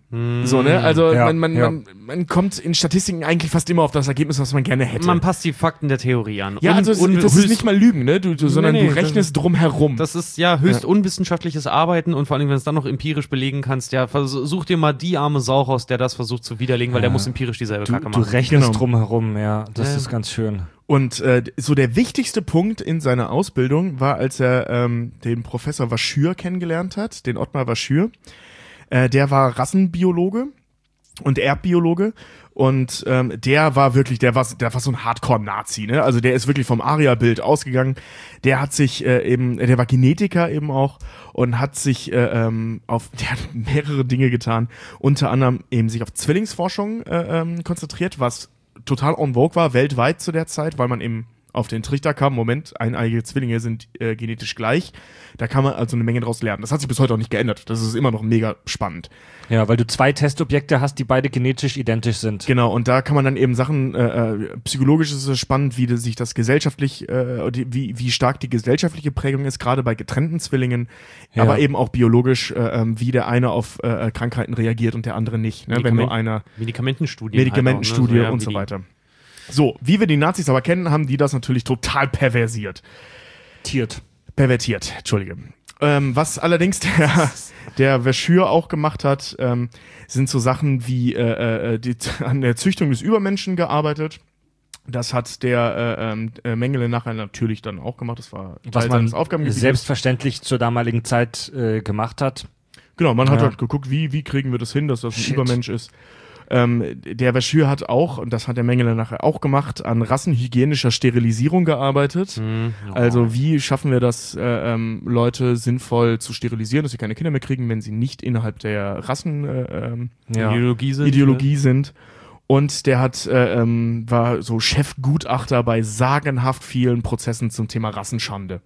So, ne? Also Ja, man, man, ja. man, man kommt in Statistiken eigentlich fast immer auf das Ergebnis, was man gerne hätte. Man passt die Fakten der Theorie an. ja, Un- also es, un- das ist höchst- nicht mal Lügen, ne? Du, du, sondern Nee, nee, du rechnest drum herum. Das ist ja höchst unwissenschaftliches Arbeiten und vor allem, wenn du es dann noch empirisch belegen kannst, ja, versuch dir mal die arme Sau raus, der das versucht zu widerlegen, weil der muss empirisch dieselbe Du, Kacke du machen. rechnest Genau. drum herum, ja. Das Ja. ist ganz schön. Und äh, so der wichtigste Punkt in seiner Ausbildung war, als er ähm, den Professor Waschür kennengelernt hat, den Ottmar Waschür. Äh, der war Rassenbiologe und Erbbiologe und ähm, der war wirklich, der war, der war so ein Hardcore-Nazi, ne? Also der ist wirklich vom Aria-Bild ausgegangen. Der hat sich äh, eben, der war Genetiker eben auch und hat sich äh, ähm, auf, der hat mehrere Dinge getan, unter anderem eben sich auf Zwillingsforschung äh, ähm, konzentriert, was total en vogue war, weltweit zu der Zeit, weil man eben auf den Trichter kam, Moment, eineigige Zwillinge sind äh, genetisch gleich. Da kann man also eine Menge draus lernen. Das hat sich bis heute auch nicht geändert. Das ist immer noch mega spannend. Ja, weil du zwei Testobjekte hast, die beide genetisch identisch sind. Genau, und da kann man dann eben Sachen, äh, äh, psychologisch ist es spannend, wie das, sich das gesellschaftlich, äh, die, wie, wie stark die gesellschaftliche Prägung ist, gerade bei getrennten Zwillingen, Ja. aber eben auch biologisch, äh, ähm, wie der eine auf äh, Krankheiten reagiert und der andere nicht. Ne? Wenn nur einer Medikamentenstudien. Medikamentenstudie halt auch, ne? und wie so die- weiter. So, wie wir die Nazis aber kennen, haben die das natürlich total perversiert. Tiert. Pervertiert, Entschuldige. Ähm, was allerdings der, der Verschür auch gemacht hat, ähm, sind so Sachen wie äh, äh, die, an der Züchtung des Übermenschen gearbeitet. Das hat der äh, ähm, äh, Mengele nachher natürlich dann auch gemacht. Das war Was Teil man seines Aufgabengebietes. selbstverständlich zur damaligen Zeit äh, gemacht hat. Genau, man hat Ja. halt geguckt, wie, wie kriegen wir das hin, dass das ein Shit. Übermensch ist. Ähm, der Verschür hat auch, und das hat der Mengele nachher auch gemacht, an rassenhygienischer Sterilisierung gearbeitet. Mhm. Oh. Also wie schaffen wir das, äh, ähm, Leute sinnvoll zu sterilisieren, dass sie keine Kinder mehr kriegen, wenn sie nicht innerhalb der Rassen äh, ähm, Ja. Ideologie sind. Ideologie sind. Und der hat äh, ähm, war so Chefgutachter bei sagenhaft vielen Prozessen zum Thema Rassenschande.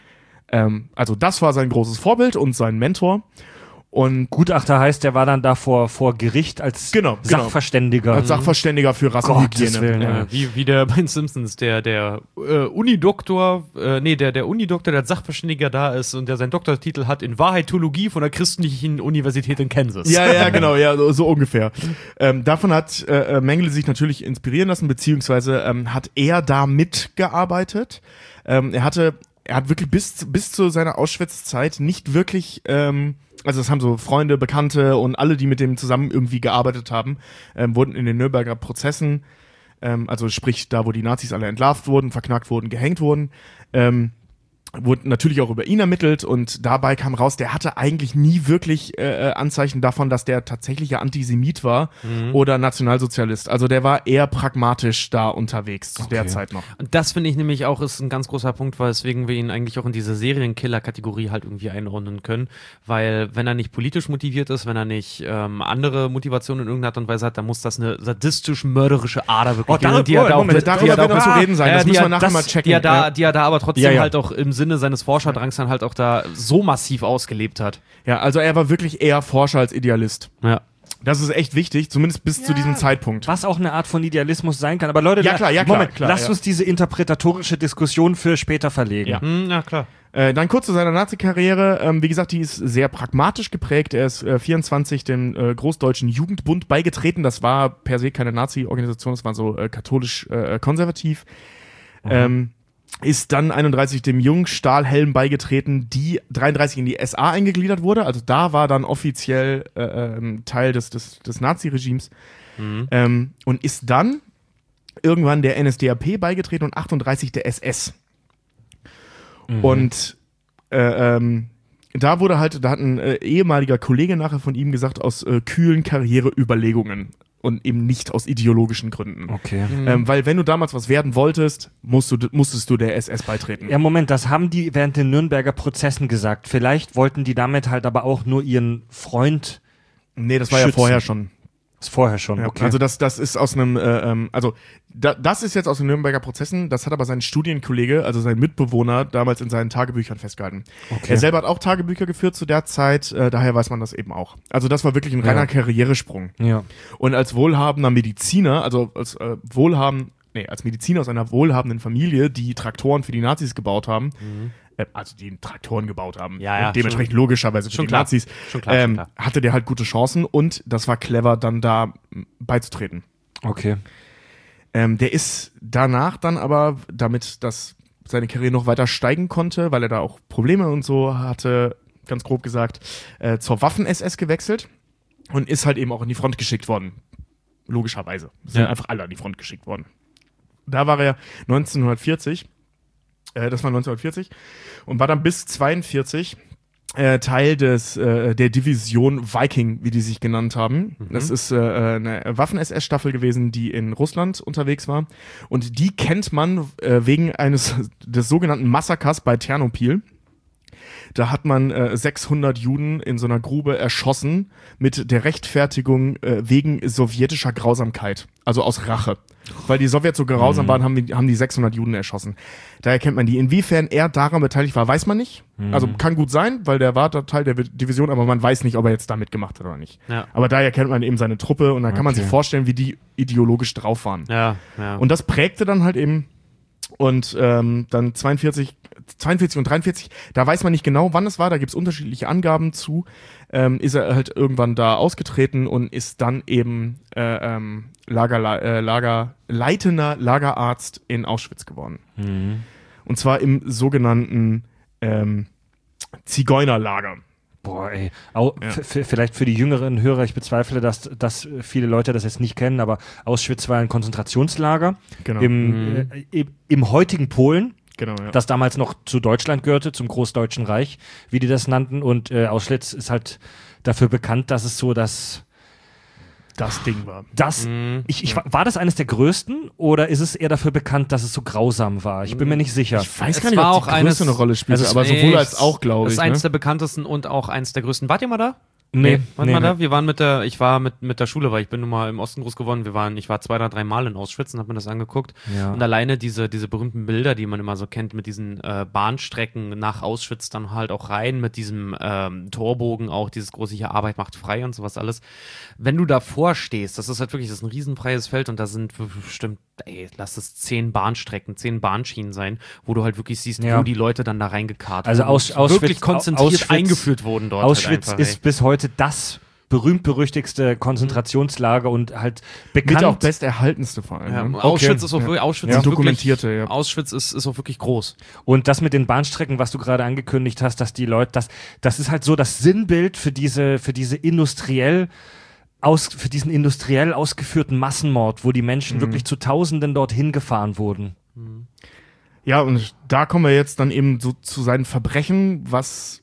Ähm, also das war sein großes Vorbild und sein Mentor. Und Gutachter heißt, der war dann da vor, vor Gericht als Genau, genau. Sachverständiger. als Sachverständiger für Gottes Rassenhygiene. Willen, Ja, ja. wie, wie der bei den Simpsons, der, der äh, Unidoktor, äh, nee, der, der Unidoktor, der als Sachverständiger da ist und der seinen Doktortitel hat in Wahrheitologie von der Christlichen Universität in Kansas. Ja, ja, genau, ja, so, so ungefähr. Ähm, davon hat äh, Mengele sich natürlich inspirieren lassen, beziehungsweise ähm, hat er da mitgearbeitet. Ähm, er hatte, er hat wirklich bis, bis zu seiner Auschwitz-Zeit nicht wirklich, ähm, also das haben so Freunde, Bekannte und alle, die mit dem zusammen irgendwie gearbeitet haben, ähm, wurden in den Nürnberger Prozessen, ähm, also sprich da, wo die Nazis alle entlarvt wurden, verknackt wurden, gehängt wurden, ähm, wurde natürlich auch über ihn ermittelt und dabei kam raus, der hatte eigentlich nie wirklich äh, Anzeichen davon, dass der tatsächlicher Antisemit war oder Nationalsozialist. Also der war eher pragmatisch da unterwegs zu der Zeit noch. Und das finde ich nämlich auch ist ein ganz großer Punkt, weswegen wir ihn eigentlich auch in diese Serienkiller-Kategorie halt irgendwie einordnen können, weil wenn er nicht politisch motiviert ist, wenn er nicht ähm, andere Motivationen in irgendeiner Art und Weise hat, dann muss das eine sadistisch-mörderische Ader wirklich Oh, darüber- die er da auch Moment, mit- Darüber die er da wird noch auch- zu reden sein, Ja, das die müssen er- wir nachher das- mal checken. Die er da, Ja. die er da aber trotzdem Ja, ja. halt auch im Sinne seines Forscherdrangs dann halt auch da so massiv ausgelebt hat. Ja, also er war wirklich eher Forscher als Idealist. Ja. Das ist echt wichtig, zumindest bis zu diesem Zeitpunkt. Was auch eine Art von Idealismus sein kann. Aber Leute, Ja, klar, ja, klar, Moment, klar, lasst ja. uns diese interpretatorische Diskussion für später verlegen. Ja. Hm, ja, klar. Äh, dann kurz zu seiner Nazi-Karriere. Ähm, wie gesagt, die ist sehr pragmatisch geprägt. Er ist äh, vierundzwanzig dem äh, Großdeutschen Jugendbund beigetreten. Das war per se keine Nazi-Organisation, das war so äh, katholisch-konservativ. Äh, ähm, ist dann einunddreißig dem Jungstahlhelm beigetreten, die dreiunddreißig in die S A eingegliedert wurde. Also da war dann offiziell äh, ähm, Teil des, des, des Nazi-Regimes. Ähm, und ist dann irgendwann der N S D A P beigetreten und achtunddreißig der S S. Und äh, ähm, da wurde halt, da hat ein äh, ehemaliger Kollege nachher von ihm gesagt, aus äh, kühlen Karriereüberlegungen und eben nicht aus ideologischen Gründen. Okay. Ähm, weil wenn du damals was werden wolltest, musst du, musstest du der S S beitreten. Ja, Moment, das haben die während den Nürnberger Prozessen gesagt. Vielleicht wollten die damit halt aber auch nur ihren Freund. Nee, das war ja Schützen. vorher schon. Ist vorher schon, Ja, okay. Also das, das ist aus einem, äh, ähm, also da, das ist jetzt aus den Nürnberger Prozessen, das hat aber sein Studienkollege, also sein Mitbewohner, damals in seinen Tagebüchern festgehalten. Okay. Er selber hat auch Tagebücher geführt zu der Zeit, äh, daher weiß man das eben auch. Also das war wirklich ein reiner Ja. Karrieresprung. ja. Und als wohlhabender Mediziner, also als äh, wohlhabend, nee, als Mediziner aus einer wohlhabenden Familie, die Traktoren für die Nazis gebaut haben, Mhm. äh, also die Traktoren gebaut haben, Ja, ja, und dementsprechend schon- logischerweise für schon die klar. Nazis, Schon klar, schon ähm, klar. hatte der halt gute Chancen und das war clever, dann da m, beizutreten. Okay. Ähm, der ist danach dann aber, damit das seine Karriere noch weiter steigen konnte, weil er da auch Probleme und so hatte, ganz grob gesagt, äh, zur Waffen-S S gewechselt und ist halt eben auch in die Front geschickt worden. Logischerweise. Sind Ja. einfach alle an die Front geschickt worden. Da war er neunzehnhundertvierzig, äh, das war neunzehnhundertvierzig, und war dann bis zweiundvierzig äh, Teil des äh, der Division Viking, wie die sich genannt haben. Mhm. Das ist äh, eine Waffen-S S-Staffel gewesen, die in Russland unterwegs war. Und die kennt man äh, wegen eines des sogenannten Massakers bei Ternopil. Da hat man äh, sechshundert Juden in so einer Grube erschossen mit der Rechtfertigung äh, wegen sowjetischer Grausamkeit, also aus Rache. Weil die Sowjets so grausam waren, haben die, haben die sechshundert Juden erschossen. Daher kennt man die. Inwiefern er daran beteiligt war, weiß man nicht. Also kann gut sein, weil der war da Teil der Division, aber man weiß nicht, ob er jetzt da mitgemacht hat oder nicht. Ja. Aber daher kennt man eben seine Truppe und da kann man Okay. sich vorstellen, wie die ideologisch drauf waren. Ja, ja. Und das prägte dann halt eben und ähm, dann zweiundvierzig, zweiundvierzig und dreiundvierzig, da weiß man nicht genau, wann es war, da gibt's unterschiedliche Angaben zu, ähm, ist er halt irgendwann da ausgetreten und ist dann eben äh, ähm, Lager, äh, Lager, leitender Lagerarzt in Auschwitz geworden. Und zwar im sogenannten ähm, Zigeunerlager. Boah, ey. Au, Ja. f- f- vielleicht für die jüngeren Hörer, ich bezweifle, dass, dass viele Leute das jetzt nicht kennen, aber Auschwitz war ein Konzentrationslager Genau. im, äh, im, im heutigen Polen, Genau, ja. das damals noch zu Deutschland gehörte, zum Großdeutschen Reich, wie die das nannten. Und äh, Auschwitz ist halt dafür bekannt, dass es so das. das Ding war. das Mhm. ich, ich, war das eines der größten oder ist es eher dafür bekannt, dass es so grausam war? Ich bin mir nicht sicher. Ich weiß Es gar nicht, war ob die auch Größe eines- eine Rolle spielte, Also aber nee, sowohl als auch, glaube Das ich. ist eins Ne? der bekanntesten und auch eins der größten. Wart ihr mal da? Nee, Wart nee, mal da? nee. Wir waren mit der, ich war mit, mit der Schule, weil ich bin nun mal im Osten groß geworden. Wir waren, ich war zwei oder drei Mal in Auschwitz und hab mir das angeguckt. Ja. Und alleine diese, diese berühmten Bilder, die man immer so kennt, mit diesen äh, Bahnstrecken nach Auschwitz dann halt auch rein, mit diesem ähm, Torbogen auch, dieses große hier Arbeit macht frei und sowas alles. Wenn du davor stehst, das ist halt wirklich, das ist ein riesenfreies Feld und da sind bestimmt, ey, lass es zehn Bahnstrecken, zehn Bahnschienen sein, wo du halt wirklich siehst, Ja. wo die Leute dann da reingekarrt Also wurden Aus, und Auschwitz, wirklich konzentriert Auschwitz, eingeführt wurden dort. Auschwitz halt einfach, ist bis heute das berühmt-berüchtigste Konzentrationslager und halt bekannt. Mit auch besterhaltenste vor allem. Ja, ne? Auschwitz ist auch wirklich, Auschwitz Ja. ist Dokumentierte, wirklich, ja. Auschwitz ist, ist auch wirklich groß. Und das mit den Bahnstrecken, was du gerade angekündigt hast, dass die Leute, das, das ist halt so das Sinnbild für diese, für diese industriell aus, für diesen industriell ausgeführten Massenmord, wo die Menschen wirklich zu Tausenden dorthin gefahren wurden. Ja, und da kommen wir jetzt dann eben so zu seinen Verbrechen, was,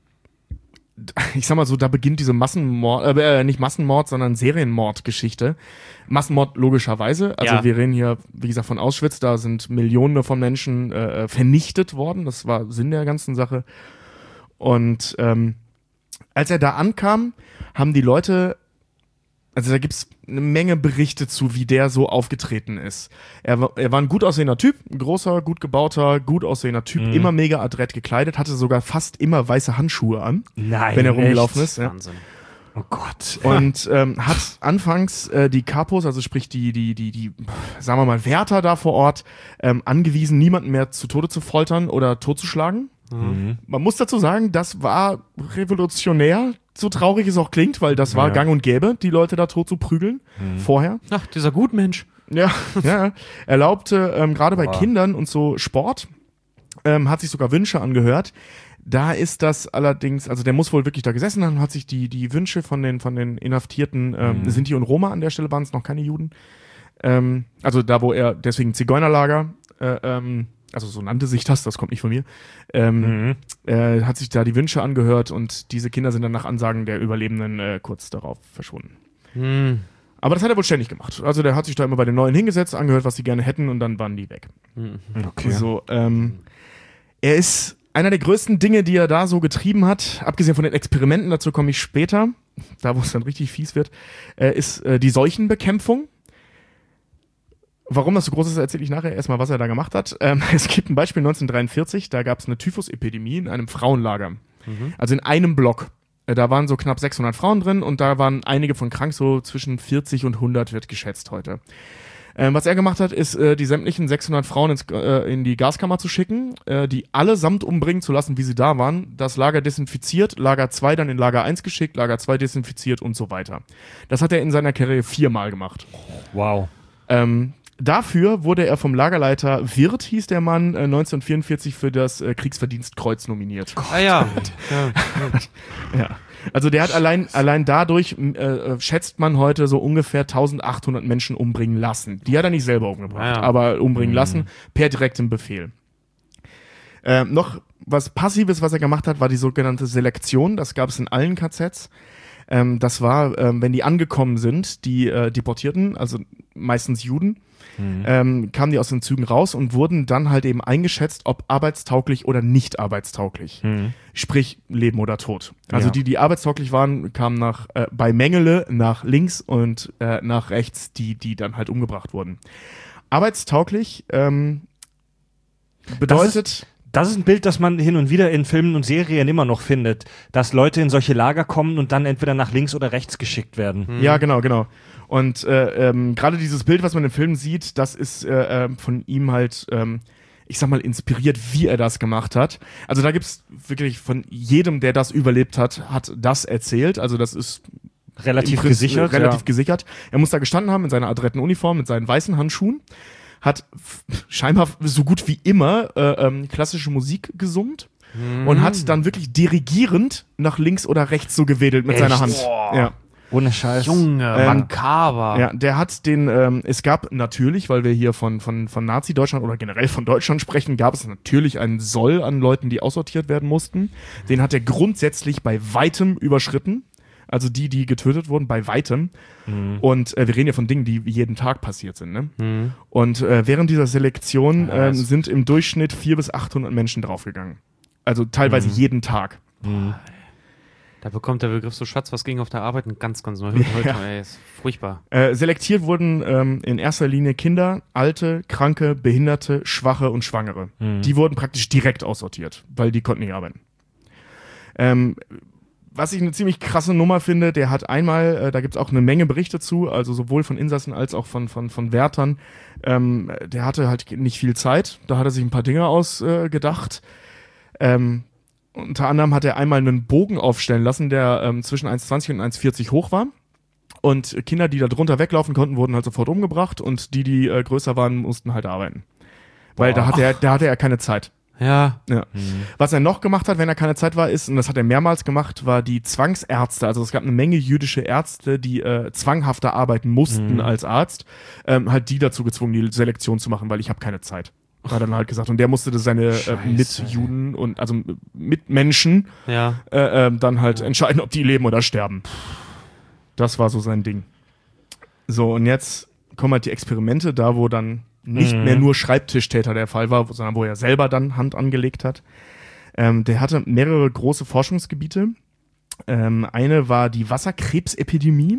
ich sag mal so, da beginnt diese Massenmord, äh, nicht Massenmord, sondern Serienmordgeschichte. Massenmord logischerweise, also Ja. wir reden hier, wie gesagt, von Auschwitz, da sind Millionen von Menschen äh, vernichtet worden, das war Sinn der ganzen Sache. Und ähm, als er da ankam, haben die Leute, also da gibt's eine Menge Berichte zu, wie der so aufgetreten ist. Er war, er war ein gut aussehender Typ, ein großer, gut gebauter, gut aussehender Typ, immer mega adrett gekleidet, hatte sogar fast immer weiße Handschuhe an, Nein, wenn er rumgelaufen echt? ist. Ja. Wahnsinn. Oh Gott. Und ähm, hat anfangs äh, die Kapos, also sprich die, die, die, die, sagen wir mal, Wärter da vor Ort, ähm, angewiesen, niemanden mehr zu Tode zu foltern oder totzuschlagen. Mhm. Man muss dazu sagen, das war revolutionär, so traurig es auch klingt, weil das war Ja. gang und gäbe, die Leute da tot zu prügeln, vorher. Ach, dieser Gutmensch. Ja, ja. Erlaubte ähm, gerade bei Boah. Kindern und so Sport, ähm, hat sich sogar Wünsche angehört. Da ist das allerdings, also der muss wohl wirklich da gesessen haben, hat sich die, die Wünsche von den, von den Inhaftierten, ähm, Mhm. Sinti und Roma, an der Stelle waren es noch keine Juden. Ähm, also da, wo er, deswegen Zigeunerlager, äh, ähm, also so nannte sich das, das kommt nicht von mir, ähm, Mhm. äh, hat sich da die Wünsche angehört und diese Kinder sind dann nach Ansagen der Überlebenden äh, kurz darauf verschwunden. Hm. Aber das hat er wohl ständig gemacht. Also der hat sich da immer bei den Neuen hingesetzt, angehört, was sie gerne hätten und dann waren die weg. Okay. So, ähm, er ist einer der größten Dinge, die er da so getrieben hat, abgesehen von den Experimenten, dazu komme ich später, da wo es dann richtig fies wird, äh, ist äh, die Seuchenbekämpfung. Warum das so groß ist, erzähle ich nachher erstmal, was er da gemacht hat. Ähm, es gibt ein Beispiel neunzehnhundertdreiundvierzig, da gab es eine Typhusepidemie in einem Frauenlager. Also in einem Block. Äh, Da waren so knapp sechshundert Frauen drin und da waren einige von krank, so zwischen vierzig und hundert wird geschätzt heute. Ähm, was er gemacht hat, ist, äh, die sämtlichen sechshundert Frauen ins, äh, in die Gaskammer zu schicken, äh, die allesamt umbringen zu lassen, wie sie da waren, das Lager desinfiziert, Lager zwei dann in Lager eins geschickt, Lager zwei desinfiziert und so weiter. Das hat er in seiner Karriere viermal gemacht. Wow. Ähm, dafür wurde er vom Lagerleiter Wirth, hieß der Mann, äh, neunzehnhundertvierundvierzig für das äh, Kriegsverdienstkreuz nominiert. Ah ja. ja. Ja. Also der hat allein, allein dadurch, äh, schätzt man heute so ungefähr eintausendachthundert Menschen umbringen lassen. Die hat er nicht selber umgebracht, Ja. aber umbringen Mhm. lassen per direktem Befehl. Äh, noch was Passives, was er gemacht hat, war die sogenannte Selektion. Das gab es in allen K Zs. Ähm, das war, ähm, wenn die angekommen sind, die äh, Deportierten, also meistens Juden, Mhm. ähm, kamen die aus den Zügen raus und wurden dann halt eben eingeschätzt, ob arbeitstauglich oder nicht arbeitstauglich. Mhm. Sprich, Leben oder Tod. Also Ja. die, die arbeitstauglich waren, kamen nach äh, bei Mengele nach links und äh, nach rechts, die, die dann halt umgebracht wurden. Arbeitstauglich ähm, bedeutet... Das ist ein Bild, das man hin und wieder in Filmen und Serien immer noch findet, dass Leute in solche Lager kommen und dann entweder nach links oder rechts geschickt werden. Ja, genau, genau. Und äh, ähm, gerade dieses Bild, was man im Film sieht, das ist äh, äh, von ihm halt, ähm, ich sag mal, inspiriert, wie er das gemacht hat. Also da gibt's wirklich von jedem, der das überlebt hat, hat das erzählt. Also das ist Relativ im Prinzip, gesichert. äh, relativ ja. gesichert. Er muss da gestanden haben in seiner adretten Uniform mit seinen weißen Handschuhen, hat f- scheinbar so gut wie immer äh, ähm, klassische Musik gesummt. Und hat dann wirklich dirigierend nach links oder rechts so gewedelt mit Echt? seiner Hand. Boah. Ja. Ohne Scheiß. Junge, Ähm, makaber. Ja, der hat den, ähm, es gab natürlich, weil wir hier von, von, von Nazi-Deutschland oder generell von Deutschland sprechen, gab es natürlich einen Soll an Leuten, die aussortiert werden mussten. Den hat er grundsätzlich bei weitem überschritten. Also die, die getötet wurden, bei weitem. Mhm. Und äh, wir reden ja von Dingen, die jeden Tag passiert sind. Ne? Mhm. Und äh, während dieser Selektion Ja, ähm, das- sind im Durchschnitt vierhundert bis achthundert Menschen draufgegangen. Also teilweise Mhm. jeden Tag. Mhm. Da bekommt der Begriff so Schatz, was ging auf der Arbeit, ein ganz, ganz neuer heute. Ja. Ey, ist furchtbar. Äh, selektiert wurden ähm, in erster Linie Kinder, Alte, Kranke, Behinderte, Schwache und Schwangere. Mhm. Die wurden praktisch direkt aussortiert, weil die konnten nicht arbeiten. Ähm, was ich eine ziemlich krasse Nummer finde, der hat einmal, äh, da gibt's auch eine Menge Berichte zu, also sowohl von Insassen als auch von, von, von Wärtern, ähm, der hatte halt nicht viel Zeit, da hat er sich ein paar Dinge ausgedacht. Äh, gedacht. ähm, unter anderem hat er einmal einen Bogen aufstellen lassen, der ähm, zwischen eins Komma zwanzig und eins Komma vierzig hoch war. Und Kinder, die da drunter weglaufen konnten, wurden halt sofort umgebracht und die, die äh, größer waren, mussten halt arbeiten. Weil da hatte, er, da hatte er keine Zeit. Ja. Ja. Was er noch gemacht hat, wenn er keine Zeit war, ist, und das hat er mehrmals gemacht, war die Zwangsärzte. Also es gab eine Menge jüdische Ärzte, die äh, zwanghafter arbeiten mussten Mhm. als Arzt, ähm, halt die dazu gezwungen, die Selektion zu machen, weil ich habe keine Zeit. Hat er dann halt gesagt. Und der musste das seine äh, Mitjuden und also Mitmenschen Ja. äh, äh, dann halt entscheiden, ob die leben oder sterben. Das war so sein Ding. So, und jetzt kommen halt die Experimente, da wo dann nicht Mhm. mehr nur Schreibtischtäter der Fall war, sondern wo er selber dann Hand angelegt hat. Ähm, der hatte mehrere große Forschungsgebiete. Ähm, eine war die Wasserkrebsepidemie.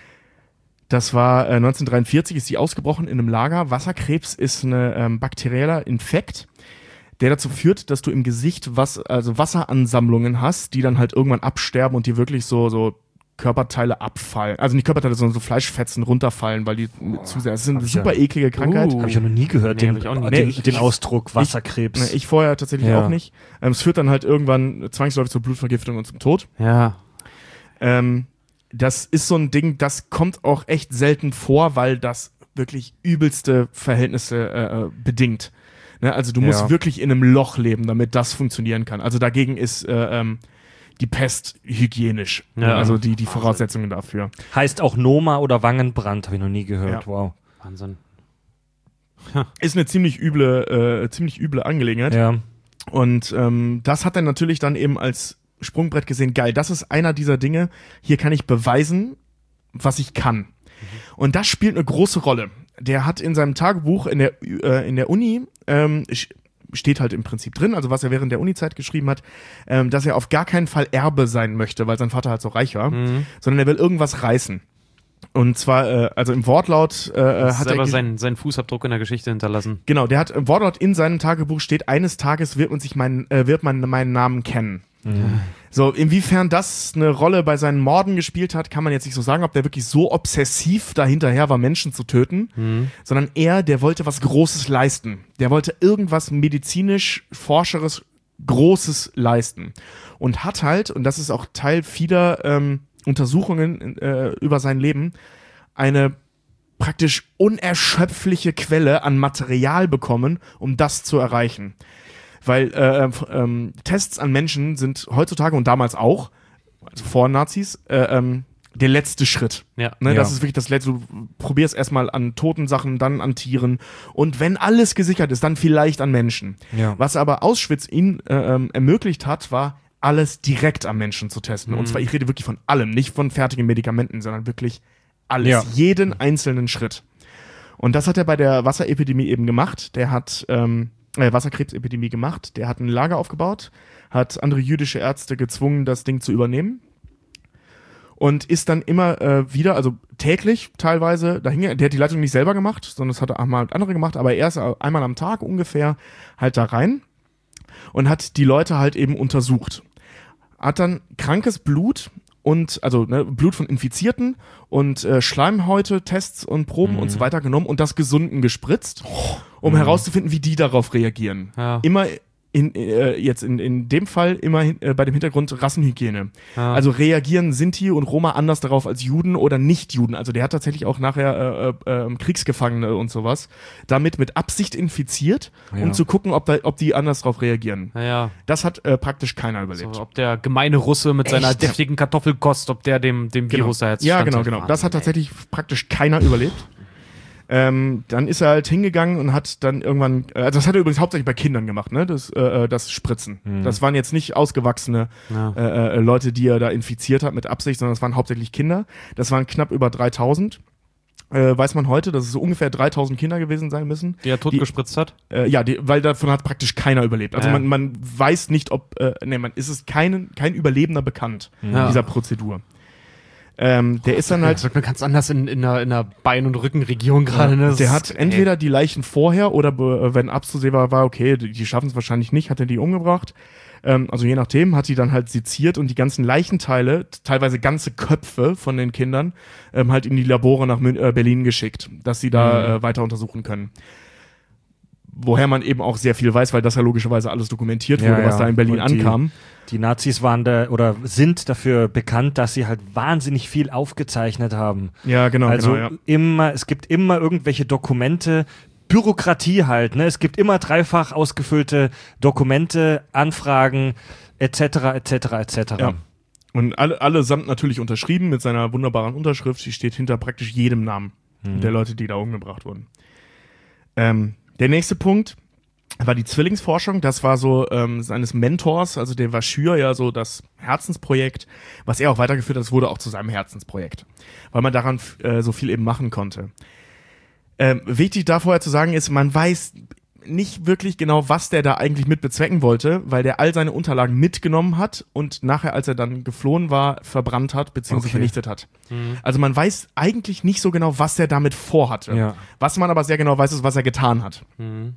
Das war äh, neunzehnhundertdreiundvierzig, ist die ausgebrochen in einem Lager. Wasserkrebs ist ein ähm, bakterieller Infekt, der dazu führt, dass du im Gesicht was, also Wasseransammlungen hast, die dann halt irgendwann absterben und dir wirklich so, so Körperteile abfallen. Also nicht Körperteile, sondern so Fleischfetzen runterfallen, weil die zu sehr. Das ist eine Hab ich super ja- eklige Krankheit. Uh. Habe ich ja noch nie gehört, Nee, den, hab ich auch nie. den, Nee, ich- den Ausdruck Wasserkrebs. Ne, ich vorher tatsächlich Ja. auch nicht. Ähm, es führt dann halt irgendwann zwangsläufig zur Blutvergiftung und zum Tod. Ja. Ähm, das ist so ein Ding, das kommt auch echt selten vor, weil das wirklich übelste Verhältnisse äh, äh, bedingt. Ne? Also du musst Ja. wirklich in einem Loch leben, damit das funktionieren kann. Also dagegen ist äh, ähm, die Pest hygienisch. Ja. Also die, die Voraussetzungen dafür. Heißt auch Noma oder Wangenbrand, habe ich noch nie gehört. Ja. Wow. Wahnsinn. Ist eine ziemlich üble, äh, ziemlich üble Angelegenheit. Ja. Und ähm, das hat er natürlich dann eben als Sprungbrett gesehen, geil, das ist einer dieser Dinge, hier kann ich beweisen, was ich kann. Und das spielt eine große Rolle. Der hat in seinem Tagebuch in der, äh, in der Uni, ähm, steht halt im Prinzip drin, also was er während der Uni-Zeit geschrieben hat, ähm, dass er auf gar keinen Fall Erbe sein möchte, weil sein Vater halt so reich war, Mhm. sondern er will irgendwas reißen. Und zwar, äh, also im Wortlaut äh, hat Selber er... seinen, seinen Fußabdruck in der Geschichte hinterlassen. Genau, der hat im Wortlaut in seinem Tagebuch steht, eines Tages wird man sich meinen, äh, wird man meinen Namen kennen. So, inwiefern das eine Rolle bei seinen Morden gespielt hat, kann man jetzt nicht so sagen, ob der wirklich so obsessiv dahinterher war, Menschen zu töten, mhm. sondern er, der wollte was Großes leisten. Der wollte irgendwas medizinisch, forscheres, Großes leisten. Und hat halt, und das ist auch Teil vieler ähm, Untersuchungen äh, über sein Leben, eine praktisch unerschöpfliche Quelle an Material bekommen, um das zu erreichen. Weil äh, ähm, Tests an Menschen sind heutzutage und damals auch, also vor Nazis, äh, ähm, der letzte Schritt. Ja. Ne, ja. Das ist wirklich das letzte. Du probierst erstmal an toten Sachen, dann an Tieren. Und wenn alles gesichert ist, dann vielleicht an Menschen. Ja. Was aber Auschwitz ihnen äh, ähm, ermöglicht hat, war, alles direkt am Menschen zu testen. Mhm. Und zwar, ich rede wirklich von allem, nicht von fertigen Medikamenten, sondern wirklich alles. Ja. Jeden einzelnen Schritt. Und das hat er bei der Wasserepidemie eben gemacht. Der hat ähm, Äh, Wasserkrebsepidemie gemacht. Der hat ein Lager aufgebaut, hat andere jüdische Ärzte gezwungen, das Ding zu übernehmen und ist dann immer äh, wieder, also täglich teilweise, dahin, der hat die Leitung nicht selber gemacht, sondern das hat er einmal andere gemacht, aber er ist einmal am Tag ungefähr halt da rein und hat die Leute halt eben untersucht. Hat dann krankes Blut und also ne, Blut von Infizierten und äh, Schleimhäute, Tests und Proben mhm. und so weiter genommen und das Gesunden gespritzt, um mhm. herauszufinden, wie die darauf reagieren. Ja. Immer in, äh, jetzt in, in dem Fall immer hin, äh, bei dem Hintergrund Rassenhygiene. Ja. Also reagieren Sinti und Roma anders darauf als Juden oder Nicht-Juden. Also der hat tatsächlich auch nachher äh, äh, Kriegsgefangene und sowas damit mit Absicht infiziert, ja. um zu gucken, ob, da, ob die anders darauf reagieren. Ja, ja. Das hat äh, praktisch keiner überlebt. So, ob der gemeine Russe mit Echt? seiner deftigen Kartoffelkost, ob der dem, dem Genau. Virus da jetzt Ja, standhält. genau, genau. Das hat tatsächlich praktisch keiner überlebt. Ähm, dann ist er halt hingegangen und hat dann irgendwann, äh, also das hat er übrigens hauptsächlich bei Kindern gemacht, ne, das, äh, das Spritzen. Mhm. Das waren jetzt nicht ausgewachsene ja. äh, äh, Leute, die er da infiziert hat mit Absicht, sondern das waren hauptsächlich Kinder. Das waren knapp über dreitausend. Äh, weiß man heute, dass es so ungefähr dreitausend Kinder gewesen sein müssen. Die er totgespritzt hat? Äh, ja, die, weil davon hat praktisch keiner überlebt. Also ja. man, man weiß nicht, ob, äh, nee, man ist es kein, kein Überlebender bekannt, ja. dieser Prozedur. Ähm, der ist dann halt. Das wird mir ganz anders in, in, der, in der Bein- und Rückenregion gerade. Ja, Ne? der hat entweder die Leichen vorher oder be- wenn abzusehen war, war okay, die, die schaffen es wahrscheinlich nicht, hat er die umgebracht. Ähm, also je nachdem, hat die dann halt seziert und die ganzen Leichenteile, teilweise ganze Köpfe von den Kindern, ähm, halt in die Labore nach Mün- äh, Berlin geschickt, dass sie da mhm. äh, weiter untersuchen können. Woher man eben auch sehr viel weiß, weil das ja logischerweise alles dokumentiert wurde, ja, was ja. da in Berlin Und die, ankam. Die Nazis waren da oder sind dafür bekannt, dass sie halt wahnsinnig viel aufgezeichnet haben. Ja, genau. Also genau, ja. immer, es gibt immer irgendwelche Dokumente, Bürokratie halt, ne? Es gibt immer dreifach ausgefüllte Dokumente, Anfragen, et cetera, et cetera, et cetera. Ja. Und alle, allesamt natürlich unterschrieben mit seiner wunderbaren Unterschrift. Die steht hinter praktisch jedem Namen Mhm. der Leute, die da umgebracht wurden. Ähm, der nächste Punkt war die Zwillingsforschung. Das war so ähm, seines Mentors, also der Vaschür, ja so das Herzensprojekt, was er auch weitergeführt hat. Das wurde auch zu seinem Herzensprojekt, weil man daran äh, so viel eben machen konnte. Ähm, wichtig da vorher zu sagen ist, man weiß nicht wirklich genau, was der da eigentlich mit bezwecken wollte, weil der all seine Unterlagen mitgenommen hat und nachher, als er dann geflohen war, verbrannt hat bzw. Okay. vernichtet hat. Mhm. Also man weiß eigentlich nicht so genau, was er damit vorhatte. Ja. Was man aber sehr genau weiß, ist, was er getan hat. Mhm.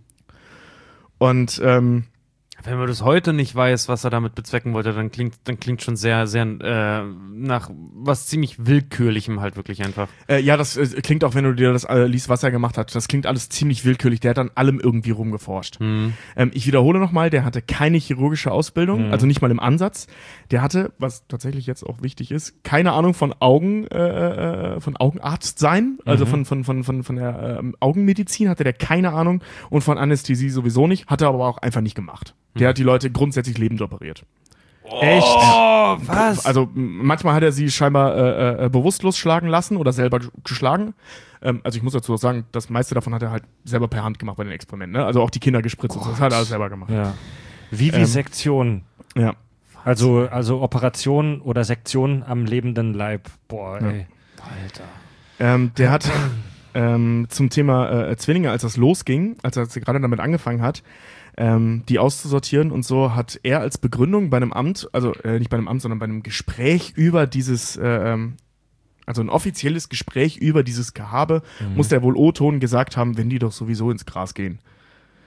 Und ähm, Wenn man das heute nicht weiß, was er damit bezwecken wollte, dann klingt, dann klingt schon sehr, sehr äh, nach was ziemlich Willkürlichem halt wirklich einfach. äh, ja, das äh, klingt auch, wenn du dir das äh, liest, was er gemacht hat, das klingt alles ziemlich willkürlich. Der hat an allem irgendwie rumgeforscht. Mhm. Ähm, ich wiederhole nochmal, der hatte keine chirurgische Ausbildung, Mhm. also nicht mal im Ansatz. Der hatte, was tatsächlich jetzt auch wichtig ist, keine Ahnung von Augen, äh, äh, von Augenarzt sein, also Mhm. von, von, von, von, von der ähm, Augenmedizin hatte der keine Ahnung und von Anästhesie sowieso nicht, hat er aber auch einfach nicht gemacht. Der hat die Leute grundsätzlich lebend operiert. Echt? Oh, was? Also m- manchmal hat er sie scheinbar äh, äh, bewusstlos schlagen lassen oder selber g- geschlagen. Ähm, also ich muss dazu auch sagen, das meiste davon hat er halt selber per Hand gemacht bei den Experimenten. Ne? Also auch die Kinder gespritzt, und so, das hat er alles selber gemacht. Ja. Vivisektion. Ja. Also, also Operation oder Sektion am lebenden Leib. Boah, Ja. ey. Alter. Ähm, der hat ähm, zum Thema äh, Zwillinge, als das losging, als er gerade damit angefangen hat, ähm, die auszusortieren und so, hat er als Begründung bei einem Amt, also äh, nicht bei einem Amt, sondern bei einem Gespräch über dieses, äh, ähm, also ein offizielles Gespräch über dieses Gehabe, Mhm. muss der wohl O-Ton gesagt haben, wenn die doch sowieso ins Gras gehen.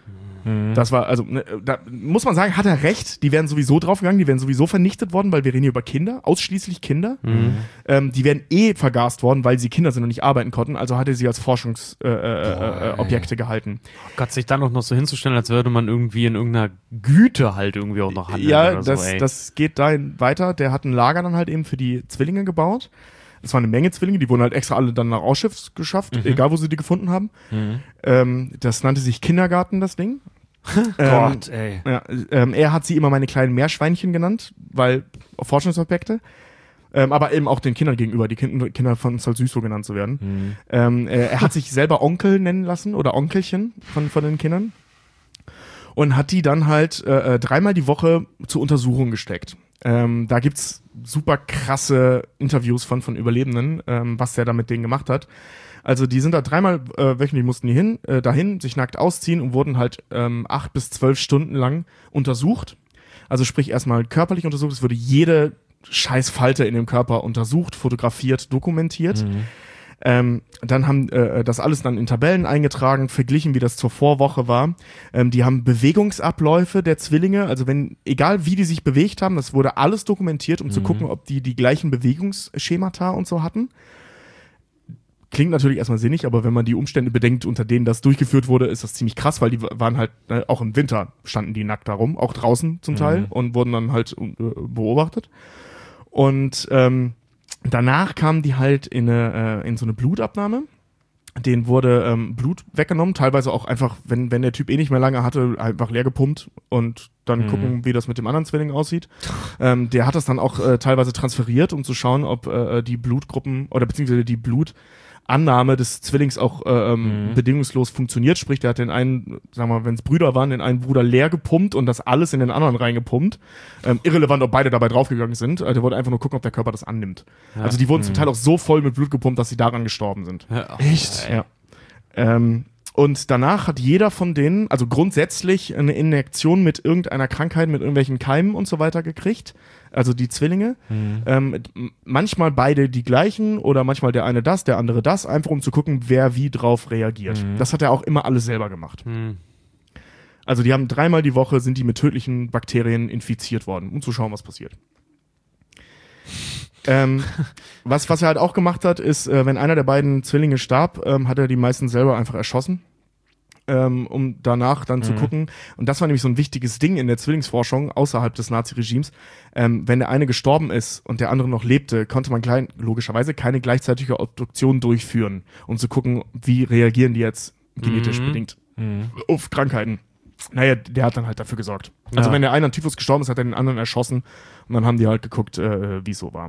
Das war, also, ne, da muss man sagen, hat er recht, die wären sowieso draufgegangen, die wären sowieso vernichtet worden, weil wir reden hier über Kinder, ausschließlich Kinder. Mhm. Ähm, die wären eh vergast worden, weil sie Kinder sind und nicht arbeiten konnten, also hat er sie als Forschungsobjekte äh, äh, äh, gehalten. Oh Gott, sich dann auch noch so hinzustellen, als würde man irgendwie in irgendeiner Güte halt irgendwie auch noch handeln. Ja, oder das, so, ey. das geht dahin weiter. Der hat ein Lager dann halt eben für die Zwillinge gebaut. Es war eine Menge Zwillinge, die wurden halt extra alle dann nach Auschwitz geschafft, mhm. egal wo sie die gefunden haben. Mhm. Ähm, das nannte sich Kindergarten, das Ding. Gott, ey. Ja, ähm, er hat sie immer meine kleinen Meerschweinchen genannt, weil Forschungsobjekte. Ähm, aber eben auch den Kindern gegenüber. Die kind, Kinder fanden es halt süß, so genannt zu werden. Mhm. Ähm, äh, er hat sich selber Onkel nennen lassen oder Onkelchen von, von den Kindern. Und hat die dann halt äh, dreimal die Woche zur Untersuchung gesteckt. Ähm, da gibt's super krasse Interviews von, von Überlebenden, ähm, was der da mit denen gemacht hat. Also die sind da dreimal äh, wöchentlich mussten die hin, äh, dahin, sich nackt ausziehen und wurden halt ähm, acht bis zwölf Stunden lang untersucht. Also sprich erstmal körperlich untersucht, es wurde jede scheiß Falte in dem Körper untersucht, fotografiert, dokumentiert. Mhm. Ähm, dann haben äh, das alles dann in Tabellen eingetragen, verglichen, wie das zur Vorwoche war. Ähm, die haben Bewegungsabläufe der Zwillinge, also wenn, egal wie die sich bewegt haben, das wurde alles dokumentiert, um mhm. zu gucken, ob die die gleichen Bewegungsschemata und so hatten. Klingt natürlich erstmal sinnig, aber wenn man die Umstände bedenkt, unter denen das durchgeführt wurde, ist das ziemlich krass, weil die waren halt, äh, auch im Winter standen die nackt da rum, auch draußen zum Teil, mhm. und wurden dann halt äh, beobachtet. Und ähm, danach kamen die halt in, eine, äh, in so eine Blutabnahme. Denen wurde ähm, Blut weggenommen, teilweise auch einfach, wenn, wenn der Typ eh nicht mehr lange hatte, einfach leer gepumpt und dann mhm. gucken, wie das mit dem anderen Zwilling aussieht. ähm, der hat das dann auch äh, teilweise transferiert, um zu schauen, ob äh, die Blutgruppen oder beziehungsweise die Blutannahme des Zwillings auch äh, ähm, mhm. bedingungslos funktioniert. Sprich, der hat den einen, sagen wir mal, wenn es Brüder waren, den einen Bruder leer gepumpt und das alles in den anderen reingepumpt. Ähm, irrelevant, ob beide dabei draufgegangen sind. Also der wollte einfach nur gucken, ob der Körper das annimmt. Ja. Also die wurden mhm. zum Teil auch so voll mit Blut gepumpt, dass sie daran gestorben sind. Ja. Echt? Ja. Ähm, und danach hat jeder von denen, also grundsätzlich eine Injektion mit irgendeiner Krankheit, mit irgendwelchen Keimen und so weiter gekriegt. Also die Zwillinge. Mhm. Ähm, manchmal beide die gleichen oder manchmal der eine das, der andere das, einfach um zu gucken, wer wie drauf reagiert. Mhm. Das hat er auch immer alles selber gemacht. Mhm. Also die haben dreimal die Woche sind die mit tödlichen Bakterien infiziert worden, um zu schauen, was passiert. ähm, was, was er halt auch gemacht hat, ist, äh, wenn einer der beiden Zwillinge starb, ähm, hat er die meisten selber einfach erschossen. Ähm, um danach dann mhm. zu gucken. Und das war nämlich so ein wichtiges Ding in der Zwillingsforschung außerhalb des Nazi-Regimes. Ähm, wenn der eine gestorben ist und der andere noch lebte, konnte man klein, logischerweise keine gleichzeitige Obduktion durchführen, um zu gucken, wie reagieren die jetzt genetisch mhm. bedingt mhm. auf Krankheiten. Naja, der hat dann halt dafür gesorgt. Also ja. wenn der eine an Typhus gestorben ist, hat er den anderen erschossen und dann haben die halt geguckt, äh, wie es so war.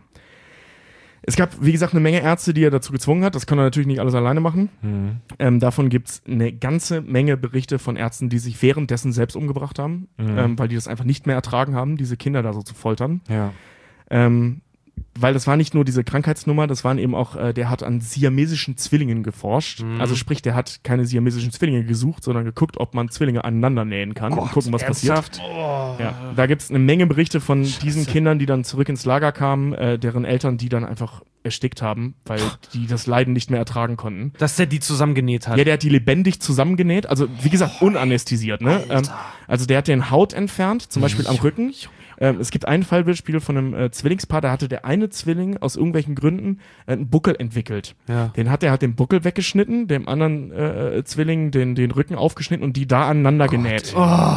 Es gab, wie gesagt, eine Menge Ärzte, die er dazu gezwungen hat. Das kann er natürlich nicht alles alleine machen. Mhm. Ähm, davon gibt es eine ganze Menge Berichte von Ärzten, die sich währenddessen selbst umgebracht haben, mhm. ähm, weil die das einfach nicht mehr ertragen haben, diese Kinder da so zu foltern. Ja. Ähm, weil das war nicht nur diese Krankheitsnummer, das waren eben auch, äh, der hat an siamesischen Zwillingen geforscht. Mhm. Also sprich, der hat keine siamesischen Zwillinge gesucht, sondern geguckt, ob man Zwillinge aneinander nähen kann Gott, und gucken, was ernsthaft? passiert. Oh. Ja, da gibt es eine Menge Berichte von Scheiße. diesen Kindern, die dann zurück ins Lager kamen, äh, deren Eltern, die dann einfach erstickt haben, weil die das Leiden nicht mehr ertragen konnten. Dass der die zusammengenäht hat. Ja, der hat die lebendig zusammengenäht, also wie gesagt, unanästhesiert. Ne? Ähm, also der hat den Haut entfernt, zum Beispiel am Rücken. Ähm, es gibt ein Fallbeispiel von einem äh, Zwillingspaar, da hatte der eine Zwilling aus irgendwelchen Gründen äh, einen Buckel entwickelt. Ja. Den hat er hat den Buckel weggeschnitten, dem anderen äh, Zwilling den, den Rücken aufgeschnitten und die da aneinander Gott, genäht. Oh.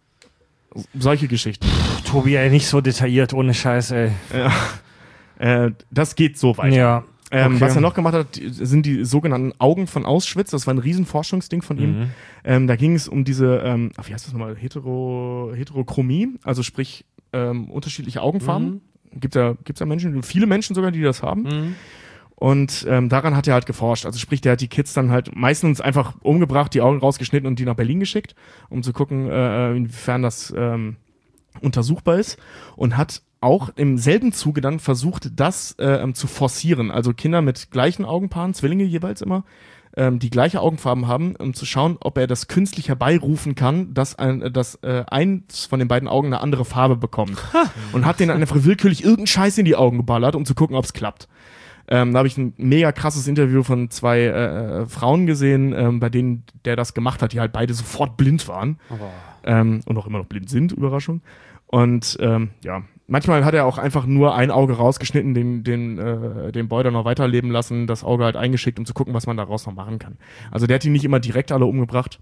Solche Geschichten. Tobi, ey, nicht so detailliert, ohne Scheiß, ey. Ja. Äh, das geht so weit. Ja. Ähm, okay. Was er noch gemacht hat, sind die sogenannten Augen von Auschwitz. Das war ein Riesenforschungsding von ihm. Mhm. Ähm, da ging es um diese, ähm, wie heißt das nochmal, Hetero, Heterochromie, also sprich ähm, unterschiedliche Augenfarben. Mhm. Gibt ja, gibt's ja Menschen, viele Menschen sogar, die das haben. Mhm. Und ähm, daran hat er halt geforscht. Also sprich, der hat die Kids dann halt meistens einfach umgebracht, die Augen rausgeschnitten und die nach Berlin geschickt, um zu gucken, äh, inwiefern das ähm, untersuchbar ist. Und hat auch im selben Zuge dann versucht, das äh, zu forcieren. Also Kinder mit gleichen Augenpaaren, Zwillinge jeweils immer, ähm, die gleiche Augenfarben haben, um zu schauen, ob er das künstlich herbeirufen kann, dass, ein, dass äh, eins von den beiden Augen eine andere Farbe bekommt. Und hat denen einfach willkürlich irgendeinen Scheiß in die Augen geballert, um zu gucken, ob es klappt. Ähm, da habe ich ein mega krasses Interview von zwei äh, Frauen gesehen, ähm, bei denen der das gemacht hat, die halt beide sofort blind waren. Oh. Ähm, und auch immer noch blind sind, Überraschung. Und ähm, ja, manchmal hat er auch einfach nur ein Auge rausgeschnitten, den, den, äh, den Boy dann noch weiterleben lassen, das Auge halt eingeschickt, um zu gucken, was man daraus noch machen kann. Also der hat die nicht immer direkt alle umgebracht.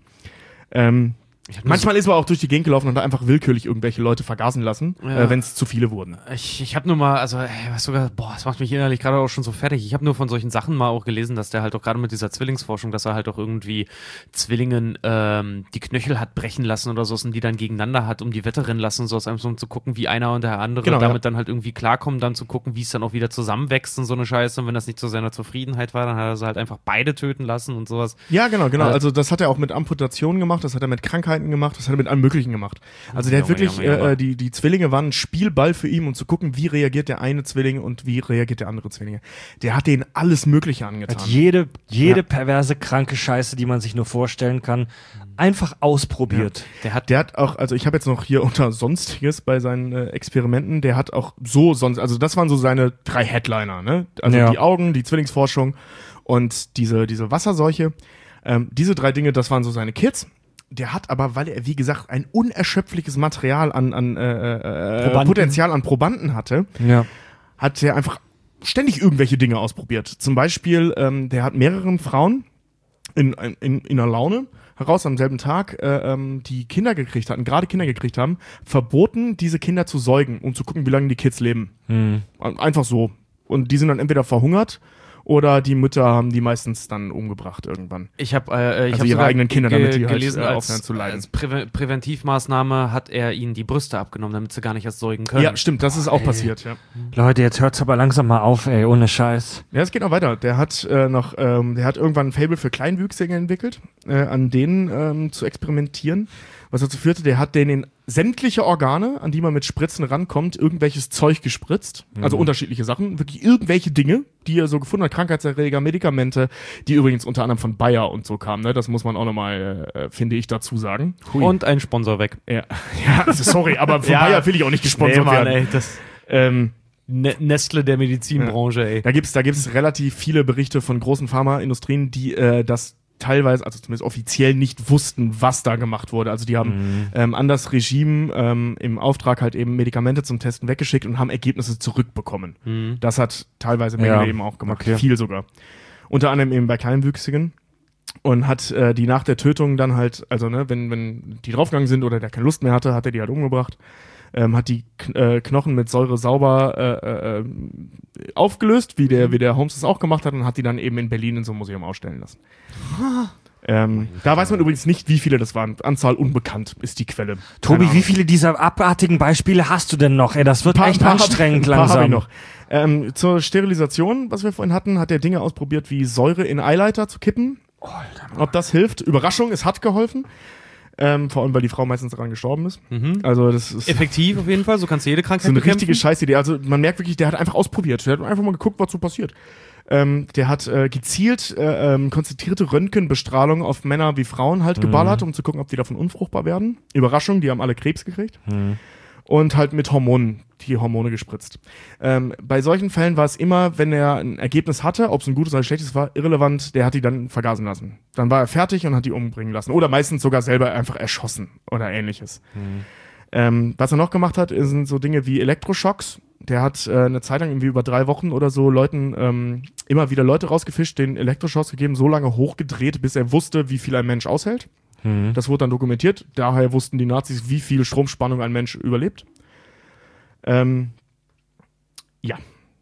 Ähm, Manchmal ist er auch durch die Gegend gelaufen und hat einfach willkürlich irgendwelche Leute vergasen lassen, ja. äh, wenn es zu viele wurden. Ich, ich habe nur mal, also, ey, was sogar, boah, das macht mich innerlich gerade auch schon so fertig. Ich habe nur von solchen Sachen mal auch gelesen, dass der halt auch gerade mit dieser Zwillingsforschung, dass er halt auch irgendwie Zwillingen ähm, die Knöchel hat brechen lassen oder so, und die dann gegeneinander hat, um die Wette rennen lassen, so einfach so, um zu gucken, wie einer und der andere genau, damit ja. dann halt irgendwie klarkommen, dann zu gucken, wie es dann auch wieder zusammenwächst und so eine Scheiße. Und wenn das nicht zu seiner Zufriedenheit war, dann hat er sie halt einfach beide töten lassen und sowas. Ja, genau, genau. Also das hat er auch mit Amputationen gemacht, das hat er mit Krankheiten gemacht, das hat er mit allem Möglichen gemacht. Also der Junge, hat wirklich, Junge, Junge. Äh, die, die Zwillinge waren ein Spielball für ihn, um zu gucken, wie reagiert der eine Zwilling und wie reagiert der andere Zwillinge. Der hat denen alles Mögliche angetan. Hat jede, jede ja. perverse, kranke Scheiße, die man sich nur vorstellen kann, einfach ausprobiert. Ja. Der hat, der hat auch, also ich habe jetzt noch hier unter Sonstiges bei seinen äh, Experimenten, der hat auch so sonst, also das waren so seine drei Headliner, ne? Also ja. die Augen, die Zwillingsforschung und diese, diese Wasserseuche. Ähm, diese drei Dinge, das waren so seine Kids. Der hat aber, weil er, wie gesagt, ein unerschöpfliches Material an, an äh, äh, Potenzial an Probanden hatte, ja. hat er einfach ständig irgendwelche Dinge ausprobiert. Zum Beispiel, ähm, der hat mehreren Frauen in, in, in einer Laune heraus am selben Tag, äh, ähm, die Kinder gekriegt hatten, gerade Kinder gekriegt haben, verboten, diese Kinder zu säugen, um zu gucken, wie lange die Kids leben. Hm. Einfach so. Und die sind dann entweder verhungert oder die Mütter haben die meistens dann umgebracht irgendwann. Ich habe äh, ich also hab ihre eigenen Kinder, damit die gelesen, halt äh, als, aufhören zu leiden. Als Prä- Präventivmaßnahme hat er ihnen die Brüste abgenommen, damit sie gar nicht erst säugen können. Ja, stimmt, das ist auch ey. passiert, ja. Leute, jetzt hört's aber langsam mal auf, ey, ohne Scheiß. Ja, es geht noch weiter. Der hat äh, noch, ähm, der hat irgendwann ein Faible für Kleinwüchsige entwickelt, äh, an denen ähm, zu experimentieren. Was dazu führte, der hat denen in sämtliche Organe, an die man mit Spritzen rankommt, irgendwelches Zeug gespritzt. Mhm. Also unterschiedliche Sachen. Wirklich irgendwelche Dinge, die er so gefunden hat. Krankheitserreger, Medikamente, die übrigens unter anderem von Bayer und so kamen. Ne? Das muss man auch nochmal, äh, finde ich, dazu sagen. Hui. Und ein Sponsor weg. Ja, ja also sorry, aber von ja. Bayer will ich auch nicht gesponsert nee, Mann, werden. Ey, das ähm, Ne- Nestle der Medizinbranche, ja. ey. Da gibt's, da gibt's relativ viele Berichte von großen Pharmaindustrien, die äh, das teilweise, also zumindest offiziell nicht wussten, was da gemacht wurde. Also die haben mhm. ähm, an das Regime ähm, im Auftrag halt eben Medikamente zum Testen weggeschickt und haben Ergebnisse zurückbekommen. Mhm. Das hat teilweise Mengele ja. eben auch gemacht. Okay. Viel sogar. Unter anderem eben bei Kleinwüchsigen. Und hat äh, die nach der Tötung dann halt, also ne, wenn, wenn die draufgegangen sind oder der keine Lust mehr hatte, hat er die halt umgebracht. Ähm, hat die K- äh, Knochen mit Säure sauber äh, äh, aufgelöst, wie der, wie der Holmes das auch gemacht hat, und hat die dann eben in Berlin in so einem Museum ausstellen lassen. ähm, da weiß man übrigens nicht, wie viele das waren. Anzahl unbekannt ist die Quelle. Tobi, wie viele dieser abartigen Beispiele hast du denn noch? Ey, das wird paar, echt paar anstrengend hab, langsam. Hab ich noch. Ähm, zur Sterilisation, was wir vorhin hatten, hat er Dinge ausprobiert, wie Säure in Eileiter zu kippen. Oh, Alter, ob das hilft? Überraschung, es hat geholfen. Ähm, vor allem, weil die Frau meistens daran gestorben ist. Mhm. Also das ist effektiv auf jeden Fall, so kannst du jede Krankheit so eine bekämpfen. Richtige Scheißidee. Also man merkt wirklich, der hat einfach ausprobiert. Der hat einfach mal geguckt, was so passiert. Ähm, der hat äh, gezielt äh, ähm, konzentrierte Röntgenbestrahlung auf Männer wie Frauen halt mhm. geballert, um zu gucken, ob die davon unfruchtbar werden. Überraschung, die haben alle Krebs gekriegt. Mhm. Und halt mit Hormonen, die Hormone gespritzt. Ähm, bei solchen Fällen war es immer, wenn er ein Ergebnis hatte, ob es ein gutes oder ein schlechtes war, irrelevant, der hat die dann vergasen lassen. Dann war er fertig und hat die umbringen lassen. Oder meistens sogar selber einfach erschossen oder ähnliches. Mhm. Ähm, was er noch gemacht hat, sind so Dinge wie Elektroschocks. Der hat äh, eine Zeit lang irgendwie über drei Wochen oder so Leuten ähm, immer wieder Leute rausgefischt, denen Elektroschocks gegeben, so lange hochgedreht, bis er wusste, wie viel ein Mensch aushält. Mhm. Das wurde dann dokumentiert. Daher wussten die Nazis, wie viel Stromspannung ein Mensch überlebt. Ähm, ja.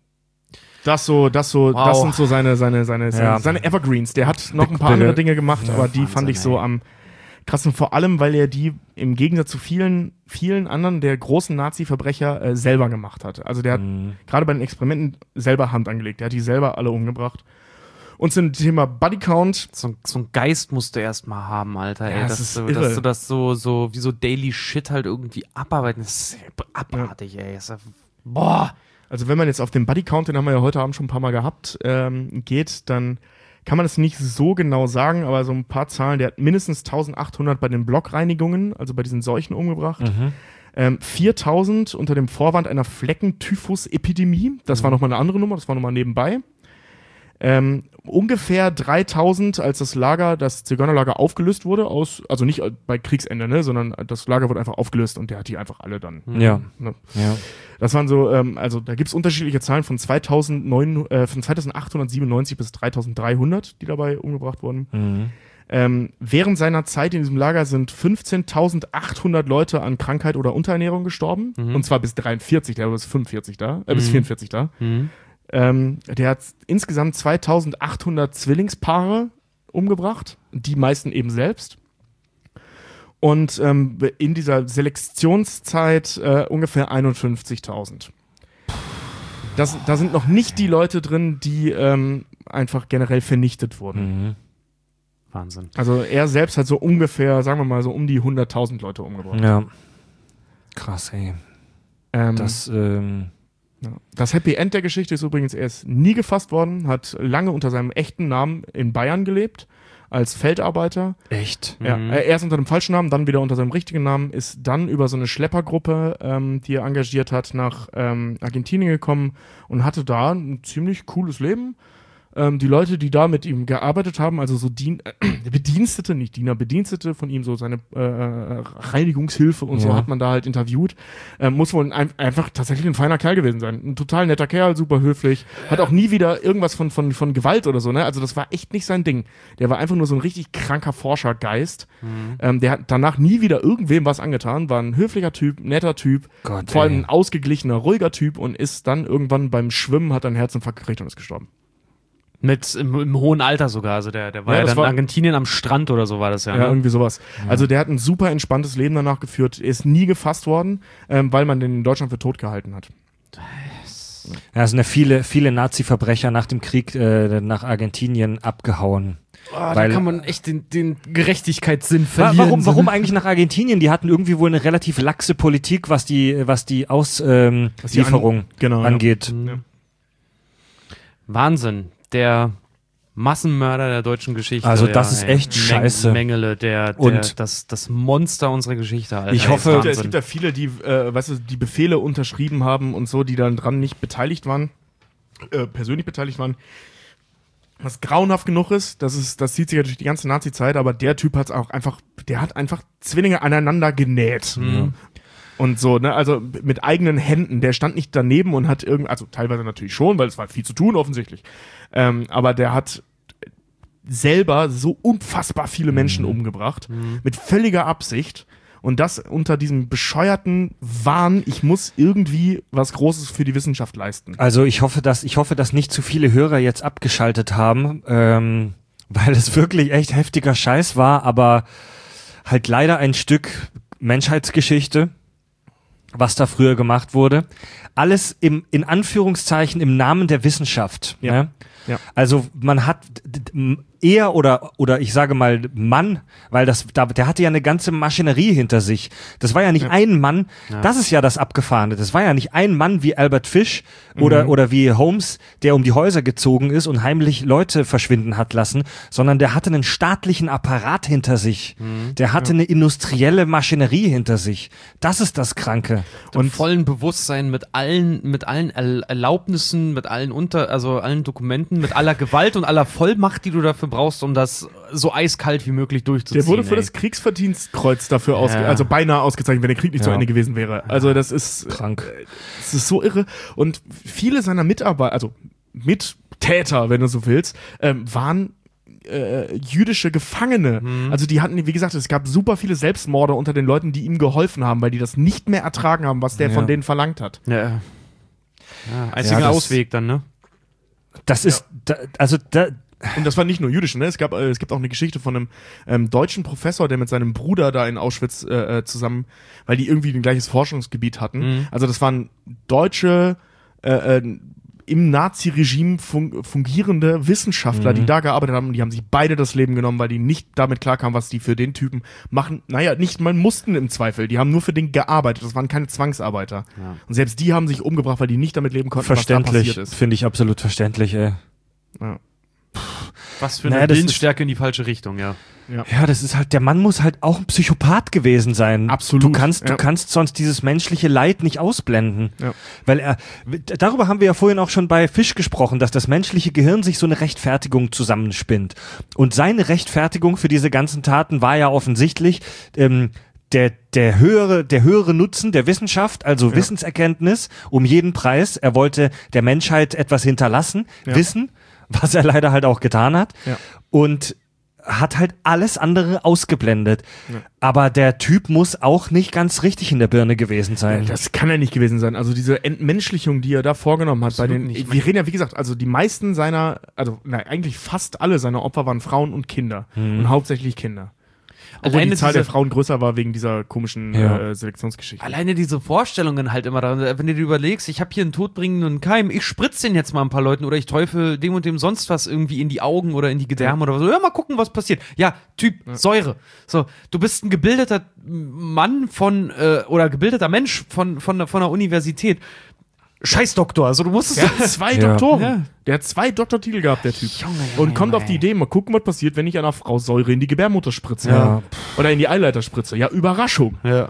Das so, das so, wow. das sind so seine, seine, seine, seine, ja. seine Evergreens. Der hat noch ein paar andere Dinge gemacht, ja, aber die Wahnsinn, fand ich so ey. am krassen, vor allem, weil er die im Gegensatz zu vielen, vielen anderen der großen Nazi-Verbrecher äh, selber gemacht hat. Also der mhm. hat gerade bei den Experimenten selber Hand angelegt. Der hat die selber alle umgebracht. Und zum Thema Bodycount. So, so ein Geist musst du erstmal haben, Alter. Ja, ey, das dass, ist du, irre. dass du das so, so wie so Daily Shit halt irgendwie abarbeiten. Das ist abartig, ja. ey. Das ist, boah. Also wenn man jetzt auf den Bodycount, den haben wir ja heute Abend schon ein paar Mal gehabt, ähm, geht, dann kann man es nicht so genau sagen, aber so ein paar Zahlen. Der hat mindestens eintausendachthundert bei den Blockreinigungen, also bei diesen Seuchen umgebracht. Mhm. Ähm, viertausend unter dem Vorwand einer Fleckentyphus-Epidemie. Das mhm. war nochmal eine andere Nummer, das war nochmal nebenbei. Ähm, ungefähr dreitausend, als das Lager, das Zigeunerlager aufgelöst wurde, aus, also nicht bei Kriegsende, ne, sondern das Lager wurde einfach aufgelöst und der hat die einfach alle dann. Ja. Ne. Ja. Das waren so, ähm, also da gibt's unterschiedliche Zahlen von zweitausendneun, äh, von zweitausendachthundertsiebenundneunzig bis dreitausenddreihundert, die dabei umgebracht wurden. Mhm. Ähm, während seiner Zeit in diesem Lager sind fünfzehntausendachthundert Leute an Krankheit oder Unterernährung gestorben. Mhm. Und zwar bis dreiundvierzig, der war bis fünfundvierzig da, äh, bis Mhm. vierundvierzig da. Mhm. Ähm, der hat insgesamt zweitausendachthundert Zwillingspaare umgebracht, die meisten eben selbst. Und ähm, in dieser Selektionszeit äh, ungefähr einundfünfzigtausend. Das, da sind noch nicht die Leute drin, die ähm, einfach generell vernichtet wurden. Mhm. Wahnsinn. Also er selbst hat so ungefähr, sagen wir mal, so um die hunderttausend Leute umgebracht. Ja. Krass, ey. Ähm, Das, ähm, ja. Das Happy End der Geschichte ist übrigens, er ist nie gefasst worden, hat lange unter seinem echten Namen in Bayern gelebt, als Feldarbeiter. echt? Ja, Mhm. äh, erst unter dem falschen Namen, dann wieder unter seinem richtigen Namen, ist dann über so eine Schleppergruppe, ähm, die er engagiert hat, nach ähm, Argentinien gekommen und hatte da ein ziemlich cooles Leben. Ähm, die Leute, die da mit ihm gearbeitet haben, also so Dien äh, Bedienstete, nicht Diener, Bedienstete von ihm, so seine äh, Reinigungshilfe und so Ja. hat man da halt interviewt, ähm, muss wohl ein, einfach tatsächlich ein feiner Kerl gewesen sein. Ein total netter Kerl, super höflich, hat auch nie wieder irgendwas von, von, von Gewalt oder so, ne? Also das war echt nicht sein Ding. Der war einfach nur so ein richtig kranker Forschergeist. Mhm. Ähm, der hat danach nie wieder irgendwem was angetan, war ein höflicher Typ, netter Typ, Gott, vor allem ey. ein ausgeglichener, ruhiger Typ und ist dann irgendwann beim Schwimmen, hat einen Herzinfarkt gekriegt und ist gestorben. Mit im, im hohen Alter sogar. Also der, der war Ja, ja, das dann war- in Argentinien am Strand oder so war das ja. Ja, ne? irgendwie sowas. Also der hat ein super entspanntes Leben danach geführt, ist nie gefasst worden, ähm, weil man den in Deutschland für tot gehalten hat. Ja, es sind ja viele, viele Nazi-Verbrecher nach dem Krieg äh, nach Argentinien abgehauen. Oh, da Weil- kann man echt den, den Gerechtigkeitssinn Wa- verlieren. Warum, so, warum ne? eigentlich nach Argentinien? Die hatten irgendwie wohl eine relativ laxe Politik, was die, was die Auslieferung Was die an- genau, ja. angeht. Mhm. Wahnsinn. Der Massenmörder der deutschen Geschichte. Also das ist ey. echt Meng- scheiße. Mengele, der, der Und- das, das Monster unserer Geschichte. Alter. Ich Ey, hoffe- ist Es gibt, ja- es Wahnsinn. gibt ja viele, die, äh, weißt du, die Befehle unterschrieben haben und so, die dann dran nicht beteiligt waren, äh, persönlich beteiligt waren. Was grauenhaft genug ist, das ist, das zieht sich ja durch die ganze Nazi-Zeit, aber der Typ hat auch einfach, der hat einfach Zwillinge aneinander genäht. Mhm. Und so, ne, also mit eigenen Händen. Der stand nicht daneben und hat irgend, also teilweise natürlich schon, weil es war viel zu tun, offensichtlich. Ähm, aber der hat selber so unfassbar viele Menschen umgebracht. Mit völliger Absicht. Und das unter diesem bescheuerten Wahn, ich muss irgendwie was Großes für die Wissenschaft leisten. Also ich hoffe, dass ich hoffe, dass nicht zu viele Hörer jetzt abgeschaltet haben, ähm, weil es wirklich echt heftiger Scheiß war, aber halt leider ein Stück Menschheitsgeschichte, was da früher gemacht wurde. Alles im in Anführungszeichen im Namen der Wissenschaft. Ja. Ne? Ja. Also man hat d- d- m- er oder oder ich sage mal Mann, weil das da, der hatte ja eine ganze Maschinerie hinter sich. Das war ja nicht Ja. ein Mann. Ja. Das ist ja das Abgefahrene. Das war ja nicht ein Mann wie Albert Fish oder Mhm. oder wie Holmes, der um die Häuser gezogen ist und heimlich Leute verschwinden hat lassen, sondern der hatte einen staatlichen Apparat hinter sich. Mhm. Der hatte eine industrielle Maschinerie hinter sich. Das ist das Kranke. Und vollen Bewusstsein mit allen, mit allen Erl- Erlaubnissen, mit allen unter, also allen Dokumenten, mit aller Gewalt und aller Vollmacht, die du dafür brauchst, um das so eiskalt wie möglich durchzuziehen. Der wurde für ey. das Kriegsverdienstkreuz dafür ausge Ja. also beinahe ausgezeichnet, wenn der Krieg nicht zu Ja. Ende gewesen wäre. Also das ist Krank. das ist so irre. Und viele seiner Mitarbeiter, also Mittäter, wenn du so willst, ähm, waren äh, jüdische Gefangene. Mhm. Also die hatten, wie gesagt, es gab super viele Selbstmorde unter den Leuten, die ihm geholfen haben, weil die das nicht mehr ertragen haben, was der Ja. von denen verlangt hat. Ja. Ja, einziger Ja, das- Ausweg dann, ne? Das ist da, also da, Und das war nicht nur jüdisch, ne? Es gab, äh, es gibt auch eine Geschichte von einem ähm, deutschen Professor, der mit seinem Bruder da in Auschwitz äh, äh, zusammen, weil die irgendwie ein gleiches Forschungsgebiet hatten. Mhm. Also das waren deutsche äh, äh, im Nazi-Regime fun fungierende Wissenschaftler, Mhm. die da gearbeitet haben, und die haben sich beide das Leben genommen, weil die nicht damit klarkamen, was die für den Typen machen. Naja, nicht mal mussten im Zweifel. Die haben nur für den gearbeitet. Das waren keine Zwangsarbeiter. Ja. Und selbst die haben sich umgebracht, weil die nicht damit leben konnten, was da verständlich, passiert ist. finde ich absolut verständlich, ey. Ja. Was für eine naja, das Willensstärke in die falsche Richtung, ja. Ja. ja, das ist halt, der Mann muss halt auch ein Psychopath gewesen sein. Absolut. Du kannst, ja. du kannst sonst dieses menschliche Leid nicht ausblenden. Ja. Weil er, darüber haben wir ja vorhin auch schon bei Fisch gesprochen, dass das menschliche Gehirn sich so eine Rechtfertigung zusammenspinnt. Und seine Rechtfertigung für diese ganzen Taten war ja offensichtlich, ähm, der, der höhere, der höhere Nutzen der Wissenschaft, also ja. Wissenserkenntnis um jeden Preis. Er wollte der Menschheit etwas hinterlassen, ja. Wissen, was er leider halt auch getan hat. Ja. Und hat halt alles andere ausgeblendet. Ja. Aber der Typ muss auch nicht ganz richtig in der Birne gewesen sein. Das kann er nicht gewesen sein. Also diese Entmenschlichung, die er da vorgenommen hat, Absolut bei den, nicht. Wir reden ja, wie gesagt, also die meisten seiner, also nein, eigentlich fast alle seiner Opfer waren Frauen und Kinder. Hm. Und hauptsächlich Kinder. Obwohl die Zahl der Frauen größer war wegen dieser komischen ja. äh, Selektionsgeschichte. Alleine diese Vorstellungen halt immer daran, wenn du dir überlegst, ich habe hier einen todbringenden Keim, ich spritze den jetzt mal ein paar Leuten oder ich teufel dem und dem sonst was irgendwie in die Augen oder in die Gedärme ja. oder so. Ja, mal gucken, was passiert. Ja, Typ, ja. Säure. So, du bist ein gebildeter Mann von, äh, oder gebildeter Mensch von, von, von einer Universität. Scheiß Doktor, also du musstest... Der hat zwei ja. Doktoren. Ja. Der hat zwei Doktortitel gehabt, der Typ. Junge, Junge, und kommt Junge, auf die Idee, mal gucken, was passiert, wenn ich einer Frau Säure in die Gebärmutter spritze. Ja. Oder in die Eileiter spritze. Ja, Überraschung. Ja.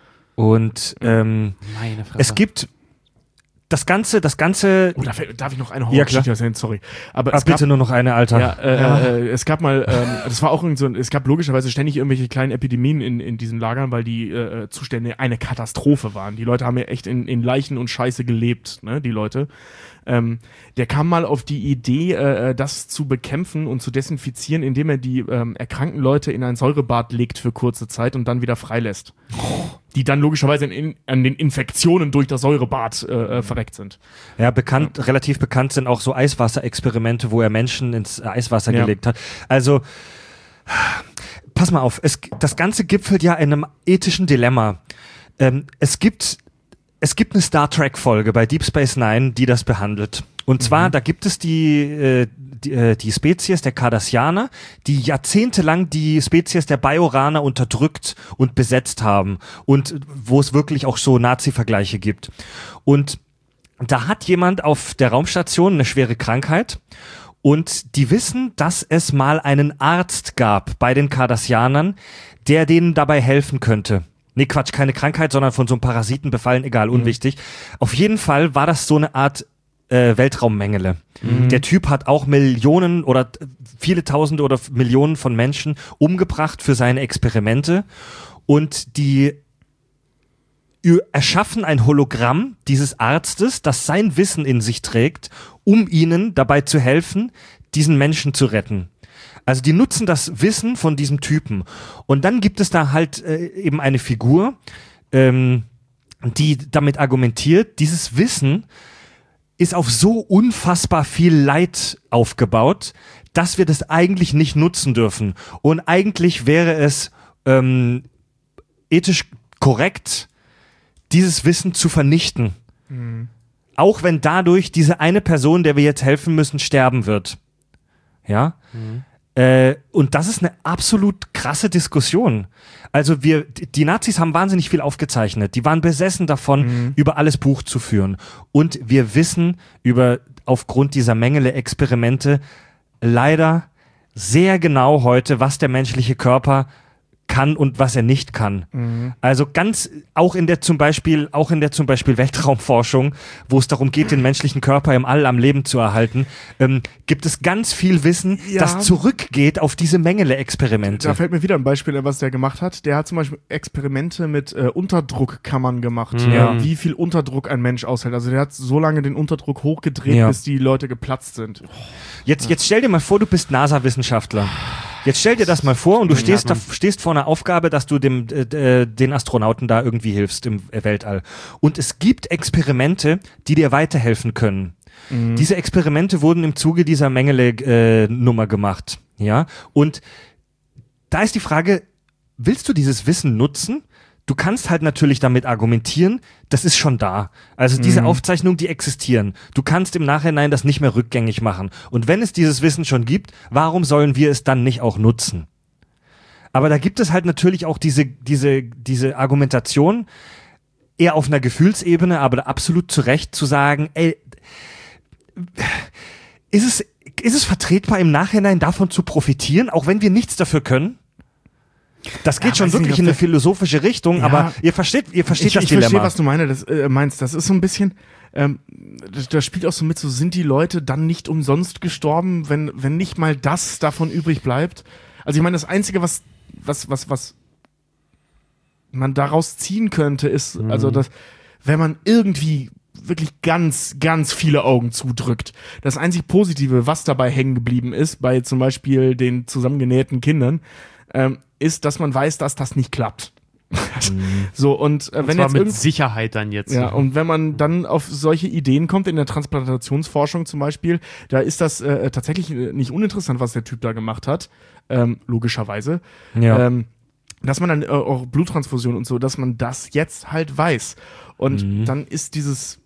Und ähm, Meine Fresse. es gibt das Ganze, das Ganze... Oh, darf, darf ich noch eine Ja, klar. Horrorgeschichte erzählen? Sorry. Aber Ach, es gab, bitte nur noch eine, Alter. Ja, äh, Ja. Äh, es gab mal, ähm, das war auch irgend so, es gab logischerweise ständig irgendwelche kleinen Epidemien in, in diesen Lagern, weil die äh, Zustände eine Katastrophe waren. Die Leute haben ja echt in, in Leichen und Scheiße gelebt, ne, die Leute. Ähm, der kam mal auf die Idee, äh, das zu bekämpfen und zu desinfizieren, indem er die ähm, erkrankten Leute in ein Säurebad legt für kurze Zeit und dann wieder freilässt. Oh. Die dann logischerweise in, in, an den Infektionen durch das Säurebad äh, verreckt sind. Ja, bekannt, ja. relativ bekannt sind auch so Eiswasserexperimente, wo er Menschen ins Eiswasser ja. gelegt hat. Also, pass mal auf, es, das Ganze gipfelt ja in einem ethischen Dilemma. Ähm, es gibt Es gibt eine Star Trek-Folge bei Deep Space Nine, die das behandelt. Und zwar, mhm. da gibt es die, äh, die, äh, die Spezies der Cardassianer, die jahrzehntelang die Spezies der Bajoraner unterdrückt und besetzt haben. Und wo es wirklich auch so Nazi-Vergleiche gibt. Und da hat jemand auf der Raumstation eine schwere Krankheit. Und die wissen, dass es mal einen Arzt gab bei den Cardassianern, der denen dabei helfen könnte. Nee, Quatsch, keine Krankheit, sondern von so einem Parasiten befallen, egal, unwichtig. Mhm. Auf jeden Fall war das so eine Art äh, Weltraummengele. Mhm. Der Typ hat auch Millionen oder viele Tausende oder Millionen von Menschen umgebracht für seine Experimente und die erschaffen ein Hologramm dieses Arztes, das sein Wissen in sich trägt, um ihnen dabei zu helfen, diesen Menschen zu retten. Also die nutzen das Wissen von diesem Typen. Und dann gibt es da halt äh, eben eine Figur, ähm, die damit argumentiert, dieses Wissen ist auf so unfassbar viel Leid aufgebaut, dass wir das eigentlich nicht nutzen dürfen. Und eigentlich wäre es ähm, ethisch korrekt, dieses Wissen zu vernichten. Mhm. Auch wenn dadurch diese eine Person, der wir jetzt helfen müssen, sterben wird. Ja? Mhm. Äh, und das ist eine absolut krasse Diskussion. Also wir, die Nazis haben wahnsinnig viel aufgezeichnet. Die waren besessen davon, mhm. über alles Buch zu führen. Und wir wissen über, aufgrund dieser Mengele Experimente leider sehr genau heute, was der menschliche Körper kann und was er nicht kann. Mhm. Also ganz, auch in der zum Beispiel, auch in der zum Beispiel Weltraumforschung, wo es darum geht, den menschlichen Körper im All am Leben zu erhalten, ähm, gibt es ganz viel Wissen, ja. das zurückgeht auf diese Mengele-Experimente. Da fällt mir wieder ein Beispiel, was der gemacht hat. Der hat zum Beispiel Experimente mit äh, Unterdruckkammern gemacht, mhm. ja, wie viel Unterdruck ein Mensch aushält. Also der hat so lange den Unterdruck hochgedreht, ja. bis die Leute geplatzt sind. Jetzt, ja. jetzt stell dir mal vor, du bist NASA-Wissenschaftler. Jetzt stell dir das mal vor und du stehst, da, stehst vor einer Aufgabe, dass du dem, äh, den Astronauten da irgendwie hilfst im Weltall. Und es gibt Experimente, die dir weiterhelfen können. Mhm. Diese Experimente wurden im Zuge dieser Mengele-Nummer äh, gemacht. Ja? Und da ist die Frage, willst du dieses Wissen nutzen? Du kannst halt natürlich damit argumentieren, das ist schon da. Also diese mhm. Aufzeichnungen, die existieren. Du kannst im Nachhinein das nicht mehr rückgängig machen. Und wenn es dieses Wissen schon gibt, warum sollen wir es dann nicht auch nutzen? Aber da gibt es halt natürlich auch diese, diese, diese Argumentation, eher auf einer Gefühlsebene, aber absolut zu Recht zu sagen, ey, ist es, ist es vertretbar, im Nachhinein davon zu profitieren, auch wenn wir nichts dafür können? Das geht ja, schon wirklich nicht, in eine philosophische Richtung, ja, aber ihr versteht, ihr versteht ich, das ich Dilemma. Ich verstehe, was du meine, das, äh, meinst. Das ist so ein bisschen, ähm, das, das spielt auch so mit, so sind die Leute dann nicht umsonst gestorben, wenn, wenn nicht mal das davon übrig bleibt. Also ich meine, das Einzige, was, was, was, was man daraus ziehen könnte, ist, mhm. also dass, wenn man irgendwie wirklich ganz, ganz viele Augen zudrückt. Das einzig Positive, was dabei hängen geblieben ist, bei zum Beispiel den zusammengenähten Kindern, ähm, ist, dass man weiß, dass das nicht klappt. Mhm. So, und, äh, und wenn zwar jetzt mit irgend- Sicherheit dann jetzt. Ja, und wenn man dann auf solche Ideen kommt, in der Transplantationsforschung zum Beispiel, da ist das äh, tatsächlich nicht uninteressant, was der Typ da gemacht hat, ähm, logischerweise. Ja. Ähm, dass man dann äh, auch Bluttransfusion und so, dass man das jetzt halt weiß. Und Mhm. dann ist dieses,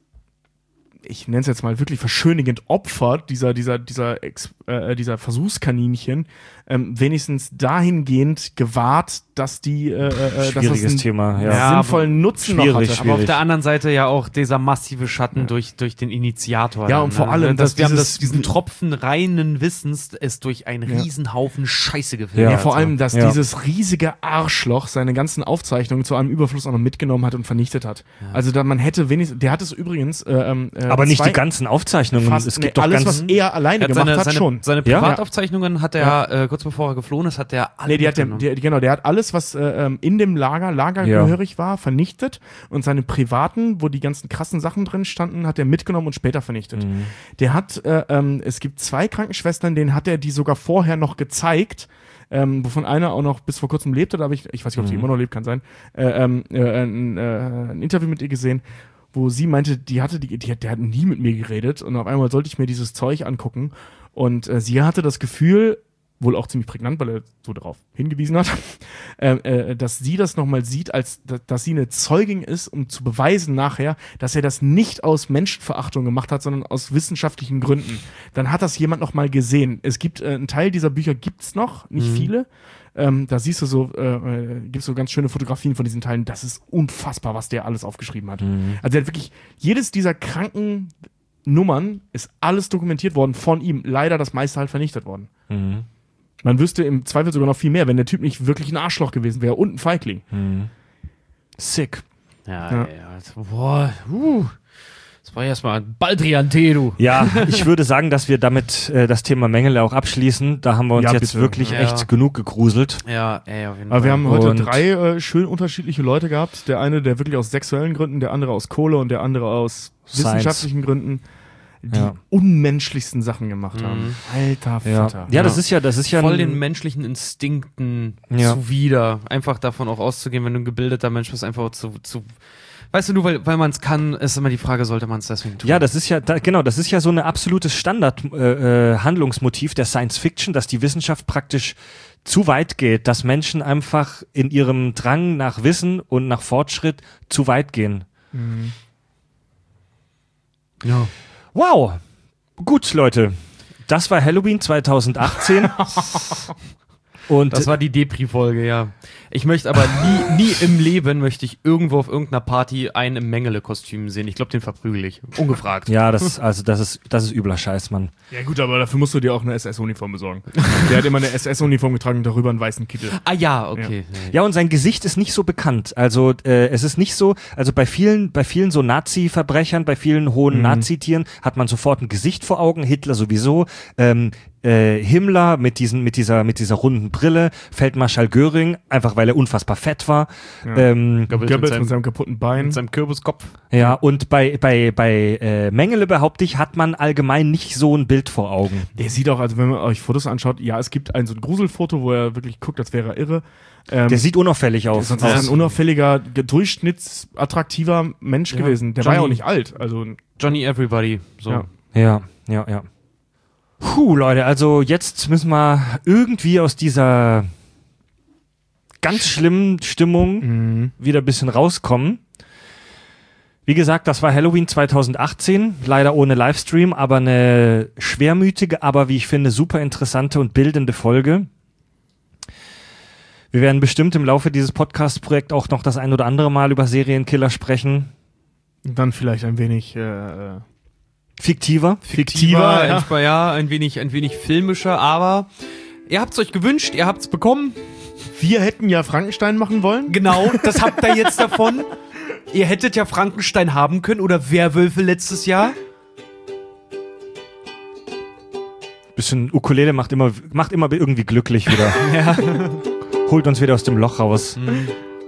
ich nenne es jetzt mal wirklich verschönigend Opfer dieser, dieser, dieser, Ex, äh, dieser Versuchskaninchen, ähm, wenigstens dahingehend gewahrt, dass die, äh, äh, dass das Schwieriges einen Thema, ja. Ja, sinnvollen Nutzen noch schwierig, hatte. Aber auf schwierig. der anderen Seite ja auch dieser massive Schatten durch, durch den Initiator. Ja, dann, und vor ne? allem, dass dass wir haben dieses- das, diesen Tropfen reinen Wissens es durch einen Ja. Riesenhaufen Scheiße Ja, gefiltert. Ja, vor allem, dass Ja. dieses riesige Arschloch seine ganzen Aufzeichnungen zu einem Überfluss auch noch mitgenommen hat und vernichtet hat. Also da man hätte wenigstens, der hat es übrigens, äh, ähm, äh, Aber nicht zwei- die ganzen Aufzeichnungen. fast, es nee, gibt doch alles, ganz, was er alleine Er hat gemacht seine, hat, seine, schon. seine Ja? Privataufzeichnungen hat er, äh, kurz bevor er geflohen ist, hat er alle Nee, die hat der, mitgenommen. die, genau, der hat alles, was äh, ähm, in dem Lager, Lager Ja. gehörig war, vernichtet und seine privaten, wo die ganzen krassen Sachen drin standen, hat er mitgenommen und später vernichtet. Mhm. Der hat, äh, ähm, es gibt zwei Krankenschwestern, denen hat er die sogar vorher noch gezeigt, ähm, wovon einer auch noch bis vor kurzem lebte, da habe ich, ich weiß nicht, ob sie Mhm. immer noch lebt, kann sein, äh, ähm, äh, ein, äh, ein Interview mit ihr gesehen, wo sie meinte, die hatte, die, die, der hat nie mit mir geredet und auf einmal sollte ich mir dieses Zeug angucken und äh, sie hatte das Gefühl, wohl auch ziemlich prägnant, weil er so darauf hingewiesen hat, äh, äh, dass sie das nochmal sieht, als dass, dass sie eine Zeugin ist, um zu beweisen nachher, dass er das nicht aus Menschenverachtung gemacht hat, sondern aus wissenschaftlichen Gründen. Dann hat das jemand nochmal gesehen. Es gibt, äh, einen Teil dieser Bücher gibt's noch, nicht Mhm. viele. Ähm, da siehst du so, äh, äh, gibt's so ganz schöne Fotografien von diesen Teilen. Das ist unfassbar, was der alles aufgeschrieben hat. Mhm. Also er hat wirklich, jedes dieser kranken Nummern ist alles dokumentiert worden von ihm. Leider das meiste halt vernichtet worden. Mhm. Man wüsste im Zweifel sogar noch viel mehr, wenn der Typ nicht wirklich ein Arschloch gewesen wäre und ein Feigling. Mhm. Sick. Ja, Ja. ja. ja. Boah, uh, das war erstmal Baldrian T, du. Ja, ich würde sagen, dass wir damit äh, das Thema Mengele auch abschließen. Da haben wir uns Ja, jetzt bitte. wirklich Ja. echt genug gegruselt. Ja, ey, auf jeden Aber wir Fall. haben heute Und- drei äh, schön unterschiedliche Leute gehabt. Der eine, der wirklich aus sexuellen Gründen, der andere aus Kohle und der andere aus Science. wissenschaftlichen Gründen die Ja. unmenschlichsten Sachen gemacht haben. Alter Ja. Vater. ja, das ist ja, das ist ja voll ein- den menschlichen Instinkten Ja. zuwider. Einfach davon auch auszugehen, wenn du ein gebildeter Mensch bist, einfach zu, zu weißt du, nur weil, weil man es kann, ist immer die Frage, sollte man es deswegen tun? Ja, das ist ja, da, genau, das ist ja so ein absolutes Standard-Handlungsmotiv äh, Handlungsmotiv der Science Fiction, dass die Wissenschaft praktisch zu weit geht, dass Menschen einfach in ihrem Drang nach Wissen und nach Fortschritt zu weit gehen. ja. Wow. Gut, Leute. Das war Halloween zwanzig achtzehn. Und Das war die Depri-Folge, ja. Ich möchte aber nie, nie im Leben möchte ich irgendwo auf irgendeiner Party einen im Mengele-Kostüm sehen. Ich glaube, den verprügel ich. Ungefragt. ja, das, also das ist, das ist übler Scheiß, Mann. Ja gut, aber dafür musst du dir auch eine S S-Uniform besorgen. Der hat immer eine S S-Uniform getragen und darüber einen weißen Kittel. Ah ja, okay. Ja, und sein Gesicht ist nicht so bekannt. Also äh, es ist nicht so, also bei vielen, bei vielen so Nazi-Verbrechern, bei vielen hohen Mhm. Nazi-Tieren hat man sofort ein Gesicht vor Augen, Hitler sowieso, ähm, äh, Himmler mit diesen, mit dieser, mit dieser runden Brille, Feldmarschall Göring, einfach weil er unfassbar fett war. Ja. Ähm, Goebbels Goebbels mit mit seinem, seinem kaputten Bein. mit seinem Kürbiskopf. ja, und bei, bei, bei äh, Mengele behaupte ich, hat man allgemein nicht so ein Bild vor Augen. Der sieht auch, also wenn man euch Fotos anschaut, ja, es gibt ein so ein Gruselfoto, wo er wirklich guckt, als wäre er irre. Ähm, Der sieht unauffällig aus. sonst ist er ein unauffälliger, ge- durchschnittsattraktiver Mensch Ja. gewesen. Der war ja auch Johnny. nicht alt. Also Johnny Everybody. So. Ja. Ja, ja, ja. Puh, Leute, also jetzt müssen wir irgendwie aus dieser ganz schlimmen Stimmung mhm. wieder ein bisschen rauskommen. Wie gesagt, das war Halloween zwanzig achtzehn, leider ohne Livestream, aber eine schwermütige, aber wie ich finde, super interessante und bildende Folge. Wir werden bestimmt im Laufe dieses Podcast-Projekts auch noch das ein oder andere Mal über Serienkiller sprechen. Und dann vielleicht ein wenig äh, Fiktiver. Fiktiver, ja. ja, ein wenig, ein wenig filmischer, aber ihr habt's euch gewünscht, ihr habt's bekommen. Wir hätten ja Frankenstein machen wollen. Genau, das habt ihr jetzt davon. Ihr hättet ja Frankenstein haben können oder Werwölfe letztes Jahr. Bisschen Ukulele macht immer, macht immer irgendwie glücklich wieder. Ja. Holt uns wieder aus dem Loch raus. Mhm.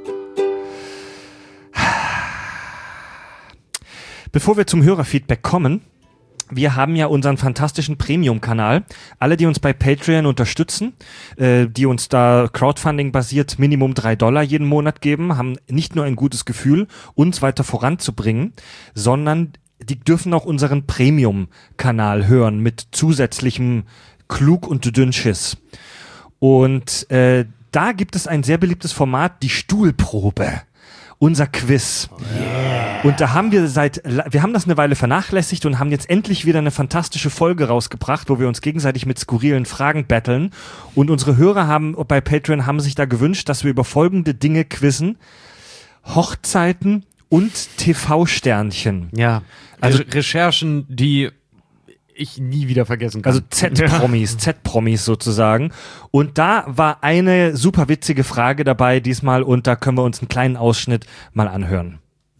Bevor wir zum Hörerfeedback kommen, wir haben ja unseren fantastischen Premium-Kanal. Alle, die uns bei Patreon unterstützen, äh, die uns da Crowdfunding-basiert Minimum drei Dollar jeden Monat geben, haben nicht nur ein gutes Gefühl, uns weiter voranzubringen, sondern die dürfen auch unseren Premium-Kanal hören mit zusätzlichem Klug und Dünnschiss. Und äh, da gibt es ein sehr beliebtes Format, die Stuhlprobe. Unser Quiz. Yeah. Und da haben wir seit, wir haben das eine Weile vernachlässigt und haben jetzt endlich wieder eine fantastische Folge rausgebracht, wo wir uns gegenseitig mit skurrilen Fragen battlen. Und unsere Hörer haben bei Patreon haben sich da gewünscht, dass wir über folgende Dinge quizzen: Hochzeiten und T V-Sternchen. Ja. Also Re- Recherchen, die ich nie wieder vergessen kann. Also Z-Promis, Z-Promis sozusagen. Und da war eine super witzige Frage dabei diesmal und da können wir uns einen kleinen Ausschnitt mal anhören.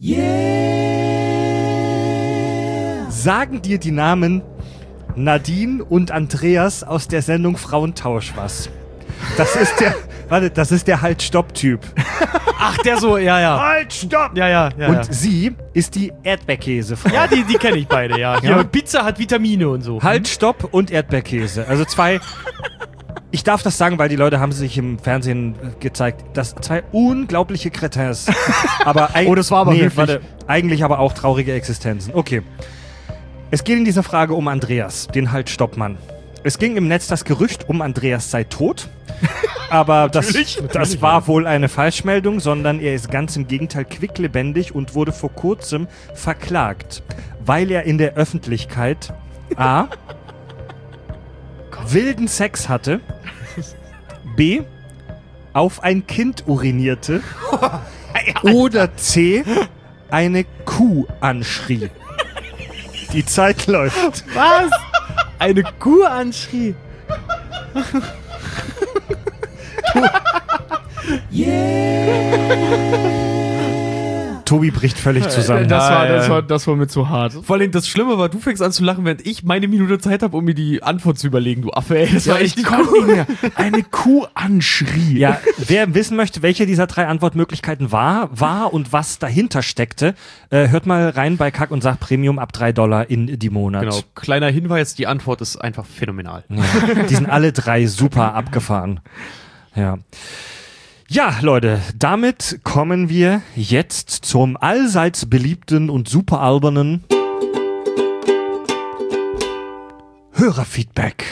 Yeah! Sagen dir die Namen Nadine und Andreas aus der Sendung Frauentausch was? Das ist der, warte, das ist der Halt-Stopp-Typ. Ach, der so, ja, ja. Halt, stopp! Ja, ja, ja. Und ja. sie ist die Erdbeerkäsefrau. Ja, die, die kenne ich beide, ja. ja. Ja. Pizza hat Vitamine und so. Halt, stopp und Erdbeerkäse. Also zwei, ich darf das sagen, weil die Leute haben sich im Fernsehen gezeigt, dass zwei unglaubliche Crétins. Aber oh, das war aber nee, wirklich. Warte, eigentlich aber auch traurige Existenzen. Okay. Es geht in dieser Frage um Andreas, den Halt-Stopp-Mann. Es ging im Netz das Gerücht um, Andreas sei tot. Aber das, natürlich, das natürlich, war ja. wohl eine Falschmeldung, sondern er ist ganz im Gegenteil quicklebendig und wurde vor kurzem verklagt, weil er in der Öffentlichkeit A. wilden Sex hatte, B. auf ein Kind urinierte oder C. eine Kuh anschrie. Die Zeit läuft. Was? Eine Kuh anschrie. Yeah. Tobi bricht völlig zusammen. Das war, das war, das war mir zu hart. Vor allem das Schlimme war, du fängst an zu lachen, während ich meine Minute Zeit habe, um mir die Antwort zu überlegen. Du Affe, ey. Das ja, war echt nicht cool. Eine Kuh anschrie. Ja, wer wissen möchte, welche dieser drei Antwortmöglichkeiten war, war und was dahinter steckte, äh, hört mal rein bei Kack und Sach Premium ab drei Dollar in die Monat. Genau. Kleiner Hinweis, die Antwort ist einfach phänomenal. Ja, die sind alle drei super abgefahren. Ja. Ja, Leute, damit kommen wir jetzt zum allseits beliebten und super albernen Hörerfeedback.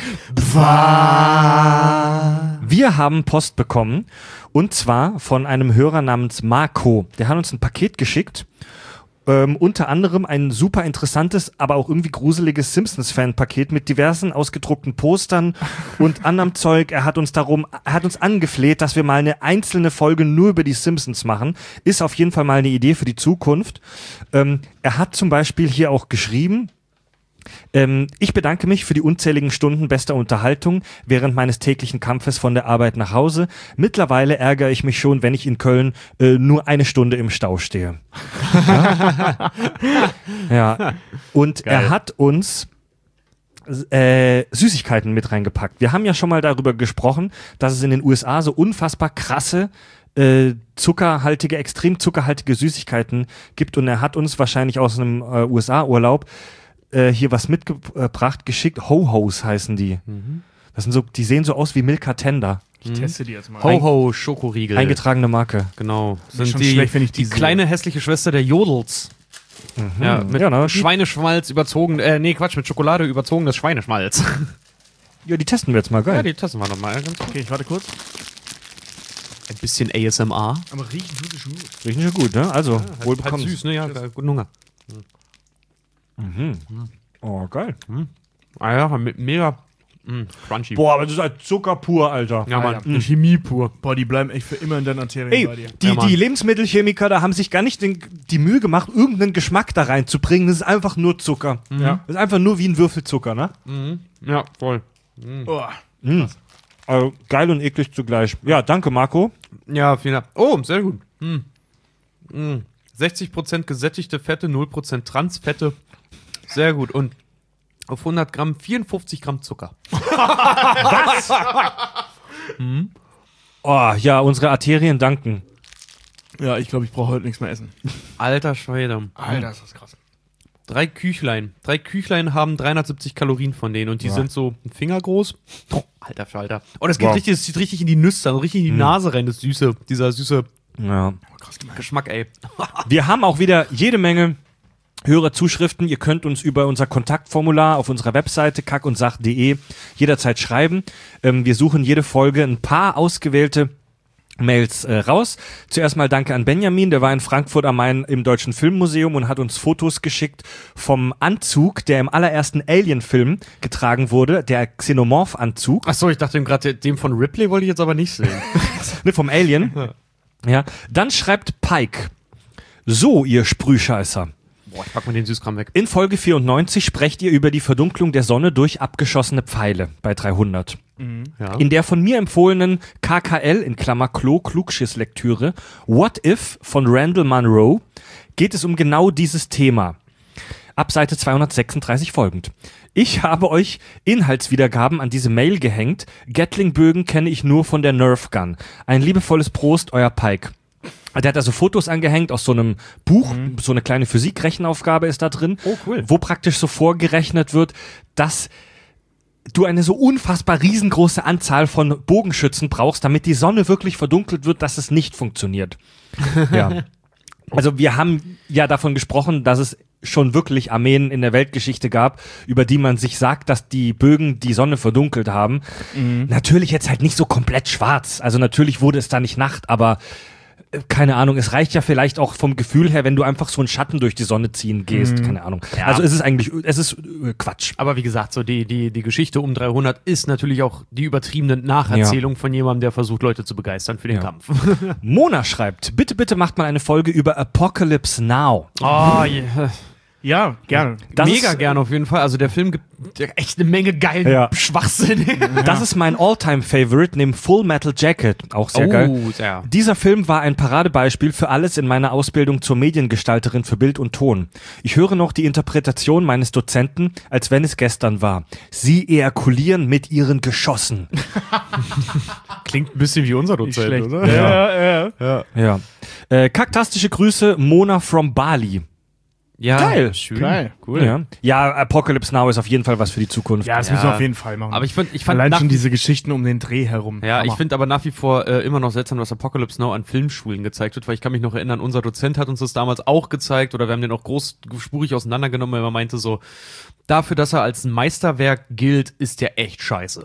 Wir haben Post bekommen und zwar von einem Hörer namens Marco. Der hat uns ein Paket geschickt. Ähm, unter anderem ein super interessantes, aber auch irgendwie gruseliges Simpsons-Fan-Paket mit diversen ausgedruckten Postern und anderem Zeug. Er hat uns darum, er hat uns angefleht, dass wir mal eine einzelne Folge nur über die Simpsons machen. Ist auf jeden Fall mal eine Idee für die Zukunft. Ähm, er hat zum Beispiel hier auch geschrieben: Ähm, ich bedanke mich für die unzähligen Stunden bester Unterhaltung während meines täglichen Kampfes von der Arbeit nach Hause. Mittlerweile ärgere ich mich schon, wenn ich in Köln äh, nur eine Stunde im Stau stehe. Ja. Ja. Und Geil. Er hat uns äh, Süßigkeiten mit reingepackt. Wir haben ja schon mal darüber gesprochen, dass es in den U S A so unfassbar krasse Äh, zuckerhaltige, extrem zuckerhaltige Süßigkeiten gibt und er hat uns wahrscheinlich aus einem äh, U S A-Urlaub Äh, hier was mitgebracht, geschickt. Ho-Hos heißen die. Mhm. Das sind so, die sehen so aus wie Milka Tender. Ich teste die jetzt mal. Ho-Ho Schokoriegel. Eingetragene Marke. Genau. Sind schon die, schlecht, wenn ich die, die kleine hässliche Schwester der Jodels. Mhm. Ja, mit ja, Schweineschmalz überzogen, äh, nee, Quatsch, mit Schokolade überzogenes Schweineschmalz. Ja, die testen wir jetzt mal, geil. Ja, die testen wir nochmal. Okay, ich warte kurz. Ein bisschen A S M R. Aber riechen tut schon gut. Riechen schon gut, ne? Also, ja, wohl halt, bekommen. Halt süß, ne? Ja, guten Hunger. Mhm. Oh, geil. Mhm. Ah ja, mit mega Mm, crunchy. Boah, aber das ist halt Zucker pur, Alter. Ja, Mann. Mhm. Chemie pur. Boah, die bleiben echt für immer in deinen Arterien Ey, bei dir. die, Ja, Mann. die Lebensmittelchemiker, da haben sich gar nicht den, die Mühe gemacht, irgendeinen Geschmack da reinzubringen. Das ist einfach nur Zucker. Ja. Das ist einfach nur wie ein Würfel Zucker, ne? Ja, voll. Oh. Also geil und eklig zugleich. Ja, danke, Marco. Ja, vielen Dank. Oh, sehr gut. Mm. Mm. sechzig Prozent gesättigte Fette, null Prozent Transfette. Sehr gut. Und auf hundert Gramm vierundfünfzig Gramm Zucker. Oh, ja, unsere Arterien danken. Ja, ich glaube, ich brauche heute nichts mehr essen. Alter Schwede. Alter, ist das krass. Drei Küchlein. Drei Küchlein haben dreihundertsiebzig Kalorien von denen und die Ja. sind so ein Finger groß. Oh, alter Falter. Oh, das geht Wow. richtig, das zieht richtig in die Nüsse, also richtig in die Nase rein, das süße, dieser süße Ja. Geschmack, ey. Wir haben auch wieder jede Menge Hörerzuschriften. Ihr könnt uns über unser Kontaktformular auf unserer Webseite kack und sach punkt de jederzeit schreiben. Ähm, wir suchen jede Folge ein paar ausgewählte Mails äh, raus. Zuerst mal danke an Benjamin, der war in Frankfurt am Main im Deutschen Filmmuseum und hat uns Fotos geschickt vom Anzug, der im allerersten Alien-Film getragen wurde, der Xenomorph-Anzug. Achso, ich dachte gerade, dem von Ripley wollte ich jetzt aber nicht sehen. Ne, vom Alien. Ja. Dann schreibt Pike: So, ihr Sprühscheißer. Boah, ich pack mal den Süßkram weg. In Folge vierundneunzig sprecht ihr über die Verdunklung der Sonne durch abgeschossene Pfeile bei dreihundert. Ja. In der von mir empfohlenen K K L in Klammer Klo Klugschiss-Lektüre What If von Randall Munroe geht es um genau dieses Thema. Ab Seite zweihundertsechsunddreißig folgend. Ich habe euch Inhaltswiedergaben an diese Mail gehängt. Gatling-Bögen kenne ich nur von der Nerf Gun. Ein liebevolles Prost, euer Pike. Der hat also Fotos angehängt aus so einem Buch, so eine kleine Physikrechenaufgabe ist da drin, Oh, cool. wo praktisch so vorgerechnet wird, dass du eine so unfassbar riesengroße Anzahl von Bogenschützen brauchst, damit die Sonne wirklich verdunkelt wird, dass es nicht funktioniert. Ja. Also wir haben ja davon gesprochen, dass es schon wirklich Armeen in der Weltgeschichte gab, über die man sich sagt, dass die Bögen die Sonne verdunkelt haben. Mhm. Natürlich jetzt halt nicht so komplett schwarz. Also natürlich wurde es da nicht Nacht, aber keine Ahnung, es reicht ja vielleicht auch vom Gefühl her, wenn du einfach so einen Schatten durch die Sonne ziehen gehst, mhm. keine Ahnung. Ja. Also es ist eigentlich, es ist äh, Quatsch. Aber wie gesagt, so die, die, die Geschichte um dreihundert ist natürlich auch die übertriebene Nacherzählung ja. von jemandem, der versucht, Leute zu begeistern für den Ja. Kampf. Mona schreibt, bitte, bitte macht mal eine Folge über Apocalypse Now. Oh, yeah. Ja, gerne. Das Mega ist, gerne auf jeden Fall. Also der Film gibt echt eine Menge geilen Ja. Schwachsinn. Das ist mein All-Time-Favorite neben Full Metal Jacket. Auch sehr Oh, geil. sehr. Dieser Film war ein Paradebeispiel für alles in meiner Ausbildung zur Mediengestalterin für Bild und Ton. Ich höre noch die Interpretation meines Dozenten, als wenn es gestern war. Sie ejakulieren mit ihren Geschossen. Klingt ein bisschen wie unser Nicht Dozent, schlecht. oder? Ja, ja, ja. Ja. Äh, kaktastische Grüße, Mona from Bali. Ja, Geil. Schön. Geil. Cool. Ja. ja, Apocalypse Now ist auf jeden Fall was für die Zukunft. Ja, das Ja. müssen wir auf jeden Fall machen. Aber ich fand, ich fand Allein nach, schon diese Geschichten um den Dreh herum. ja, ich Hammer. finde aber nach wie vor äh, immer noch seltsam, was Apocalypse Now an Filmschulen gezeigt wird, weil ich kann mich noch erinnern, unser Dozent hat uns das damals auch gezeigt oder wir haben den auch großspurig auseinandergenommen, weil er meinte so, dafür, dass er als ein Meisterwerk gilt, ist der echt scheiße.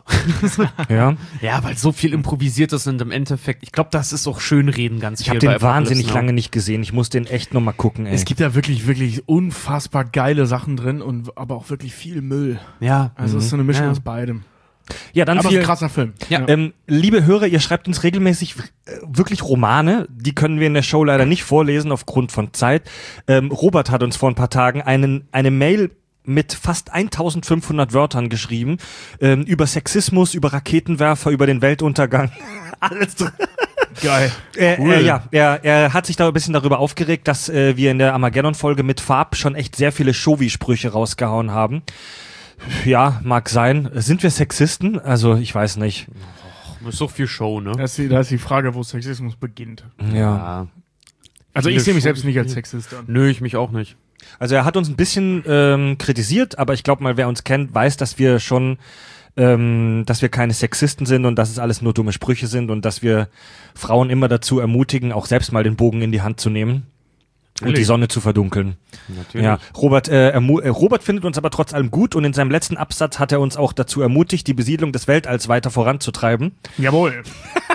Ja. Ja, weil so viel improvisiert ist und im Endeffekt, ich glaube, das ist auch Schönreden ganz Ich viel habe bei den Apocalypse wahnsinnig Now. lange nicht gesehen. Ich muss den echt nochmal gucken, ey. Es gibt da wirklich, wirklich unfassbar geile Sachen drin und aber auch wirklich viel Müll. Ja, Also es ist so eine Mischung Ja. aus beidem. ja, dann Aber es ist viel, ein krasser Film. Ja. Ähm, liebe Hörer, ihr schreibt uns regelmäßig äh, wirklich Romane. Die können wir in der Show leider nicht vorlesen aufgrund von Zeit. Ähm, Robert hat uns vor ein paar Tagen einen, eine Mail mit fast eintausendfünfhundert Wörtern geschrieben, ähm, über Sexismus, über Raketenwerfer, über den Weltuntergang. Alles drin. Geil. Er, Cool. er, ja, er, er hat sich da ein bisschen darüber aufgeregt, dass äh, wir in der Armageddon-Folge mit Farb schon echt sehr viele Shovi-Sprüche rausgehauen haben. Ja, mag sein. Sind wir Sexisten? Also, ich weiß nicht. Ist so viel Show, ne? Da ist, die, da ist die Frage, wo Sexismus beginnt. Ja. Also Viele ich sehe mich Show- selbst nicht als Sexist an. Nö, ich mich auch nicht. Also er hat uns ein bisschen ähm, kritisiert, aber ich glaube mal, wer uns kennt, weiß, dass wir schon, ähm, dass wir keine Sexisten sind und dass es alles nur dumme Sprüche sind und dass wir Frauen immer dazu ermutigen, auch selbst mal den Bogen in die Hand zu nehmen und Natürlich. die Sonne zu verdunkeln. Natürlich. Ja, Robert, äh, ermu- äh, Robert findet uns aber trotz allem gut und in seinem letzten Absatz hat er uns auch dazu ermutigt, die Besiedlung des Weltalls weiter voranzutreiben. Jawohl.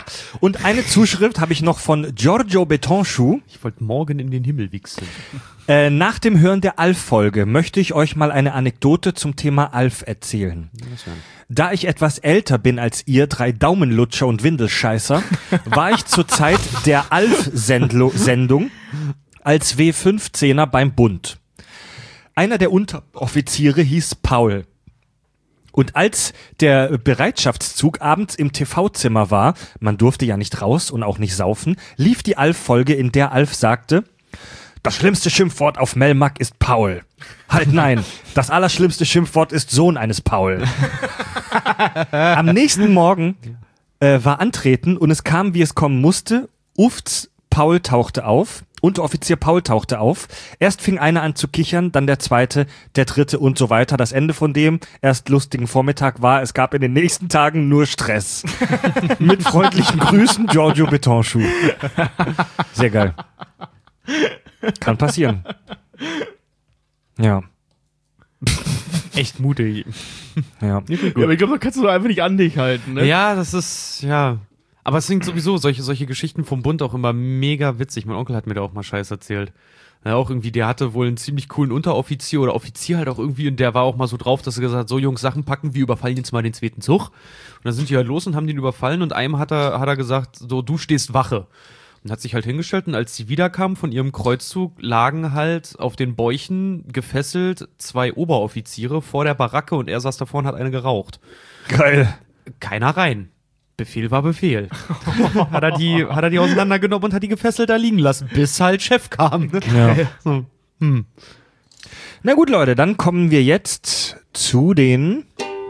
Und eine Zuschrift habe ich noch von Giorgio Betonschuh. Ich wollte morgen in den Himmel wichsen. Äh, nach dem Hören der Alf-Folge möchte ich euch mal eine Anekdote zum Thema Alf erzählen. Da ich etwas älter bin als ihr, drei Daumenlutscher und Windelscheißer, war ich zur Zeit der Alf-Sendung als W fünfzehner beim Bund. Einer der Unteroffiziere hieß Paul. Und als der Bereitschaftszug abends im T V-Zimmer war, man durfte ja nicht raus und auch nicht saufen, lief die Alf-Folge, in der Alf sagte, das schlimmste Schimpfwort auf Melmac ist Paul. Halt nein, das allerschlimmste Schimpfwort ist Sohn eines Paul. Am nächsten Morgen äh, war Antreten und es kam, wie es kommen musste. Ufts Paul tauchte auf. Unteroffizier Paul tauchte auf. Erst fing einer an zu kichern, dann der zweite, der dritte und so weiter. Das Ende von dem erst lustigen Vormittag war, es gab in den nächsten Tagen nur Stress. Mit freundlichen Grüßen, Giorgio Betonschuh. Sehr geil. Kann passieren. Ja. Echt mutig. Ja. Ja, aber ich glaube, da kannst du doch einfach nicht an dich halten, ne? Ja, das ist, ja. Aber es sind sowieso solche, solche Geschichten vom Bund auch immer mega witzig. Mein Onkel hat mir da auch mal Scheiß erzählt. Ja, auch irgendwie, der hatte wohl einen ziemlich coolen Unteroffizier oder Offizier halt auch irgendwie und der war auch mal so drauf, dass er gesagt hat, so Jungs, Sachen packen, wir überfallen jetzt mal den zweiten Zug. Und dann sind die halt los und haben den überfallen und einem hat er, hat er gesagt, so, du stehst Wache. Und hat sich halt hingestellt und als sie wiederkamen von ihrem Kreuzzug, lagen halt auf den Bäuchen gefesselt zwei Oberoffiziere vor der Baracke und er saß davor und hat eine geraucht. Geil. Keiner rein. Befehl war Befehl. hat, er die, hat er die auseinandergenommen und hat die gefesselt da liegen lassen, bis halt Chef kam. Ne? Ja. So. Hm. Na gut, Leute, dann kommen wir jetzt zu den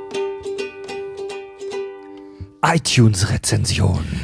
iTunes-Rezensionen.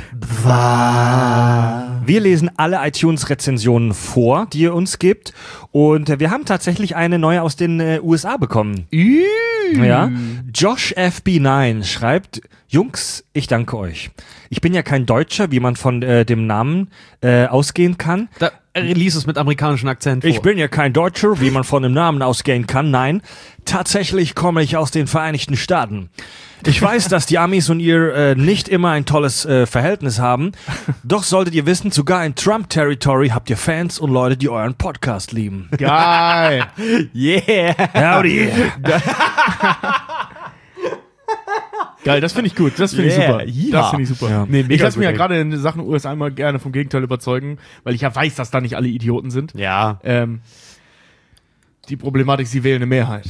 Wir lesen alle iTunes-Rezensionen vor, die ihr uns gibt. Und äh, wir haben tatsächlich eine neue aus den äh, U S A bekommen. Ja. Josh F B neun schreibt, Jungs, ich danke euch. Ich bin ja kein Deutscher, wie man von äh, dem Namen äh, ausgehen kann. Da lies es mit amerikanischem Akzent vor. Ich bin ja kein Deutscher, wie man von dem Namen ausgehen kann. Nein, tatsächlich komme ich aus den Vereinigten Staaten. Ich weiß, dass die Amis und ihr äh, nicht immer ein tolles äh, Verhältnis haben. Doch solltet ihr wissen, sogar in Trump-Territory habt ihr Fans und Leute, die euren Podcast lieben. Geil. Yeah. Howdy. Geil, das finde ich gut. Das finde Yeah. ich super. Das finde ich super. Ja. Nee, ich lasse gut, mich ja ey. gerade in Sachen U S A immer gerne vom Gegenteil überzeugen, weil ich ja weiß, dass da nicht alle Idioten sind. Ja. Ähm, die Problematik, sie wählen eine Mehrheit.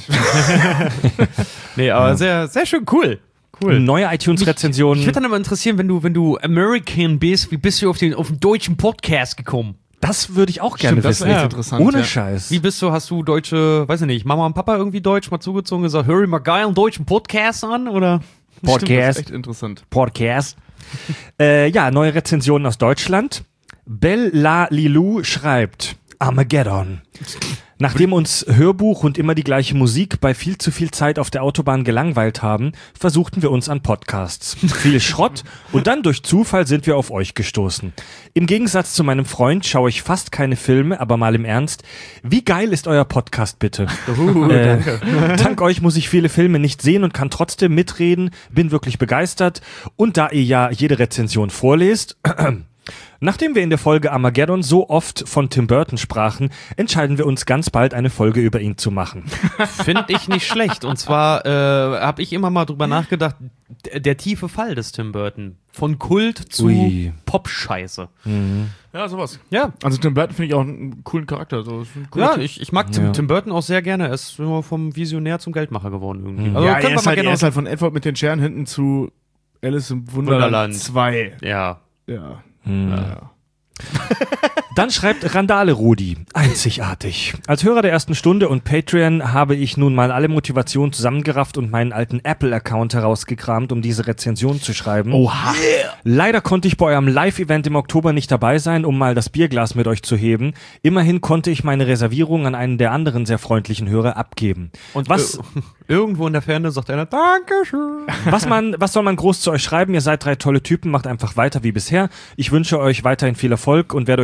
Nee, aber sehr, sehr schön cool. Cool. Neue iTunes-Rezensionen. Ich würde dann immer interessieren, wenn du, wenn du American bist, wie bist du auf den, auf den deutschen Podcast gekommen? Das würde ich auch gerne Stimmt, das wissen. ist echt Ja. interessant. Ohne ja. Scheiß. Wie bist du, hast du deutsche, weiß ich nicht, Mama und Papa irgendwie deutsch mal zugezogen und gesagt, hör ich mal geil einen deutschen Podcast an, oder? Stimmt, das Podcast. ist echt interessant. Podcast. äh, ja, neue Rezensionen aus Deutschland. Bella Lilou schreibt Armageddon. Nachdem uns Hörbuch und immer die gleiche Musik bei viel zu viel Zeit auf der Autobahn gelangweilt haben, versuchten wir uns an Podcasts. Viel Schrott und dann durch Zufall sind wir auf euch gestoßen. Im Gegensatz zu meinem Freund schaue ich fast keine Filme, aber mal im Ernst. Wie geil ist euer Podcast bitte? Uh, äh, dank euch muss ich viele Filme nicht sehen und kann trotzdem mitreden, bin wirklich begeistert. Und da ihr ja jede Rezension vorlest... Nachdem wir in der Folge Armageddon so oft von Tim Burton sprachen, entscheiden wir uns ganz bald eine Folge über ihn zu machen. Finde ich nicht schlecht. Und zwar äh, habe ich immer mal drüber nachgedacht, d- der tiefe Fall des Tim Burton. Von Kult zu Ui. Pop-Scheiße. Ja, sowas. Ja. Also Tim Burton finde ich auch einen coolen Charakter. So, ist ein cooler Ja, Typ. ich, ich mag Tim, Ja. Tim Burton auch sehr gerne. Er ist immer vom Visionär zum Geldmacher geworden irgendwie. Mhm. Also ja, können er wir ist, mal halt, gerne er ist aus- halt von Edward mit den Scheren hinten zu Alice im Wunderland, Wunderland. zwei. Ja. Ja. Hm. ja. Dann schreibt Randale Rudi, einzigartig. Als Hörer der ersten Stunde und Patreon habe ich nun mal alle Motivationen zusammengerafft und meinen alten Apple-Account herausgekramt, um diese Rezension zu schreiben. Oha. Leider konnte ich bei eurem Live-Event im Oktober nicht dabei sein, um mal das Bierglas mit euch zu heben. Immerhin konnte ich meine Reservierung an einen der anderen sehr freundlichen Hörer abgeben. Und Was- äh, irgendwo in der Ferne sagt einer, Dankeschön. Was man, was soll man groß zu euch schreiben? Ihr seid drei tolle Typen, macht einfach weiter wie bisher. Ich wünsche euch weiterhin viel Erfolg und werde euch weiterhin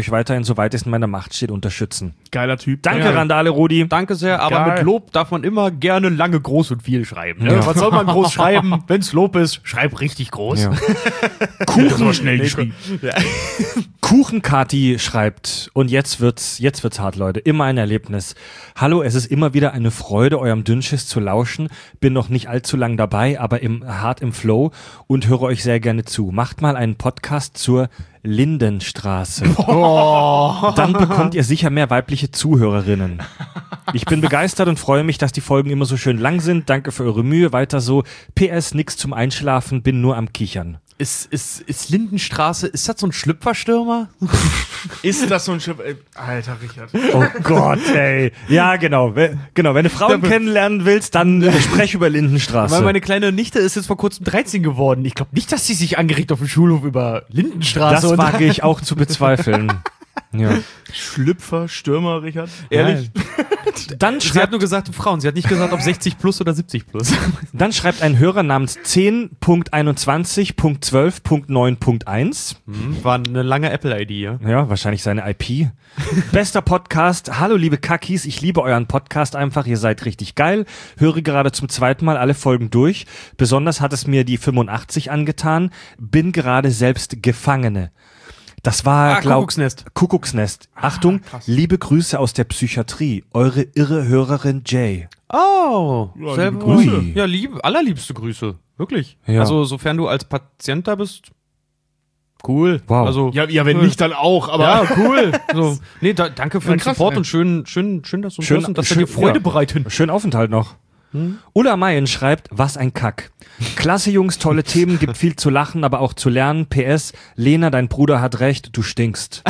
Teilen, soweit es in meiner Macht steht, unterstützen. Geiler Typ. Danke, ja. Randale Rudi. Danke sehr, aber Geil. mit Lob darf man immer gerne lange, groß und viel schreiben. Ne? Ja. Was soll man groß schreiben? Wenn's Lob ist, schreib richtig groß. Ja. Kuchen schnell geschrieben. Kuchenkati schreibt, und jetzt wird's, jetzt wird's hart, Leute, immer ein Erlebnis. Hallo, es ist immer wieder eine Freude, eurem Dünnschiss zu lauschen. Bin noch nicht allzu lang dabei, aber im, hart im Flow und höre euch sehr gerne zu. Macht mal einen Podcast zur Lindenstraße. Oh. Dann bekommt ihr sicher mehr weibliche Zuhörerinnen. Ich bin begeistert und freue mich, dass die Folgen immer so schön lang sind. Danke für eure Mühe. Weiter so. P S, nix zum Einschlafen, bin nur am Kichern. Ist, ist, ist Lindenstraße, ist das so ein Schlüpferstürmer? Ist das so ein Schiff? Ey, Alter, Richard. Oh Gott, ey. Ja, genau. We- genau. Wenn du Frauen kennenlernen willst, dann äh, sprech über Lindenstraße. Weil meine kleine Nichte ist jetzt vor kurzem dreizehn geworden. Ich glaube nicht, dass sie sich angeregt auf dem Schulhof über Lindenstraße das wage ich auch zu bezweifeln. Ja. Schlüpfer, Stürmer, Richard. Ehrlich? Dann Sie hat schreibt, nur gesagt Frauen. Sie hat nicht gesagt, ob sechzig plus oder siebzig plus. dann schreibt ein Hörer namens zehn Punkt einundzwanzig Punkt zwölf Punkt neun Punkt eins. War eine lange Apple-I D, ja. Ja, wahrscheinlich seine I P. Bester Podcast. Hallo, liebe Kackis. Ich liebe euren Podcast einfach. Ihr seid richtig geil. Höre gerade zum zweiten Mal alle Folgen durch. Besonders hat es mir die fünfundachtzig angetan. Bin gerade selbst Gefangene. Das war, Ah, glaub, Kuckucksnest. Kuckucksnest. Achtung, liebe Grüße aus der Psychiatrie. Eure irre Hörerin Jay. Oh, Ja, selber. liebe Grüße. Ui. Ja, liebe, allerliebste Grüße. Wirklich. Ja. Also, sofern du als Patient da bist, cool. Wow. Also, Ja, ja, wenn nicht, dann auch, aber. ja, cool. So, nee, da, danke für Ja, den krass, Support ey. und schön, schön, schön, dass du uns Schön- hörst und dass schön- wir dir Freude ja. bereiten. Schönen Aufenthalt noch. Ulla Mayen schreibt, was ein Kack. Klasse Jungs, tolle Themen, gibt viel zu lachen, aber auch zu lernen. P S, Lena, dein Bruder hat recht, du stinkst.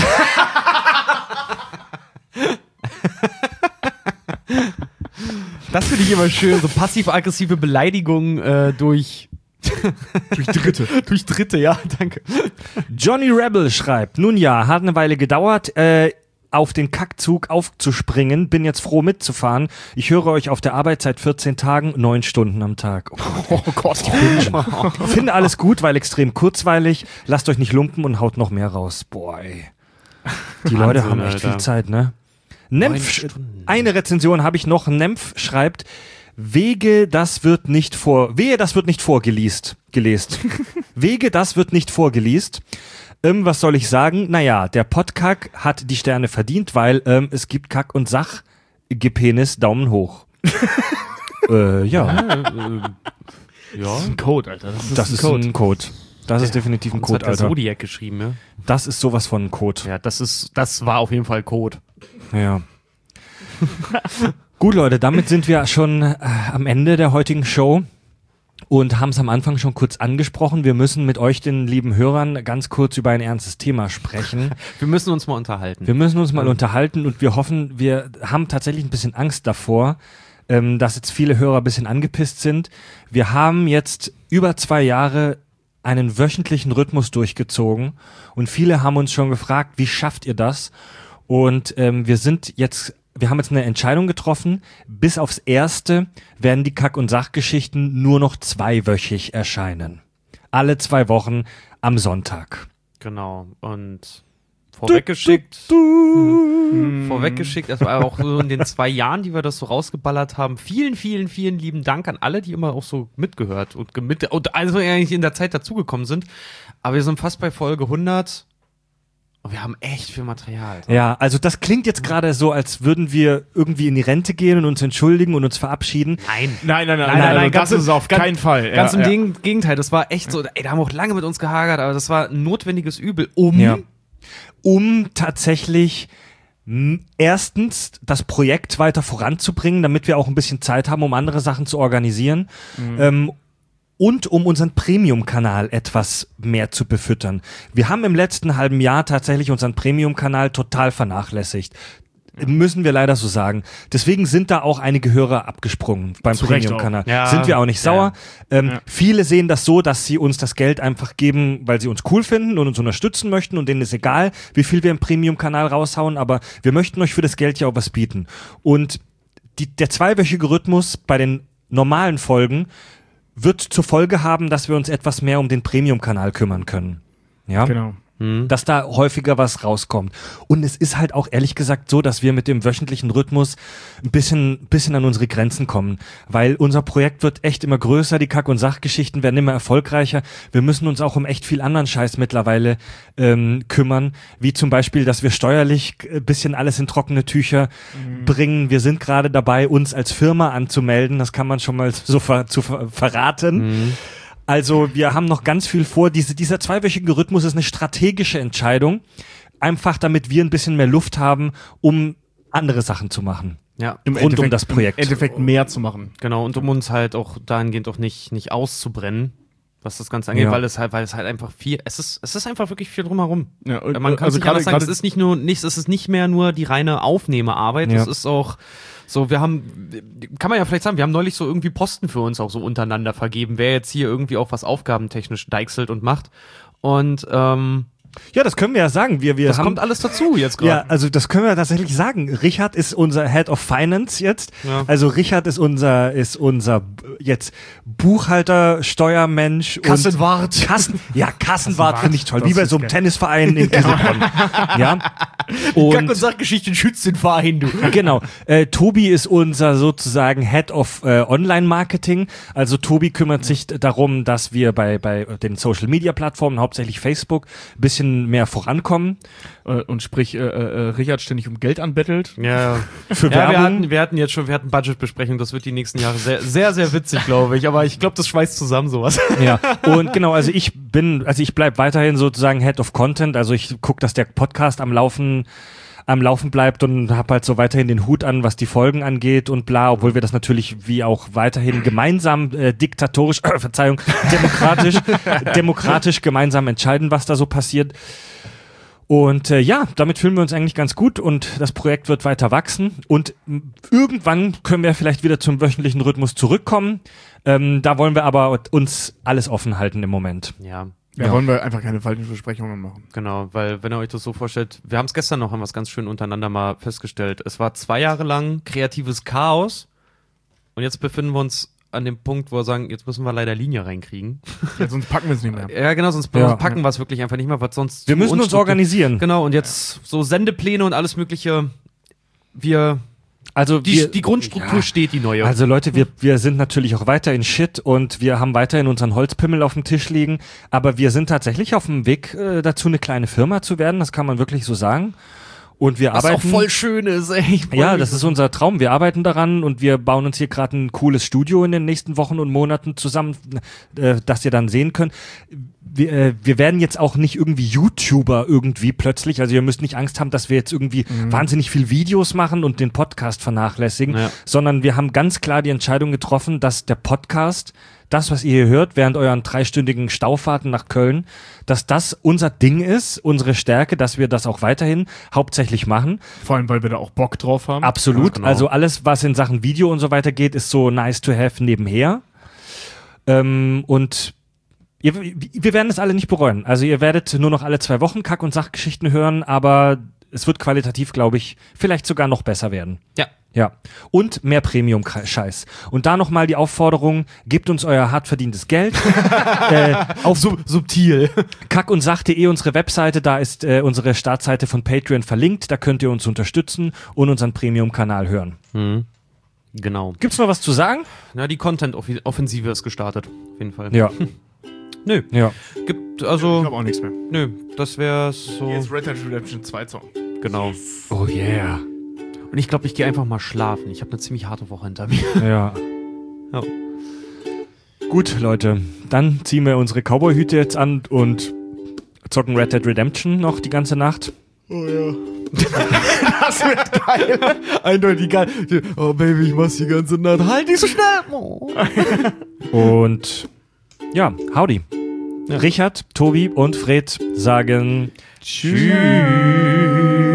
Das finde ich immer schön, so passiv-aggressive Beleidigungen äh, durch Durch Dritte. durch Dritte, ja, danke. Johnny Rebel schreibt, nun ja, hat eine Weile gedauert, äh, auf den Kackzug aufzuspringen, bin jetzt froh mitzufahren. Ich höre euch auf der Arbeit seit vierzehn Tagen, neun Stunden am Tag. Oh Gott, oh finde alles gut, weil extrem kurzweilig. Lasst euch nicht lumpen und haut noch mehr raus. Boah, ey. Die Leute Wahnsinn, haben echt Alter. viel Zeit, ne? Nempf, Stunden. eine Rezension habe ich noch. Nempf schreibt, Wege, das wird nicht vor, wehe, das wird nicht vorgelesen. Gelest. Wege, das wird nicht vorgelesen. Ähm, was soll ich sagen? Naja, der Podkack hat die Sterne verdient, weil ähm, es gibt Kack und Sach, Gepenis, Daumen hoch. äh, ja, Ja, Ein Code, Alter. Das ist das ein ist Code. ein Code. Das ist definitiv ein uns Code, hat der Alter. Zodiac geschrieben, ja. Das ist sowas von ein Code. Ja, das ist, das war auf jeden Fall Code. Ja. Gut, Leute, damit sind wir schon äh, am Ende der heutigen Show und haben es am Anfang schon kurz angesprochen. Wir müssen mit euch, den lieben Hörern, ganz kurz über ein ernstes Thema sprechen. Wir müssen uns mal unterhalten. Wir müssen uns mal unterhalten und wir hoffen, wir haben tatsächlich ein bisschen Angst davor, ähm, dass jetzt viele Hörer ein bisschen angepisst sind. Wir haben jetzt über zwei Jahre einen wöchentlichen Rhythmus durchgezogen und viele haben uns schon gefragt, wie schafft ihr das? Und ähm, wir sind jetzt, wir haben jetzt eine Entscheidung getroffen. Bis aufs Erste werden die Kack- und Sachgeschichten nur noch zweiwöchig erscheinen. Alle zwei Wochen am Sonntag. Genau. Und vorweggeschickt, hm, vorweggeschickt, das war auch so in den zwei Jahren, die wir das so rausgeballert haben. Vielen, vielen, vielen lieben Dank an alle, die immer auch so mitgehört und, mit, und also eigentlich in der Zeit dazugekommen sind. Aber wir sind fast bei Folge hundert. Und wir haben echt viel Material. Ja, also das klingt jetzt gerade so, als würden wir irgendwie in die Rente gehen und uns entschuldigen und uns verabschieden. Nein. Nein, nein, nein, Nein, nein, nein, das ganz ist es im- auf ganz- keinen Fall. Ja, Ganz im ja. Gegen- Gegenteil, das war echt so, ey, da haben wir auch lange mit uns gehagert, aber das war ein notwendiges Übel, um Ja. Um tatsächlich m, erstens das Projekt weiter voranzubringen, damit wir auch ein bisschen Zeit haben, um andere Sachen zu organisieren. Ähm, und um unseren Premium-Kanal etwas mehr zu befüttern. Wir haben im letzten halben Jahr tatsächlich unseren Premium-Kanal total vernachlässigt. Müssen wir leider so sagen. Deswegen sind da auch einige Hörer abgesprungen beim Zu Recht Premium-Kanal. auch. Ja. Sind wir auch nicht sauer. Ähm, Ja. Viele sehen das so, dass sie uns das Geld einfach geben, weil sie uns cool finden und uns unterstützen möchten und denen ist egal, wie viel wir im Premium-Kanal raushauen, aber wir möchten euch für das Geld ja auch was bieten. Und die, der zweiwöchige Rhythmus bei den normalen Folgen wird zur Folge haben, dass wir uns etwas mehr um den Premium-Kanal kümmern können. Ja? Genau. Hm. Dass da häufiger was rauskommt. Und es ist halt auch ehrlich gesagt so, dass wir mit dem wöchentlichen Rhythmus ein bisschen, bisschen an unsere Grenzen kommen. Weil unser Projekt wird echt immer größer, die Kack- und Sachgeschichten werden immer erfolgreicher. Wir müssen uns auch um echt viel anderen Scheiß mittlerweile ähm, kümmern. Wie zum Beispiel, dass wir steuerlich ein bisschen alles in trockene Tücher mhm. bringen. Wir sind gerade dabei, uns als Firma anzumelden. Das kann man schon mal so ver- zu ver- verraten. Mhm. Also wir haben noch ganz viel vor. Diese, dieser zweiwöchige Rhythmus ist eine strategische Entscheidung. Einfach damit wir ein bisschen mehr Luft haben, um andere Sachen zu machen. Ja, Im rund um das Projekt. Im Endeffekt mehr zu machen. Genau, und um uns halt auch dahingehend auch nicht, nicht auszubrennen, was das Ganze angeht, ja. weil es halt, weil es halt einfach viel, es ist, es ist einfach wirklich viel drumherum. Ja, und, Man kann also nicht anders gerade, sagen, es ist nicht nur, nicht, es ist nicht mehr nur die reine Aufnehmearbeit, ja. es ist auch so, wir haben, kann man ja vielleicht sagen, wir haben neulich so irgendwie Posten für uns auch so untereinander vergeben, wer jetzt hier irgendwie auch was aufgabentechnisch deichselt und macht. Und, ähm, ja, das können wir ja sagen. Wir, wir das haben, kommt alles dazu jetzt gerade. Ja, also das können wir tatsächlich sagen. Richard ist unser Head of Finance jetzt. Ja. Also Richard ist unser ist unser jetzt Buchhalter, Steuermensch Kassenwart. und Kassen, ja, Kassenwart finde ich toll. Das Wie bei ist so einem geil. Tennisverein in Kieselbronn. ja. Kack- Und und Sachgeschichten schützt den Verein, du. genau. Äh, Tobi ist unser sozusagen Head of äh, Online-Marketing. Also Tobi kümmert sich darum, dass wir bei bei den Social-Media-Plattformen, hauptsächlich Facebook, ein bisschen mehr vorankommen. Äh, und sprich, äh, äh, Richard ständig um Geld anbettelt. Ja, Für ja, wir Werbung. hatten, wir hatten jetzt schon, wir hatten Budgetbesprechung, das wird die nächsten Jahre sehr, sehr, sehr witzig, glaube ich. Aber ich glaube, das schweißt zusammen sowas. Ja, und genau, also ich bin, also ich bleib weiterhin sozusagen Head of Content, also ich gucke, dass der Podcast am Laufen am Laufen bleibt und habe halt so weiterhin den Hut an, was die Folgen angeht und bla, obwohl wir das natürlich wie auch weiterhin gemeinsam äh, diktatorisch, äh, Verzeihung, demokratisch, demokratisch gemeinsam entscheiden, was da so passiert. Und äh, ja, damit fühlen wir uns eigentlich ganz gut und das Projekt wird weiter wachsen und m, irgendwann können wir vielleicht wieder zum wöchentlichen Rhythmus zurückkommen. Ähm, da wollen wir aber uns alles offen halten im Moment. Ja. Da Ja. wollen wir einfach keine falschen Versprechungen machen. Genau, weil wenn ihr euch das so vorstellt, wir haben es gestern noch, haben wir es ganz schön untereinander mal festgestellt. Es war zwei Jahre lang kreatives Chaos und jetzt befinden wir uns an dem Punkt, wo wir sagen, jetzt müssen wir leider Linie reinkriegen. Ja, sonst packen wir es nicht mehr. Ja, genau, sonst Ja. packen wir es wirklich einfach nicht mehr, was sonst. Wir müssen uns unstruktur- organisieren. Genau, und jetzt so Sendepläne und alles Mögliche. Wir, Also die, wir, die Grundstruktur ja. steht, die neue. Also Leute, wir, wir sind natürlich auch weiter in Shit und wir haben weiterhin unseren Holzpimmel auf dem Tisch liegen, aber wir sind tatsächlich auf dem Weg äh, dazu, eine kleine Firma zu werden, das kann man wirklich so sagen. Und wir was arbeiten. auch voll schön ist, ey. Ich freu Ja, mich das so. ist unser Traum. Wir arbeiten daran und wir bauen uns hier gerade ein cooles Studio in den nächsten Wochen und Monaten zusammen, äh, das ihr dann sehen könnt. Wir, äh, wir werden jetzt auch nicht irgendwie YouTuber irgendwie plötzlich. Also ihr müsst nicht Angst haben, dass wir jetzt irgendwie Mhm. wahnsinnig viel Videos machen und den Podcast vernachlässigen, Ja. sondern wir haben ganz klar die Entscheidung getroffen, dass der Podcast, das, was ihr hier hört, während euren dreistündigen Staufahrten nach Köln, dass das unser Ding ist, unsere Stärke, dass wir das auch weiterhin hauptsächlich machen. Vor allem, weil wir da auch Bock drauf haben. Absolut. Ja, genau. Also alles, was in Sachen Video und so weiter geht, ist so nice to have nebenher. Ähm, und ihr, wir werden es alle nicht bereuen. Also ihr werdet nur noch alle zwei Wochen Kack- und Sachgeschichten hören, aber es wird qualitativ, glaube ich, vielleicht sogar noch besser werden. Ja. Ja. Und mehr Premium-Scheiß. Und da nochmal die Aufforderung, gebt uns euer hart verdientes Geld. äh, auf Sub subtil. kack und sach punkt de unsere Webseite, da ist äh, unsere Startseite von Patreon verlinkt, da könnt ihr uns unterstützen und unseren Premium-Kanal hören. Mhm. Genau. Gibt's noch was zu sagen? Na, die Content-Offensive ist gestartet. Auf jeden Fall. Ja. Nö. Ja. Gibt, Ich also, habe auch nichts mehr. nö, das wäre so. Jetzt Red Dead Redemption zwei Zocken. Genau. Oh yeah. Und ich glaube, ich gehe einfach mal schlafen. Ich habe eine ziemlich harte Woche hinter mir. Ja. Ja. Gut, Leute, dann ziehen wir unsere Cowboy-Hüte jetzt an und zocken Red Dead Redemption noch die ganze Nacht. Oh ja. Das wird geil. Eindeutig geil. Oh, Baby, ich mach's die ganze Nacht. Halt nicht so schnell. Oh. Und ja, howdy. Ja. Richard, Tobi und Fred sagen Tschüss.